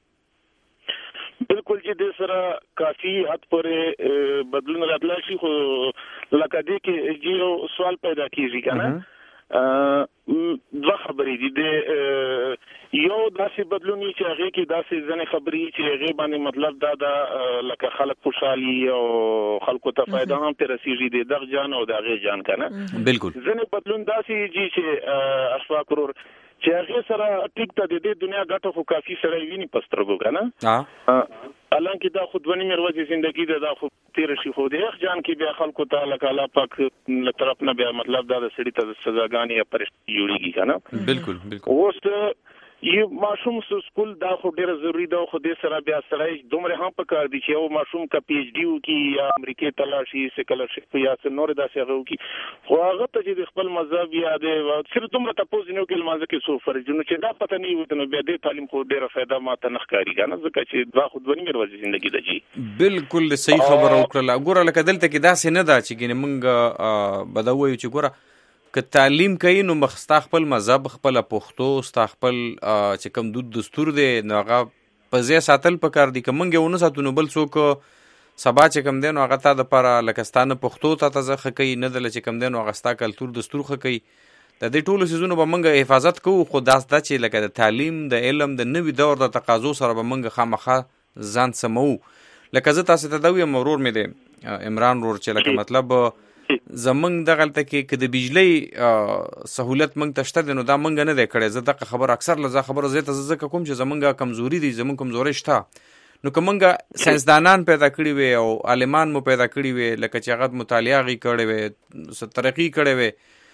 [SPEAKER 21] بالکل چې دې سره کافي حد پورې بدلون راتلی شي. خو لکه دې کې چې یو سوال پیدا کېږي که نه، دوه خبرې دي. د یو داسې بدلون وي چې هغې کې داسې ځینې خبرې وي چې هغې باندې مطلب دا ده لکه خلک خوشحالي او خلکو ته فایده هم پرې رسېږي، د دغه جان او د هغې جان که نه.
[SPEAKER 3] بالکل
[SPEAKER 21] ځینې بدلون داسې دي چې اشفاق ورور چې هغې سره ټیک ته د دې دنیا ګټه خو کافي سړی ویني په سترګو که نه. حالانکې دا خو دوه نیمې ورځې زندګي ده، دا خو تېره شي. خو د یخ جان کې بیا خلکو ته لکه الله پاک له طرف نه بیا مطلب دا د سړي ته سزاګانې یا پرېشتي جوړېږي که نه.
[SPEAKER 3] بالکل بالکل.
[SPEAKER 21] اوس یو ماشوم سکول دا خو ډېره ضروري ده. خو دې سره بیا سړی دومره هم پکار دي چې یو ماشوم که پی ایچ ډي وکړي یا امریکې ته لاړ شي سکالرشپ یا څه نورې داسې هغه وکړي، خو هغه ته چې د خپل مذهب یا د صرف دومره تپوس نه وکړي لمانځه کې څو فرضونه چې دا پته نه وي، نو بیا دې تعلیم خو ډېره فایده ماته نه ښکاري که نه، ځکه چې دا خو دوه نیمې ورځې زندګي ده جي.
[SPEAKER 3] بالکل صحیح خبره وکړله. ګوره لکه دلته کې داسې نه ده چې ګینې موږ به دا ووایو چې ګوره که تعلیم کوي نو مخ ستا خپل مذهب، خپله پښتو، ستا خپل چې کوم دود دستور دی نو هغه په ځای ساتل پکار دي. که موږ یې ونه ساتو نو بل څوک سبا چې کوم دی نو هغه تا دپاره لکه ستا نه پښتو ته تازه ښه کوي، نه دله چې کوم دی نو هغه ستا کلتور دستور ښه کوي. د دې ټولو څیزونو به موږ حفاظت کوو، خو داس ده چې لکه د تعلیم، د علم، د نوي دور د تقاضو سره به موږ خامخا ځان سموو. لکه زه تاسې ته دا ویم ورور مې دی عمران ورور چې لکه مطلب زمونږ دغلته کې که د بجلۍ سهولت موږ ته شته دی نو دا موږ نه دی کړی. زه دغه خبر اکثر له زه خبره زه ته ځکه کوم چې زمونږ کمزوري دي، زمونږ کمزوري شته. نو که موږ ساینسدانان پیدا کړي وي او عالمان مو پیدا کړي وي لکه چې هغه مطالعه هغې کړې وي، څه ترقي کړې وي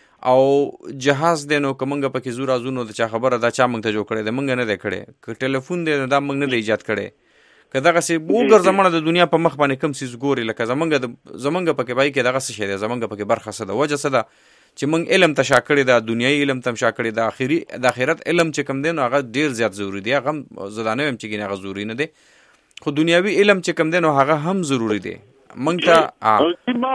[SPEAKER 3] او جهاز دی، نو که موږ پکې زور ازونو د چا خبره دا چا موږ ته جوړ کړی دی، موږ نه دی کړی. که ټلیفون دی نو دا موږ نه دی ایجاد کړی. که دغسې وګرځمه د دنیا په مخ باندې کوم څیز ګوري لکه زمونږ د زمونږ پکې بای کې دغه څه شی دی، زمونږ پکې برخه څه ده، وجه څه ده چې موږ علم ته شا کړې ده، دنیایي علم ته هم شا کړې ده، آخري د آخرت علم چې کوم دی نو هغه ډېر زیات ضروري دی. هغه هم زه دا نه وایم چې ګینې هغه ضروري نه دی، خو دنیاوي علم چې کوم دی نو هغه هم ضروري دی. موږ ته
[SPEAKER 21] ما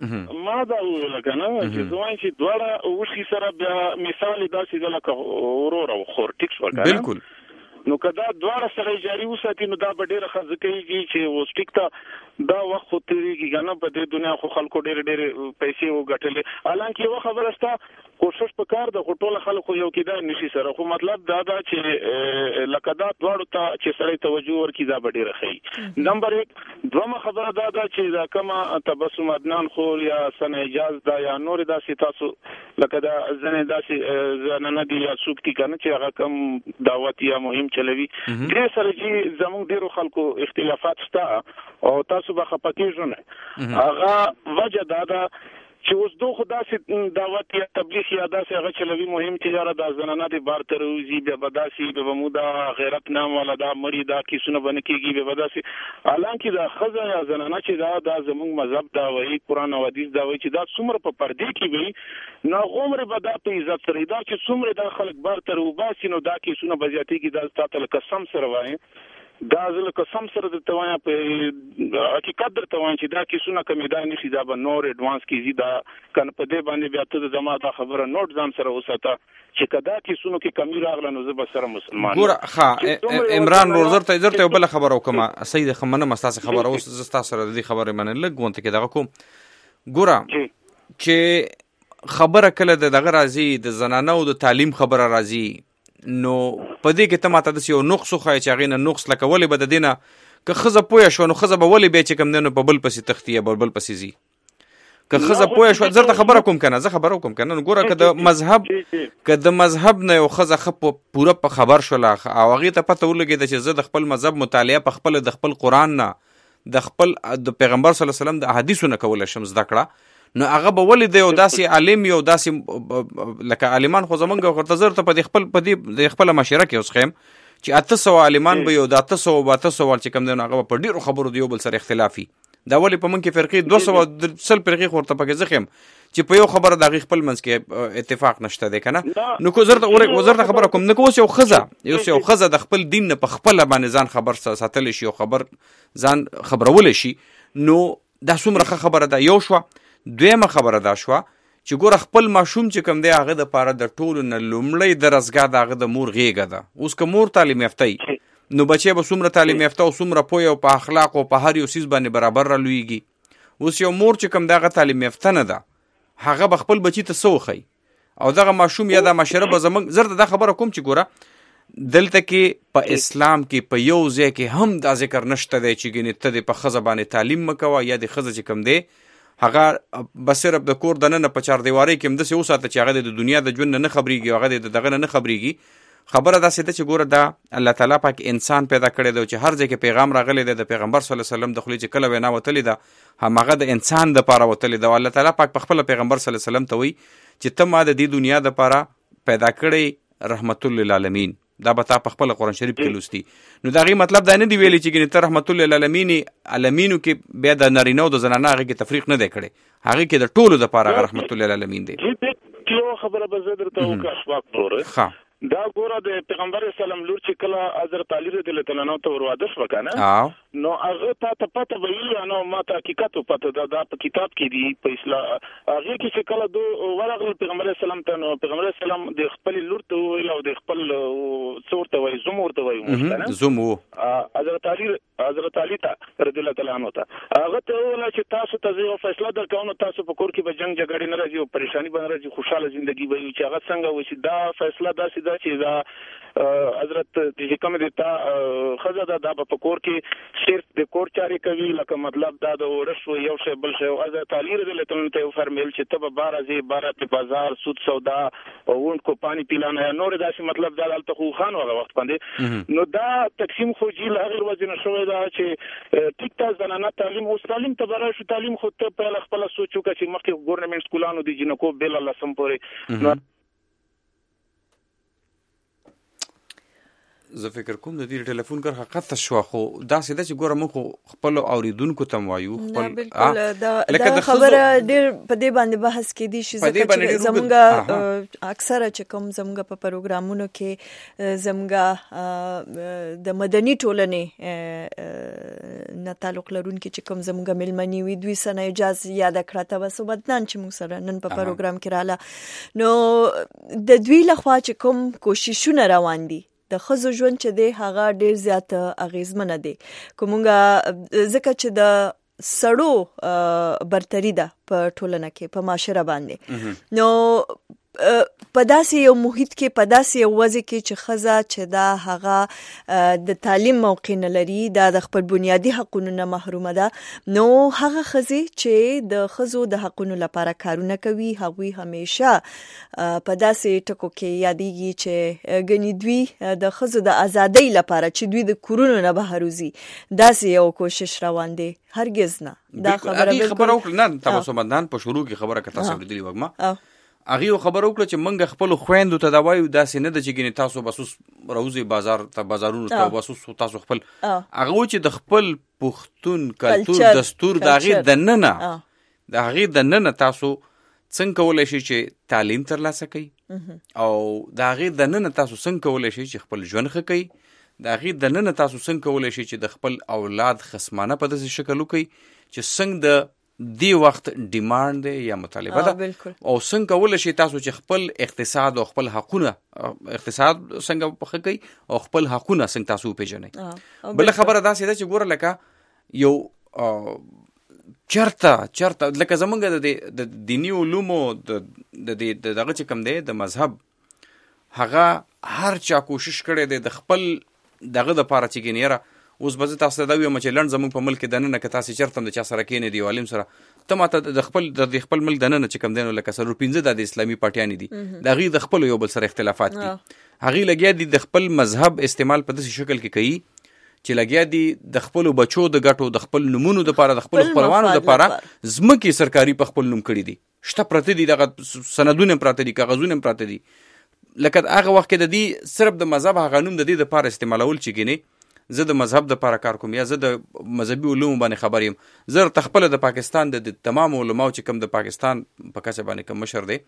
[SPEAKER 21] دا وویله که نه چې زه وایم چې دواړه وښي سره بیا مثال یې داسې ده لکه ورور او خور، ټیک شوه که نه؟
[SPEAKER 3] بالکل.
[SPEAKER 21] نو که دا دواړه سره جاري وساتي نو دا به ډېره ښه کېږي چې اوس ټیک ته دا وخت خو تېرېږي که نه، په دې دنیا خو خلکو ډېرې ډېرې پیسې وګټلې. حالانکې یوه خبره شته، کوشش په کار ده، خو ټوله خلک خو یو کېدای نه شي سره. خو مطلب دا ده چې لکه دا دواړو ته چې سړی توجه ورکړي دا به ډېره ښه. نمبر یک دویمه خبره دا ده چې دا کومه تبسم عدنان خور یا ثنا اعجاز دا یا نورې داسې تاسو لکه دا ځینې داسې زنانه دي یا څوک دي که نه چې هغه کوم دعوت یا مهم چلوي، دې سره چې زموږ ډېرو خلکو اختلافات شته او تاسو به خفه کېږو نه. هغه وجه دا ده چې اوس دوه خداسې دعوت یا تبلیغ یا داسې هغه چلوي مهم چې یاره دا زنانه دې بار ته روزي بیا به داسې بیا به مو دا غیرت نام والا دا مړي دا کیسونه به نه کېږي بیا به داسې حالانکې دا ښځه یا زنانه چې دا دا زموږ مذهب دا وایي قرآن او حدیث دا وایي چې دا څومره په پردې کې وي نو هغومره به دا په عزت سره دا چې څومره دا خلک بار ته روباسي نو دا کیسونه به زیاتېږي دا ستا ته له قسم سره وایم دا زه له قسم سره درته وایم په حقیقت درته وایم چې دا کیسونه کمېدا نه شي دا به نور اډوانس کېږي دا که نه په دې باندې بیا ته د زما دا خبره نوټ ځان سره وساته چې که دا کیسونو کې کمی راغله نو زه به سره مسلمان
[SPEAKER 3] ګوره ښه عمران ورور زه درته یو بله خبره وکړم سید ښه منم ستاسې خبره اوس زه ستا سره د دې خبرې منې لږ غونته کې دغه کوم ګوره چې خبره کله د دغه راځي د زنانه او د تعلیم خبره راځي نو په دې کې ته ماته داسې یو نقص وښایې چې هغې نه نقص لکه ولې به د دې نه که ښځه پوهه شوه نو ښځه به ولې بیا چې کوم دی نو په بل پسې تښتي یا بل پسې ځي که ښځه پوهه شوه زه درته خبره کوم که نه زه خبره وکړم که نه نو ګوره که د مذهب که د مذهب نه یو ښځه ښه پوره په خبر شوله او هغې ته پته ولګېده چې زه د خپل مذهب مطالعه په خپله د خپل قرآن نه د خپل د پیغمبر صلی الله علیه وسلم د احادیثو نه کولی شم زده کړه نو هغه به ولې د یو داسې عالم یو داسې لکه عالمان خو زمونږ ورته زه ورته په دې خپل په دې د خپله معاشره کې اوس ښیم چې اته سوه عالمان به یو د اته سوه به اته سوه چې کوم دی نو هغه به په ډېرو خبرو د یو بل سره اختلافي دا ولې په موږ کې فرقې دوه سوه سل فرقې خو ورته پکې زه ښیم چې په یو خبره د هغې خپل منځ کې اتفاق نشته دی که نه نو که زه درته خبره کوم نو که اوس یو ښځه اوس یو ښځه د خپل دین نه په خپله باندې ځان خبر ساتلی شي او خبر ځان خبرولی شي نو دا څومره ښه خبره ده یو شوه دویمه خبره دا شوه چې ګوره خپل ماشوم چې کوم دی هغه دپاره د ټولو نه لومړی درسګاه د هغه د مور غېږه ده اوس که مور تعلیم یافته وي نو بچی به څومره تعلیم یافته او څومره پوه او په اخلاق او په هر یو څیز باندې برابر را لویږي اوس یو مور چې کوم دی هغه تعلیم یافته نه ده هغه به خپل بچي ته څه وښیي او دغه ماشوم یا دا معاشره به زموږ زه دا خبره کوم چې ګوره دلته کې په اسلام کې په یو ځای کې هم دا ذکر نشته دی چې ګینې ته دې په ښځه باندې تعلیم مه کوه یا د ښځه چې کوم دی هغه به صرف د کور دننه په چاردیوارۍ کې هم داسې وساته چې هغه د دنیا د ژوند نه نه خبرېږي او هغه د دغه نه نه خبرېږي خبره داسې ده چې ګوره دا الله تعالی پاک انسان پیدا کړی دی چې هر ځای کې پیغام راغلی دی د پیغمبر صلی الله علیه وسلم د خولې چې کله وینا وتلې ده هماغه د انسان دپاره وتلې ده او الله تعالی پاک په خپله پیغمبر صلی الله علیه وسلم ته وایي چې ته ما د دې دنیا دپاره پیدا کړی رحمت للعالمین دا به تا په خپل قرآن شریف کې لوستي نو د هغې مطلب دا نه دی ویلی چې ګینې ته رحمت للعالمین عالمینو کې بیا د نارینه او د زنانه هغې کې تفریق نه دی کړی هغې کې د ټولو دپاره هغه رحمت للعالمین دی
[SPEAKER 21] یو خبره به زه درته وکړه اشفاق وروره دا ګوره د پیغمبر اسلام لور چې کله حضرت علی رضی الله تعالی عنہ ته ور واده شوه که نه نو هغه تا ته پته به وي نو ما ته حقیقت پته ده دا په کتاب کې دي په اسلام هغې کې چې کله دو ورغلل پیغمبر اسلام ته نو پیغمبر اسلام د خپلې لور ته وویل او د خپل څه ورته وایي زوم ورته وایي
[SPEAKER 3] زوم و
[SPEAKER 21] حضرت علی حضرت علی ته رضی الله تعالی عنہ ته هغه ته وویل چې تاسو ته زه یو فیصله درکوم نو تاسو په کور کې به جنګ جګړې نه راځي او پریشاني به نه راځي خوشحاله زندګي به وي چې هغه څنګه وشي دا فیصله داسې ده چې دا حضرت چې کوم دي تا ښځه ده دا به په کور کې صرف د کور چارې کوي لکه مطلب دا د ورشو یو شی بل شی حضرت علی رضی الله تعالی عنہ ته فرمیل چې ته به بار ازې بار په بازار سود سودا او اون کو پانی پیلانا نور داسې مطلب دا دلته خو خان هغه وخت باندې نو دا تقسیم خو جیل هغه وزن شوی دا چې ټیک تا زنانه تعلیم او تعلیم ته برای شو تعلیم خو ته په خپل سوچو چې مخکې ګورنمنت سکولانو دي جنکو بل الله سم پورې نو
[SPEAKER 3] زه فکر کوم د دې ټلیفون کار حقیقت شو خو داسې ده چې ګوره موږ خو خپل اوریدونکو ته وایو خپل
[SPEAKER 2] بالکل دا خبره ډېر په دې باندې بحث کېدی شي ځکه چې زموږ اکثره چې کوم زموږ په پروګرامونو کې زموږ د مدني ټولنې نه تعلق لرونکي چې کوم زموږ مېلمنې وي دوی سنه اجازه یاد کړه ته وسو بدنان چې موږ سره نن په پروګرام کې رااله نو د دوی لخوا چې کوم کوششونه روان دي د ښځو ژوند چې دی هغه ډېر زیات اغېزمنه دی کومونګه ځکه چې د سړو برتري ده په ټولنه کې په معاشره باندې نو په داسې یو محیط کې په داسې یو وضع کې چې ښځه چې دا هغه د تعلیم موقع نه لري، دا د خپل بنیادي حقونو نه محرومه ده، نو هغه ښځې چې د ښځو د حقونو لپاره کارونه کوي هغوی همیشه په داسې ټکو کې یادېږي چې ګنې دوی د ښځو د ازادۍ لپاره چې دوی د کورونو نه بهر وځي داسې یو کوشش روان دی. هرګز نه دا خبره
[SPEAKER 3] خبره وکړه نه تاسو مدان په شروع کې خبره که تاسو اورېدلې وګما هغه یو خبره وکړه چې موږ خپل خويندو ته دا وایو داسې نه د چې ګنې تاسو بسوس روزي بازار ته بازارونو ته بسوس تاسو خپل هغه چې د خپل پښتون کلچر دستور د هغه د ننه د هغه د ننه تاسو څنګه کولای شئ چې تعلیم ترلاسه کړئ او د هغه د ننه تاسو څنګه کولای شئ چې خپل ژوند ښه کړئ، د هغه د ننه تاسو څنګه کولای شئ چې د خپل اولاد خصمانه په داسې شکل وکړئ چې څنګه د دی وخت ډیماند دی یا مطالبه ده او څنګه کولای شي تاسو چې خپل اقتصاد او خپل حقونه اقتصاد څنګه پخه کوي او خپل حقونه څنګه تاسو پیژنئ. بل خبره دا سیده چې ګوره لکه یو چرته چرته لکه زمونږ د دینی علومو د دغه چې کوم دی د مذهب هغه هر چا کوشش کړی دی د خپل دغه د پاره چې ګنیره اوس به زه تاسو ته دا ویم چې لنډ زموږ په ملک کې دننه که تاسې چېرته هم د چا سره کښېنې د یو عالم سره ته ماته د خپل د خپل ملک دننه چې کوم دی نو لکه څلور پنځه دا د اسلامي پارټیانې دي د هغوی د خپلو یو بل سره اختلافات دي، هغوی لګیا دي د خپل مذهب استعمال په داسې شکل کې کوي چې لګیا دي د خپلو بچو د ګټو د خپل نومونو دپاره د خپلو خپلوانو دپاره ځمکې سرکاري په خپل نوم کړي دي، شته پراته دي دغه سندونه پراته دي کاغذونه پراته دي، لکه هغه وخت کې د دې صرف د مذهب هغه نوم د دې دپاره استعمالول چې ګینې زه د مذهب د پاره کار کوم یا زه د مذهبي علومو باندې خبر یم، زه ته خپل د پاکستان د تمام علماو چې کوم د پاکستان په کچه باندې کوم مشر دی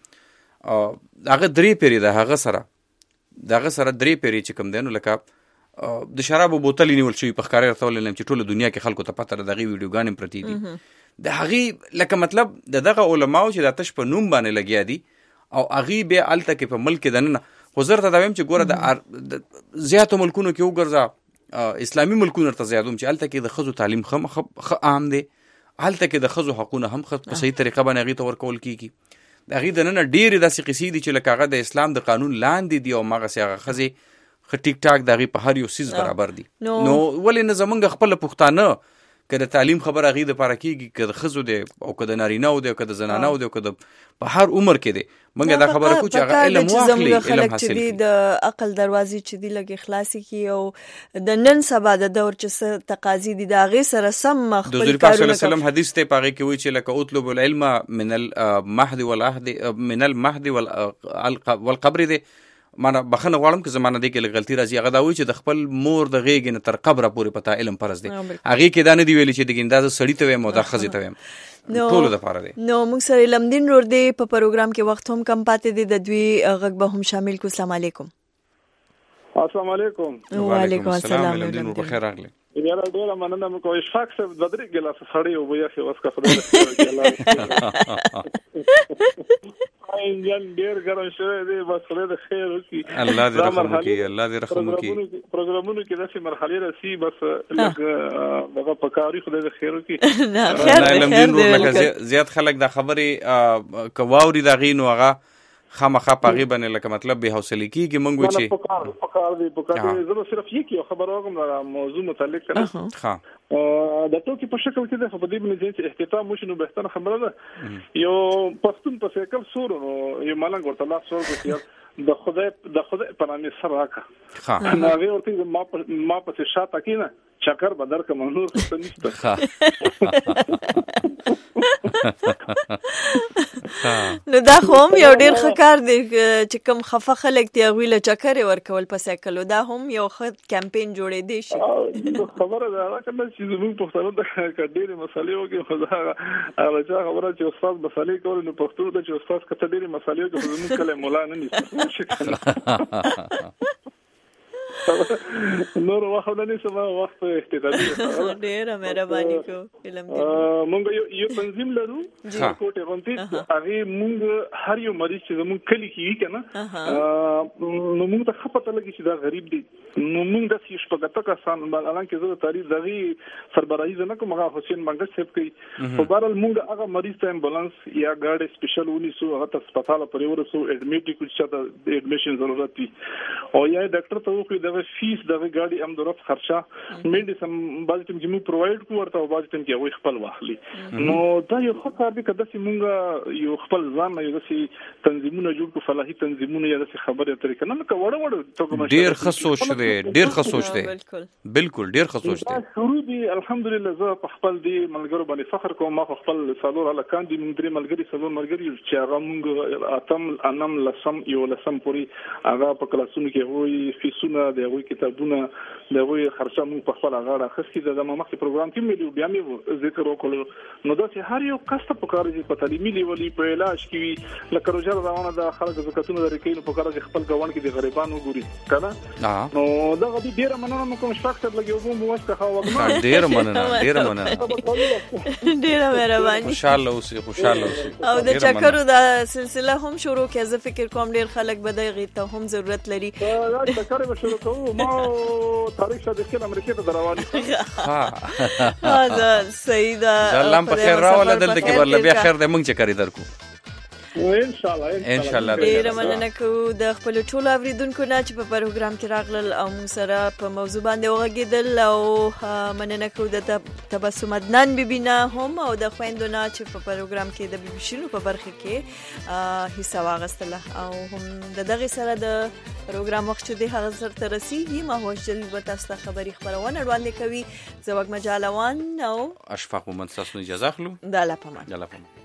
[SPEAKER 3] هغه درې پیری ده هغه سره دغه سره درې پیری چې کوم دی نو لکه د شرابو بوتل نیول شوی په ښکارا ورته ولنم چې ټوله دنیا کې خلکو ته پته ده دغه ویډیوګانې پرتی دي د هغه لکه مطلب د دغه علماو چې د تش په نوم باندې لګیا دي او هغه به الته کې په ملک دننه خو زه ته دا وایم چې ګوره د زیاتو ملکونو کې وګرځه اسلامي ملکونو ته زیاتوم چې الته کې د ښځو تعلیم خه عام دی، الته کې د ښځو حقونه هم په صحیح طریقه باندې هغې ته ورکول کېږي، د هغې دننه ډېرې داسې قصې دي چې لکه هغه د اسلام د قانون لاندې دي او هماغسې هغه ښځې ښه ټیک ټاک د هغې په هر یو څیز برابر دي. نو ولې نه زمونږ خپله پښتانه که د تعلیم خبره هغې دپاره کېږي که د ښځو دی او که د نارینهو دی او که د زنانهو دی او که د په هر عمر کې دی موږ دا خبره کوو چې هغه علم واخلي علم حاصل کړي
[SPEAKER 2] د عقل دروازې چې دي لږ خلاصې کړي او د نن سبا د دور چې څه تقاضي دي د هغې سره سم خپل کارونه. د حضور پاک صلی الله علیه وسلم حدیث دی په هغې کې وایي چې لکه اطلب العلم من المهد والعهد من المهد والقبر دی مانا بخنه غواړم که زمانه دی کې لږ غلطي راځي هغه دا وایي چې د خپل مور د غېږې نه تر قبره پورې په تا علم فرض دی، هغې کې دا نه دي ویلي چې د ګیندا زه سړي ته ویم او دا ښځې ته ویم ټولو دپاره دی. نو موږ سره لمدین رور دی په پروګرام کې وخت هم کم پاتې دی د دوی غږ به هم شامل کړو. السلام علیکم.
[SPEAKER 1] السلام علیکم.
[SPEAKER 2] وعلیکم السلام.
[SPEAKER 3] لمدین رور بخیر راغلی.
[SPEAKER 1] یاره ډېره مننه مو کوم اشفاق صاحب د درې ګلاسه سړی اوبه یخې اوس که خدای انجن ډېر ګرم شوی دی بس خدای د خیر وکړي
[SPEAKER 3] الله دې رحم وکړي الله دې رحم وکړي
[SPEAKER 1] پروګرامونو کې داسې مرحلې راسي بس لږ دغه په کاري خدای د خیر وکړي.
[SPEAKER 3] نه لمدین رور لکه زیات خلک دا خبرې که واوري د هغې نو هغه خامخا په هغې باندې لکه مطلب بې حوصلې کېږي موږ وایو چې
[SPEAKER 1] پکار دی پکار دی زه به صرف یک یو خبره وکړم د موضوع متعلق کنه د ټوکې په شکل کې دی خو په دې باندې چې احتیاط وشي نو بهتره خبره ده. یو پښتون په سیکل سور نو یو ملنګ ورته لاس ورکړي د خدای د خدای په نامه سره راکړه نو هغې ورته ما ما پسې شاته کېنه چکر به درکړم نور څه نشته.
[SPEAKER 2] نو دا خو هم یو ډېر ښه کار دی چې کوم خفه خلک دي هغوی له چکرې ورکول په سایکلو دا هم یو ښه کمپین جوړېدی شي.
[SPEAKER 1] خبره ده هغه کنه چې زموږ پښتانه ته که ډېرې مسالې وکړي خو دا هغه چا خبره چې استاد مسالې کولې نو پښتو ته چې استاد که ته ډېرې مسالې وکړي خو زموږ کلی ملا نه نیسي. نور وخت نه سما وخت اختتامي
[SPEAKER 2] ډېر مهرباني کو فلم دی
[SPEAKER 1] مونږ یو یو تنظیم لرو چې کوټه غونتی هغه مونږ هر یو مریض چې مونږ کلی کې کنه نو مونږ ته خپته لګی چې دا غریب دی نو مونږ د سیش په ګټه کسان الان کې زه تاریخ دغه سربراهي نه کوم هغه حسین منګل صاحب کوي په بهرحال مونږ هغه مریض ته امبولانس یا ګاډي سپیشل ونی سو هغه هسپتال پرې ورسو اډمیټ کو چې د اډمیشن ضرورت دي او یا ډاکټر ته وکړي دغه فیس دغه ګاډي هم درف خرچه میډیسن باز ټیم چې مو پرووايډ کوو ورته باز ټیم کې وي خپل واخلي نو دا یو ښه کار دی که داسې مونږ یو خپل ځان یو داسې تنظیمونه جوړ کړو فلاحي تنظیمونه یا داسې خبرې اترې کنه لکه وړه وړه
[SPEAKER 3] ډېر ښه سوچ دی ډېر ښه سوچ دی بالکل ډېر ښه سوچ دی
[SPEAKER 1] شروع دی الحمدلله زه په خپل دی ملګرو باندې فخر کوم ما خپل سالور هلکان دي مونږ درې ملګري سلور ملګري چې هغه مونږ اتم انم لسم یو لسم پورې هغه په کلاسونو کې وایي فیسونه د هغوی کتابونه د هغوی خرچه مونږ په خپله غاړه اخیستې ده د ما مخکې پروګرام کې مې بیا مې ذکر وکړو نو داسې هر یو کس ته پکار چې په تعلیمي لیول په علاج کې وي لکه روژه روانه ده خلک زکاتونه لرې کوي نو پکار چې خپل ګاونډ کې د غریبانو وګوري که نه نو دغه دي ډېره مننه مو کوم شپږ صاحب لږ یو بوم ووسته ښه وږمه
[SPEAKER 3] ډېره مننه ډېره مننه
[SPEAKER 2] ډېره مهرباني
[SPEAKER 3] خوشحاله اوسئ خوشحاله اوسئ
[SPEAKER 2] او د چکرو دا سلسله هم شروع کړه زه فکر کوم ډېر خلک به دغې ته هم ضرورت لري
[SPEAKER 1] دا چکر به شروع کوو ما تاریخ صادقین امریکې ته روان
[SPEAKER 2] ها دا صحیح ده
[SPEAKER 3] الله په خیر راوله دلته کې ورله بیا خیر دی موږ چکرې درکو
[SPEAKER 1] ان شاء الله
[SPEAKER 3] ان شاء الله
[SPEAKER 2] ډیره مننه کوو د خپل ټولو اوریدونکو نه چې په پروګرام کې راغلل او موږ سره په موضوع باندې وغږېدل او مننه کوو د تبسم عدنان بیبي نه هم او د خویندو نه چې په پروګرام کې د بیبي شیرینو په برخه کې حصه واخیستله او هم د دغه سره د پروګرام وخت چې د هغه سره ته رسیږي ما هوښجل به تاسو ته خبري خپرونه وړاندې کوي زه وږمه جالوان او
[SPEAKER 3] اشفاق مومند تاسو اجازه اخلو
[SPEAKER 2] د الله پامان
[SPEAKER 3] د الله پامان